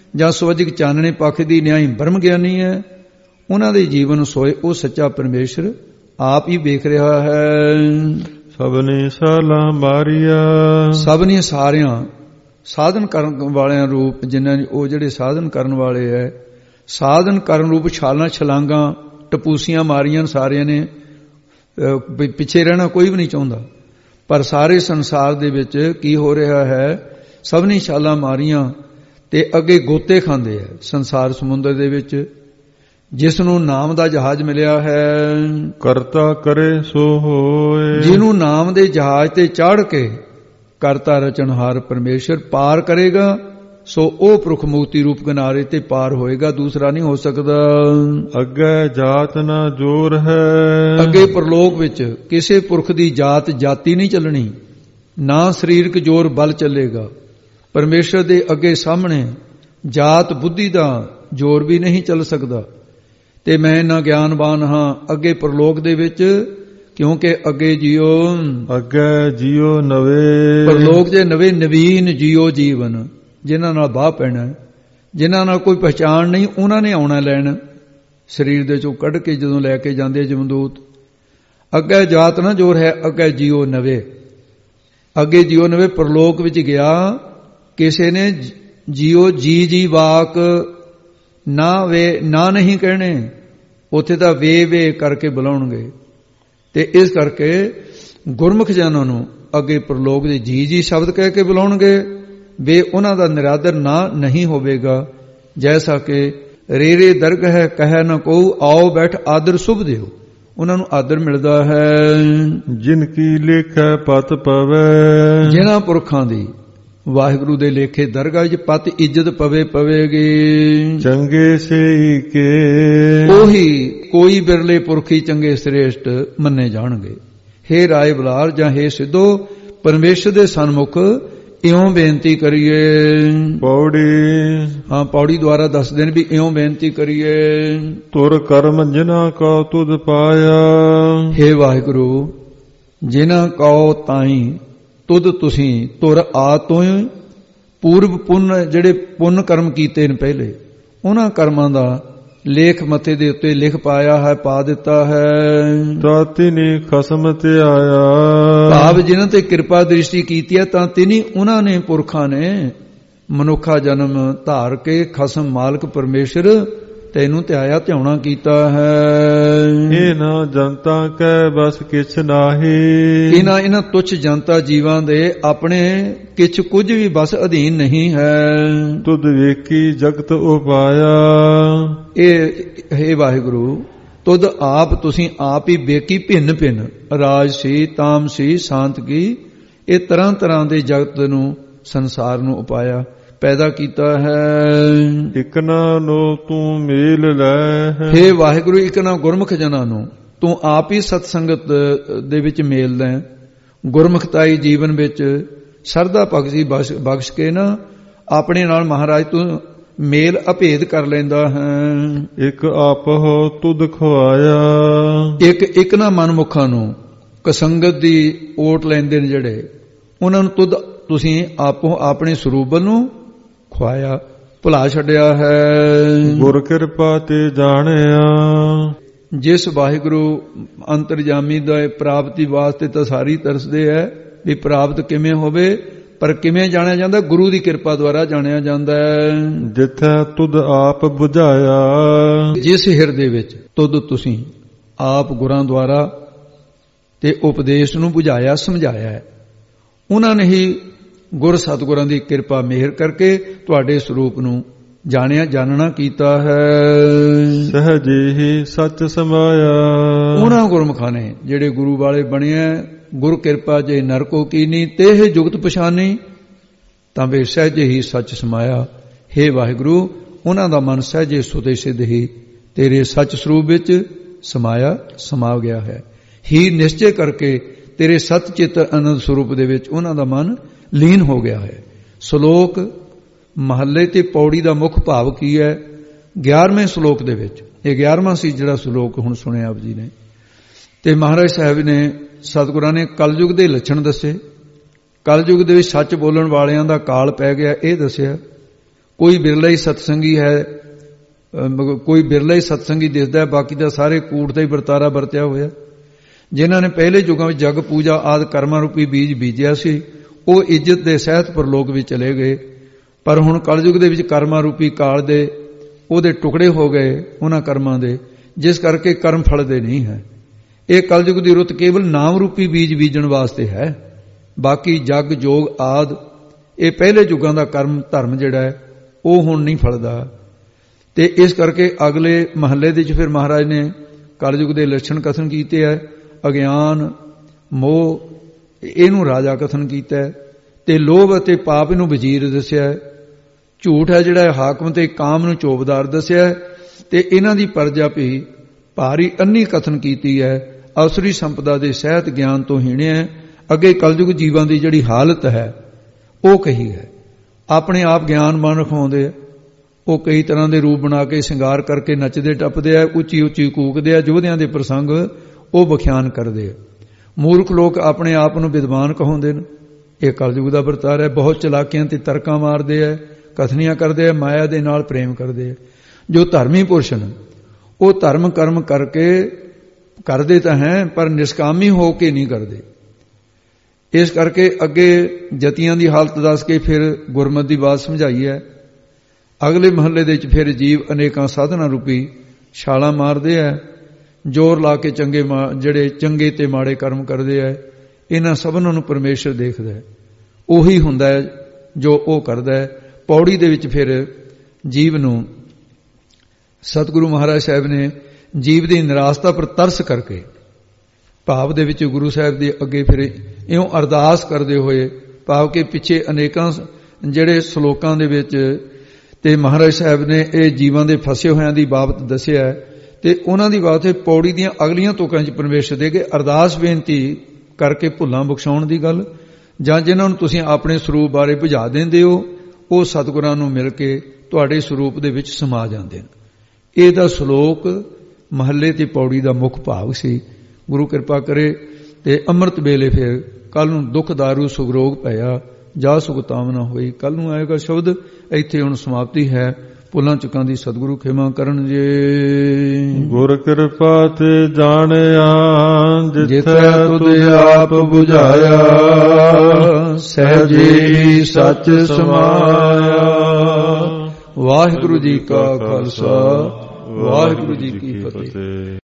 ਜਾਂ ਸਵਜਿਕ ਚਾਨਣੇ ਪੱਖ ਦੀ ਨਿਆਈ ਬ੍ਰਹਮ ਗਿਆਨੀ ਹੈ, ਉਹਨਾਂ ਦੇ ਜੀਵਨ ਸੋਏ ਉਹ ਸੱਚਾ ਪਰਮੇਸ਼ਰ ਆਪ ਹੀ ਵੇਖ ਰਿਹਾ ਹੈ। ਸਭਨੀ ਸਾਲਾ ਮਾਰੀਆ, ਸਭਨੀ ਸਾਰਿਆਂ ਸਾਧਨ ਕਰਨ ਵਾਲਿਆਂ ਰੂਪ ਜਿਨ੍ਹਾਂ ਉਹ ਜਿਹੜੇ ਸਾਧਨ ਕਰਨ ਵਾਲੇ ਹੈ, ਸਾਧਨ ਕਰਨ ਰੂਪ ਛਾਲਾਂ ਛਲਾਂਗਾਂ ਟਪੂਸੀਆਂ ਮਾਰੀਆਂ ਸਾਰਿਆਂ ਨੇ। ਪਿੱਛੇ ਰਹਿਣਾ ਕੋਈ ਵੀ ਨਹੀਂ ਚਾਹੁੰਦਾ, ਪਰ ਸਾਰੇ ਸੰਸਾਰ ਦੇ ਵਿੱਚ ਕੀ ਹੋ ਰਿਹਾ ਹੈ, ਸਭਨੀ ਛਾਲਾਂ ਮਾਰੀਆਂ ਤੇ ਅੱਗੇ ਗੋਤੇ ਖਾਂਦੇ ਹੈ ਸੰਸਾਰ ਸਮੁੰਦਰ ਦੇ ਵਿੱਚ। ਜਿਸ ਨੂੰ ਨਾਮ ਦਾ ਜਹਾਜ਼ ਮਿਲਿਆ ਹੈ, ਕਰਤਾ ਕਰੇ ਸੋ ਹੋਏ, ਜਿਹਨੂੰ ਨਾਮ ਦੇ ਜਹਾਜ਼ ਤੇ ਚੜ੍ਹ ਕੇ ਕਰਤਾ ਰਚਨਹਾਰ ਪਰਮੇਸ਼ਰ ਪਾਰ ਕਰੇਗਾ, ਸੋ ਉਹ ਪੁਰਖ ਮੁਕਤੀ ਰੂਪ ਕਿਨਾਰੇ ਤੇ ਪਾਰ ਹੋਏਗਾ, ਦੂਸਰਾ ਨਹੀਂ ਹੋ ਸਕਦਾ। ਅੱਗੇ ਜਾਤ ਨਾ ਜੋਰ ਹੈ, ਅੱਗੇ ਪਰਲੋਕ ਵਿੱਚ ਕਿਸੇ ਪੁਰਖ ਦੀ ਜਾਤੀ ਨਹੀਂ ਚੱਲਣੀ, ਨਾ ਸਰੀਰਕ ਜੋਰ ਬਲ ਚੱਲੇਗਾ। ਪਰਮੇਸ਼ਰ ਦੇ ਅੱਗੇ ਸਾਹਮਣੇ ਜਾਤ ਬੁੱਧੀ ਦਾ ਜੋਰ ਵੀ ਨਹੀਂ ਚੱਲ ਸਕਦਾ। ਤੇ ਮੈਂ ਇੰਨਾ ਗਿਆਨਵਾਨ ਹਾਂ ਅੱਗੇ ਪਰਲੋਕ ਦੇ ਵਿੱਚ, ਕਿਉਂਕਿ ਅੱਗੇ ਜੀਓ ਨਵੇਂ ਪਰਲੋਕ ਦੇ ਨਵੇਂ ਨਵੀਨ ਜੀਓ ਜੀਵਨ, ਜਿਨ੍ਹਾਂ ਨਾਲ ਬਾਹ ਪੈਣਾ, ਜਿਨ੍ਹਾਂ ਨਾਲ ਕੋਈ ਪਹਿਚਾਣ ਨਹੀਂ, ਉਹਨਾਂ ਨੇ ਆਉਣਾ ਲੈਣ ਸਰੀਰ ਦੇ ਚੋਂ ਕੱਢ ਕੇ ਜਦੋਂ ਲੈ ਕੇ ਜਾਂਦੇ ਜਮਦੂਤ। ਅੱਗੇ ਜਾਤ ਨਾ ਜੋਰ ਹੈ, ਅੱਗੇ ਜੀਓ ਨਵੇਂ, ਅੱਗੇ ਜੀਓ ਨਵੇਂ। ਪਰਲੋਕ ਵਿੱਚ ਗਿਆ ਕਿਸੇ ਨੇ ਜੀਓ ਜੀ ਵਾਕ ਨਾ ਨਹੀਂ ਕਹਿਣੇ, ਉੱਥੇ ਤਾਂ ਵੇ ਕਰਕੇ ਬੁਲਾਉਣਗੇ। ਤੇ ਇਸ ਕਰਕੇ ਗੁਰਮੁਖ ਜਨਾਂ ਨੂੰ ਅੱਗੇ ਪਰਲੋਕ ਦੇ ਜੀ ਸ਼ਬਦ ਕਹਿ ਕੇ ਬੁਲਾਉਣਗੇ, ਵੇ ਉਹਨਾਂ ਦਾ ਨਿਰਾਦਰ ਨਾ ਨਹੀਂ ਹੋਵੇਗਾ। ਜੈਸਾ ਕਿ ਰੇ ਦਰਗਹ ਕਹਿ ਨਾ ਕਹੂ, ਆਓ ਬੈਠ ਆਦਰ ਸੁਭ ਦਿਓ, ਉਹਨਾਂ ਨੂੰ ਆਦਰ ਮਿਲਦਾ ਹੈ। ਜਿਨ ਕੀ ਲੇਖੈ ਪਤ ਪਵੈ, ਜਿਨ੍ਹਾਂ ਪੁਰਖਾਂ ਦੀ ਵਾਹਿਗੁਰੂ ਦੇ ਲੇਖੇ ਦਰਗਾਹ ਵਿੱਚ ਪਤ ਇੱਜ਼ਤ ਪਵੇਗੀ। ਚੰਗੇ ਸੇਈ ਕੇ, ਉਹੀ ਕੋਈ ਬਿਰਲੇ ਪੁਰਖੀ ਚੰਗੇ ਸ੍ਰੇਸ਼ਟ ਮੰਨੇ ਜਾਣਗੇ। ਹੇ ਰਾਏ ਬਲਾਰ ਜਾਂ ਹੇ ਸਿੱਧੋ, ਪਰਮੇਸ਼ਰ ਦੇ ਸਨਮੁਖ ਇਉਂ ਬੇਨਤੀ ਕਰੀਏ। ਪੌੜੀ ਦੁਆਰਾ ਦੱਸਦੇ ਨੇ ਵੀ ਇਉਂ ਬੇਨਤੀ ਕਰੀਏ। ਤੁਰ ਕਰਮ ਜਿਨ੍ਹਾਂ ਕਉ ਤੁਧ ਪਾਇਆ, ਹੇ ਵਾਹਿਗੁਰੂ ਜਿਨ੍ਹਾਂ ਕਉ ਤਾਈ ਤੁਧ ਤੁਸੀਂ, ਤੁਰ ਆ ਤੋਂ ਪੂਰਬ ਪੁੰਨ ਜਿਹੜੇ ਪੁੰਨ ਕਰਮ ਕੀਤੇ ਨੇ ਪਹਿਲੇ, ਉਹਨਾਂ ਕਰਮਾਂ ਦਾ ਲੇਖ ਮੱਥੇ ਦੇ ਉੱਤੇ ਲਿਖ ਪਾਇਆ ਹੈ, ਪਾ ਦਿੱਤਾ ਹੈ। ਤਾਂ ਤਿਨੀ ਖਸਮ ਤੇ ਆਇਆ, ਭਾਵ ਜਿਨ੍ਹਾਂ ਤੇ ਕਿਰਪਾ ਦ੍ਰਿਸ਼ਟੀ ਕੀਤੀ ਹੈ, ਤਾਂ ਤਿਨੀ ਉਹਨਾਂ ਨੇ ਪੁਰਖਾਂ ਨੇ ਮਨੁੱਖਾ ਜਨਮ ਧਾਰ ਕੇ ਖਸਮ ਮਾਲਕ ਪਰਮੇਸ਼ਰ ਤੈਨੂੰ ਧਿਆਇਆ ਧਿਆਉਣਾ ਕੀਤਾ ਹੈ। ਇਹ ਨਾ ਜਨਤਾ ਕੈ ਬਸ ਕਿਛ ਨਾਹੀ, ਇਹਨਾਂ ਤੁੱਛ ਜਨਤਾ ਜੀਵਾਂ ਦੇ ਆਪਣੇ ਕਿਛ ਕੁਝ ਵੀ ਬਸ ਅਧੀਨ ਨਹੀਂ ਹੈ। ਤੁਧ ਵੇਖੀ ਜਗਤ ਉਪਾਇਆ, ਇਹ ਹੈ ਵਾਹਿਗੁਰੂ ਤੁਧ ਆਪ ਤੁਸੀਂ ਆਪ ਹੀ ਵੇਖੀ ਭਿੰਨ ਭਿੰਨ ਰਾਜ ਸੀ, ਤਾਮ ਸੀ, ਸ਼ਾਂਤ ਕੀ, ਇਹ ਤਰ੍ਹਾਂ ਤਰ੍ਹਾਂ ਦੇ ਜਗਤ ਨੂੰ ਸੰਸਾਰ ਨੂੰ ਉਪਾਇਆ ਪੈਦਾ ਕੀਤਾ ਹੈ। ਇਕਨਾ ਨੂੰ ਤੂੰ ਮੇਲ ਲੈ, ਹੇ ਵਾਹਿਗੁਰੂ ਇਕਨਾ ਗੁਰਮੁਖ ਜਨਾਂ ਨੂੰ ਤੂੰ ਆਪ ਹੀ ਸਤ ਸੰਗਤ ਦੇ ਵਿੱਚ ਮੇਲ ਲੈ। ਗੁਰਮੁਖਤਾਈ ਜੀਵਨ ਵਿੱਚ ਸਰਦਾ ਭਗਤੀ ਬਖਸ਼ ਕੇ ਨਾ ਆਪਣੇ ਨਾਲ ਮਹਾਰਾਜ ਤੂੰ ਮੇਲ ਅਭੇਦ ਕਰ ਲੈਂਦਾ ਹੈ। ਇੱਕ ਆਪਹੁ ਤੁਧ ਖਵਾਇਆ, ਇੱਕ ਨਾ ਮਨਮੁਖਾਂ ਨੂੰ ਕਸੰਗਤ ਦੀ ਓਟ ਲੈਂਦੇ ਨੇ ਜਿਹੜੇ, ਉਹਨਾਂ ਨੂੰ ਤੁਸੀਂ ਆਪੋ ਆਪਣੇ ਸਰੂਪ ਨੂੰ ਖਵਾਇਆ, ਭੁਲਾ ਛੱਡਿਆ ਹੈ। ਗੁਰ ਕਿਰਪਾ ਤੇ ਜਾਣਿਆ, ਜਿਸ ਵਾਹਿਗੁਰੂ ਅੰਤਰਜਾਮੀ ਦਾ ਪ੍ਰਾਪਤੀ ਵਾਸਤੇ ਤਾਂ ਸਾਰੀ ਤਰਸਦੇ ਹੈ ਵੀ ਪ੍ਰਾਪਤ ਕਿਵੇਂ ਹੋਵੇ, ਪਰ ਕਿਵੇਂ ਜਾਣਿਆ ਜਾਂਦਾ? ਗੁਰੂ ਦੀ ਕਿਰਪਾ ਦੁਆਰਾ ਜਾਣਿਆ ਜਾਂਦਾ ਹੈ। ਜਿੱਥੇ ਤੁਧ ਆਪ ਬੁਝਾਇਆ, ਜਿਸ ਹਿਰਦੇ ਵਿੱਚ ਤੁਧ ਤੁਸੀਂ ਆਪ ਗੁਰਾਂ ਦੁਆਰਾ ਤੇ ਉਪਦੇਸ਼ ਨੂੰ ਬੁਝਾਇਆ ਸਮਝਾਇਆ ਹੈ, ਉਹਨਾਂ ਨੇ ਹੀ ਗੁਰ ਸਤਿਗੁਰਾਂ ਦੀ ਕਿਰਪਾ ਮਿਹਰ ਕਰਕੇ ਤੁਹਾਡੇ ਸਰੂਪ ਨੂੰ ਜਾਣਿਆ ਜਾਣਨਾ ਕੀਤਾ ਹੈ। ਸਹਜੇ ਹੀ ਸੱਚ ਸਮਾਇਆ, ਉਹਨਾਂ ਗੁਰਮੁਖਾਂ ਨੇ ਜਿਹੜੇ ਗੁਰੂ ਵਾਲੇ ਬਣਿਆ, ਗੁਰ ਕਿਰਪਾ ਜੇ ਨਰਕੋ ਕੀਨੀ ਤੇਹ ਜੁਗਤ ਪਛਾਨੀ, ਤਾਂ ਵੇ ਸਹਿਜੇ ਹੀ ਸੱਚ ਸਮਾਇਆ। ਹੇ ਵਾਹਿਗੁਰੂ ਉਹਨਾਂ ਦਾ ਮਨ ਸਹਿਜੇ ਸੁਤੇ ਸਿੱਧ ਹੀ ਤੇਰੇ ਸੱਚ ਸਰੂਪ ਵਿੱਚ ਸਮਾ ਗਿਆ ਹੈ। ਹੀ ਨਿਸ਼ਚੈ ਕਰਕੇ ਤੇਰੇ ਸਤ ਚਿਤ ਅਨੰਦ ਸਰੂਪ ਦੇ ਵਿੱਚ ਉਹਨਾਂ ਦਾ ਮਨ ਲੀਨ ਹੋ ਗਿਆ ਹੈ। ਸ਼ਲੋਕ ਮਹੱਲੇ ਤੇ ਪੌੜੀ ਦਾ ਮੁੱਖ ਭਾਵ ਕੀ ਹੈ? 11ਵੇਂ ਸ਼ਲੋਕ ਦੇ ਵਿੱਚ, ਇਹ 11ਵਾਂ ਸੀ ਜਿਹੜਾ ਸ਼ਲੋਕ ਹੁਣ ਸੁਣਿਆ ਆਪ ਜੀ ਨੇ, ਤੇ ਮਹਾਰਾਜ ਸਾਹਿਬ ਨੇ ਸਤਿਗੁਰਾਂ ਨੇ ਕਲਯੁਗ ਦੇ ਲੱਛਣ ਦੱਸੇ। ਕਲਯੁਗ ਦੇ ਵਿੱਚ ਸੱਚ ਬੋਲਣ ਵਾਲਿਆਂ ਦਾ ਕਾਲ ਪੈ ਗਿਆ ਇਹ ਦੱਸਿਆ। ਕੋਈ ਬਿਰਲਾ ਹੀ ਸਤਸੰਗੀ ਹੈ, ਕੋਈ ਬਿਰਲਾ ਹੀ ਸਤਸੰਗੀ ਦਿਸਦਾ, ਬਾਕੀ ਤਾਂ ਸਾਰੇ ਕੂੜ ਦਾ ਹੀ ਵਰਤਾਰਾ ਵਰਤਿਆ ਹੋਇਆ। ਜਿਨ੍ਹਾਂ ਨੇ ਪਹਿਲੇ ਯੁੱਗਾਂ ਵਿੱਚ ਜਗ ਪੂਜਾ ਆਦਿ ਕਰਮਾਂ ਰੂਪੀ ਬੀਜ ਬੀਜਿਆ ਸੀ, ਉਹ ਇੱਜ਼ਤ ਦੇ ਸਹਿਤ ਪਰਲੋਕ ਵਿੱਚ ਚਲੇ ਗਏ। ਪਰ ਹੁਣ ਕਲਯੁਗ ਦੇ ਵਿੱਚ ਕਰਮਾਂ ਰੂਪੀ ਕਾਲ ਦੇ ਉਹਦੇ ਟੁਕੜੇ ਹੋ ਗਏ ਉਹਨਾਂ ਕਰਮਾਂ ਦੇ, ਜਿਸ ਕਰਕੇ ਕਰਮ ਫਲਦੇ ਨਹੀਂ ਹੈ। ਇਹ ਕਲਯੁਗ ਦੀ ਰੁੱਤ ਕੇਵਲ ਨਾਮ ਰੂਪੀ ਬੀਜ ਬੀਜਣ ਵਾਸਤੇ ਹੈ। ਬਾਕੀ ਜਗ ਜੋਗ ਆਦਿ ਇਹ ਪਹਿਲੇ ਯੁੱਗਾਂ ਦਾ ਕਰਮ ਧਰਮ ਜਿਹੜਾ ਹੈ ਉਹ ਹੁਣ ਨਹੀਂ ਫਲਦਾ। ਤੇ ਇਸ ਕਰਕੇ ਅਗਲੇ ਮਹੱਲੇ ਦੇ ਵਿੱਚ ਫਿਰ ਮਹਾਰਾਜ ਨੇ ਕਲਯੁਗ ਦੇ ਲੱਛਣ ਕਥਨ ਕੀਤੇ ਹੈ। ਅਗਿਆਨ, ਮੋਹ ਇਹਨੂੰ ਰਾਜਾ ਕਥਨ ਕੀਤਾ ਹੈ, ਤੇ ਲੋਭ ਅਤੇ ਪਾਪ ਇਹਨੂੰ ਵਜ਼ੀਰ ਦੱਸਿਆ ਹੈ। ਝੂਠ ਹੈ ਜਿਹੜਾ ਹਾਕਮ ਤੇ ਕਾਮ ਨੂੰ ਚੌਬਦਾਰ ਦੱਸਿਆ ਹੈ, ਤੇ ਇਹਨਾਂ ਦੀ ਪਰਜਾ ਵੀ ਭਾਰੀ ਅੰਨੀ ਕਥਨ ਕੀਤੀ ਹੈ। ਅਸੁਰੀ ਸੰਪਦਾ ਦੇ ਸਹਿਤ ਗਿਆਨ ਤੋਂ ਹੀਣਿਆ ਹੈ। ਅੱਗੇ ਕਲਯੁਗ ਜੀਵਾਂ ਦੀ ਜਿਹੜੀ ਹਾਲਤ ਹੈ ਉਹ ਕਹੀ ਹੈ। ਆਪਣੇ ਆਪ ਗਿਆਨ ਮਨ ਰਖਾਉਂਦੇ ਆ, ਉਹ ਕਈ ਤਰ੍ਹਾਂ ਦੇ ਰੂਪ ਬਣਾ ਕੇ ਸ਼ਿੰਗਾਰ ਕਰਕੇ ਨੱਚਦੇ ਟੱਪਦੇ ਆ, ਉੱਚੀ ਉੱਚੀ ਕੂਕਦੇ ਆ, ਯੋਧਿਆਂ ਦੇ ਪ੍ਰਸੰਗ ਉਹ ਵਿਖਿਆਨ ਕਰਦੇ ਆ। ਮੂਰਖ ਲੋਕ ਆਪਣੇ ਆਪ ਨੂੰ ਵਿਦਵਾਨ ਕਹਾਉਂਦੇ ਨੇ। ਇਹ ਕਲਯੁਗ ਦਾ ਵਰਤਾਰਾ ਹੈ। ਬਹੁਤ ਚਲਾਕੀਆਂ ਤੇ ਤਰਕਾਂ ਮਾਰਦੇ ਆ, ਕਥਨੀਆਂ ਕਰਦੇ ਆ, ਮਾਇਆ ਦੇ ਨਾਲ ਪ੍ਰੇਮ ਕਰਦੇ ਆ। ਜੋ ਧਰਮੀ ਪੁਰਸ਼ ਨੇ ਉਹ ਧਰਮ ਕਰਮ ਕਰਕੇ ਕਰਦੇ ਤਾਂ ਹੈ, ਪਰ ਨਿਸ਼ਕਾਮੀ ਹੋ ਕੇ ਨਹੀਂ ਕਰਦੇ। ਇਸ ਕਰਕੇ ਅੱਗੇ ਜਤੀਆਂ ਦੀ ਹਾਲਤ ਦੱਸ ਕੇ ਫਿਰ ਗੁਰਮਤਿ ਦੀ ਬਾਤ ਸਮਝਾਈ ਹੈ। ਅਗਲੇ ਮਹੱਲੇ ਦੇ ਵਿੱਚ ਫਿਰ ਜੀਵ ਅਨੇਕਾਂ ਸਾਧਨਾ ਰੂਪੀ ਛਾਲਾਂ ਮਾਰਦੇ ਆ, ਜ਼ੋਰ ਲਾ ਕੇ ਜਿਹੜੇ ਚੰਗੇ ਤੇ ਮਾੜੇ ਕਰਮ ਕਰਦੇ ਆ, ਇਹਨਾਂ ਸਭਨਾਂ ਨੂੰ ਪਰਮੇਸ਼ਰ ਦੇਖਦਾ ਹੈ। ਉਹੀ ਹੁੰਦਾ ਹੈ ਜੋ ਉਹ ਕਰਦਾ ਹੈ। ਪੌੜੀ ਦੇ ਵਿੱਚ ਫਿਰ ਜੀਵ ਨੂੰ ਸਤਿਗੁਰੂ ਮਹਾਰਾਜ ਸਾਹਿਬ ਨੇ ਜੀਵ ਦੀ ਨਿਰਾਸ਼ਤਾ ਪਰ ਤਰਸ ਕਰਕੇ ਭਾਵ ਦੇ ਵਿੱਚ ਗੁਰੂ ਸਾਹਿਬ ਦੇ ਅੱਗੇ ਫਿਰ ਇਉਂ ਅਰਦਾਸ ਕਰਦੇ ਹੋਏ, ਭਾਵ ਕਿ ਪਿੱਛੇ ਅਨੇਕਾਂ ਜਿਹੜੇ ਸ਼ਲੋਕਾਂ ਦੇ ਵਿੱਚ ਤੇ ਮਹਾਰਾਜ ਸਾਹਿਬ ਨੇ ਇਹ ਜੀਵਾਂ ਦੇ ਫਸੇ ਹੋਇਆਂ ਦੀ ਬਾਬਤ ਦੱਸਿਆ, ਤੇ ਉਹਨਾਂ ਦੀ ਬਾਤ ਪੌੜੀ ਦੀਆਂ ਅਗਲੀਆਂ ਤੁਕਾਂ 'ਚ ਪਰਮੇਸ਼ਰ ਦੇ ਕੇ ਅਰਦਾਸ ਬੇਨਤੀ ਕਰਕੇ ਭੁੱਲਾਂ ਬਖਸ਼ਾਉਣ ਦੀ ਗੱਲ, ਜਾਂ ਜਿਨ੍ਹਾਂ ਨੂੰ ਤੁਸੀਂ ਆਪਣੇ ਸਰੂਪ ਬਾਰੇ ਬੁਝਾ ਦਿੰਦੇ ਹੋ ਉਹ ਸਤਿਗੁਰਾਂ ਨੂੰ ਮਿਲ ਕੇ ਤੁਹਾਡੇ ਸਰੂਪ ਦੇ ਵਿੱਚ ਸਮਾ ਜਾਂਦੇ ਨੇ। ਇਹਦਾ ਸ਼ਲੋਕ ਮਹੱਲੇ ਤੇ ਪੌੜੀ ਦਾ ਮੁੱਖ ਭਾਵ ਸੀ। ਗੁਰੂ ਕਿਰਪਾ ਕਰੇ ਤੇ ਅੰਮ੍ਰਿਤ ਵੇਲੇ ਫਿਰ ਕੱਲ ਨੂੰ ਦੁੱਖ ਦਾਰੂ ਸੁਖ ਰੋਗ ਪਿਆ, ਜਾ ਸੁਖ ਤਾਮਨਾ ਹੋਈ, ਕੱਲ ਨੂੰ ਆਏਗਾ ਸ਼ਬਦ। ਇੱਥੇ ਹੁਣ ਸਮਾਪਤੀ ਹੈ। ਭੁੱਲਾਂ ਚੁੱਕਾਂ ਦੀ ਸਤਿਗੁਰੂ ਖਿਮਾ ਕਰਨ ਜੇ। ਗੁਰ ਕਿਰਪਾ ਤੇ ਜਾਣਿਆ ਜਿਥੈ ਤੁਧ ਆਪ ਬੁਝਾਇਆ, ਸਹਿਜੇ ਸੱਚ ਸਮਾਇਆ। ਵਾਹਿਗੁਰੂ ਜੀ ਕਾ ਖਾਲਸਾ, ਵਾਹਿਗੁਰੂ ਜੀ ਕੀ ਫਤਿਹ।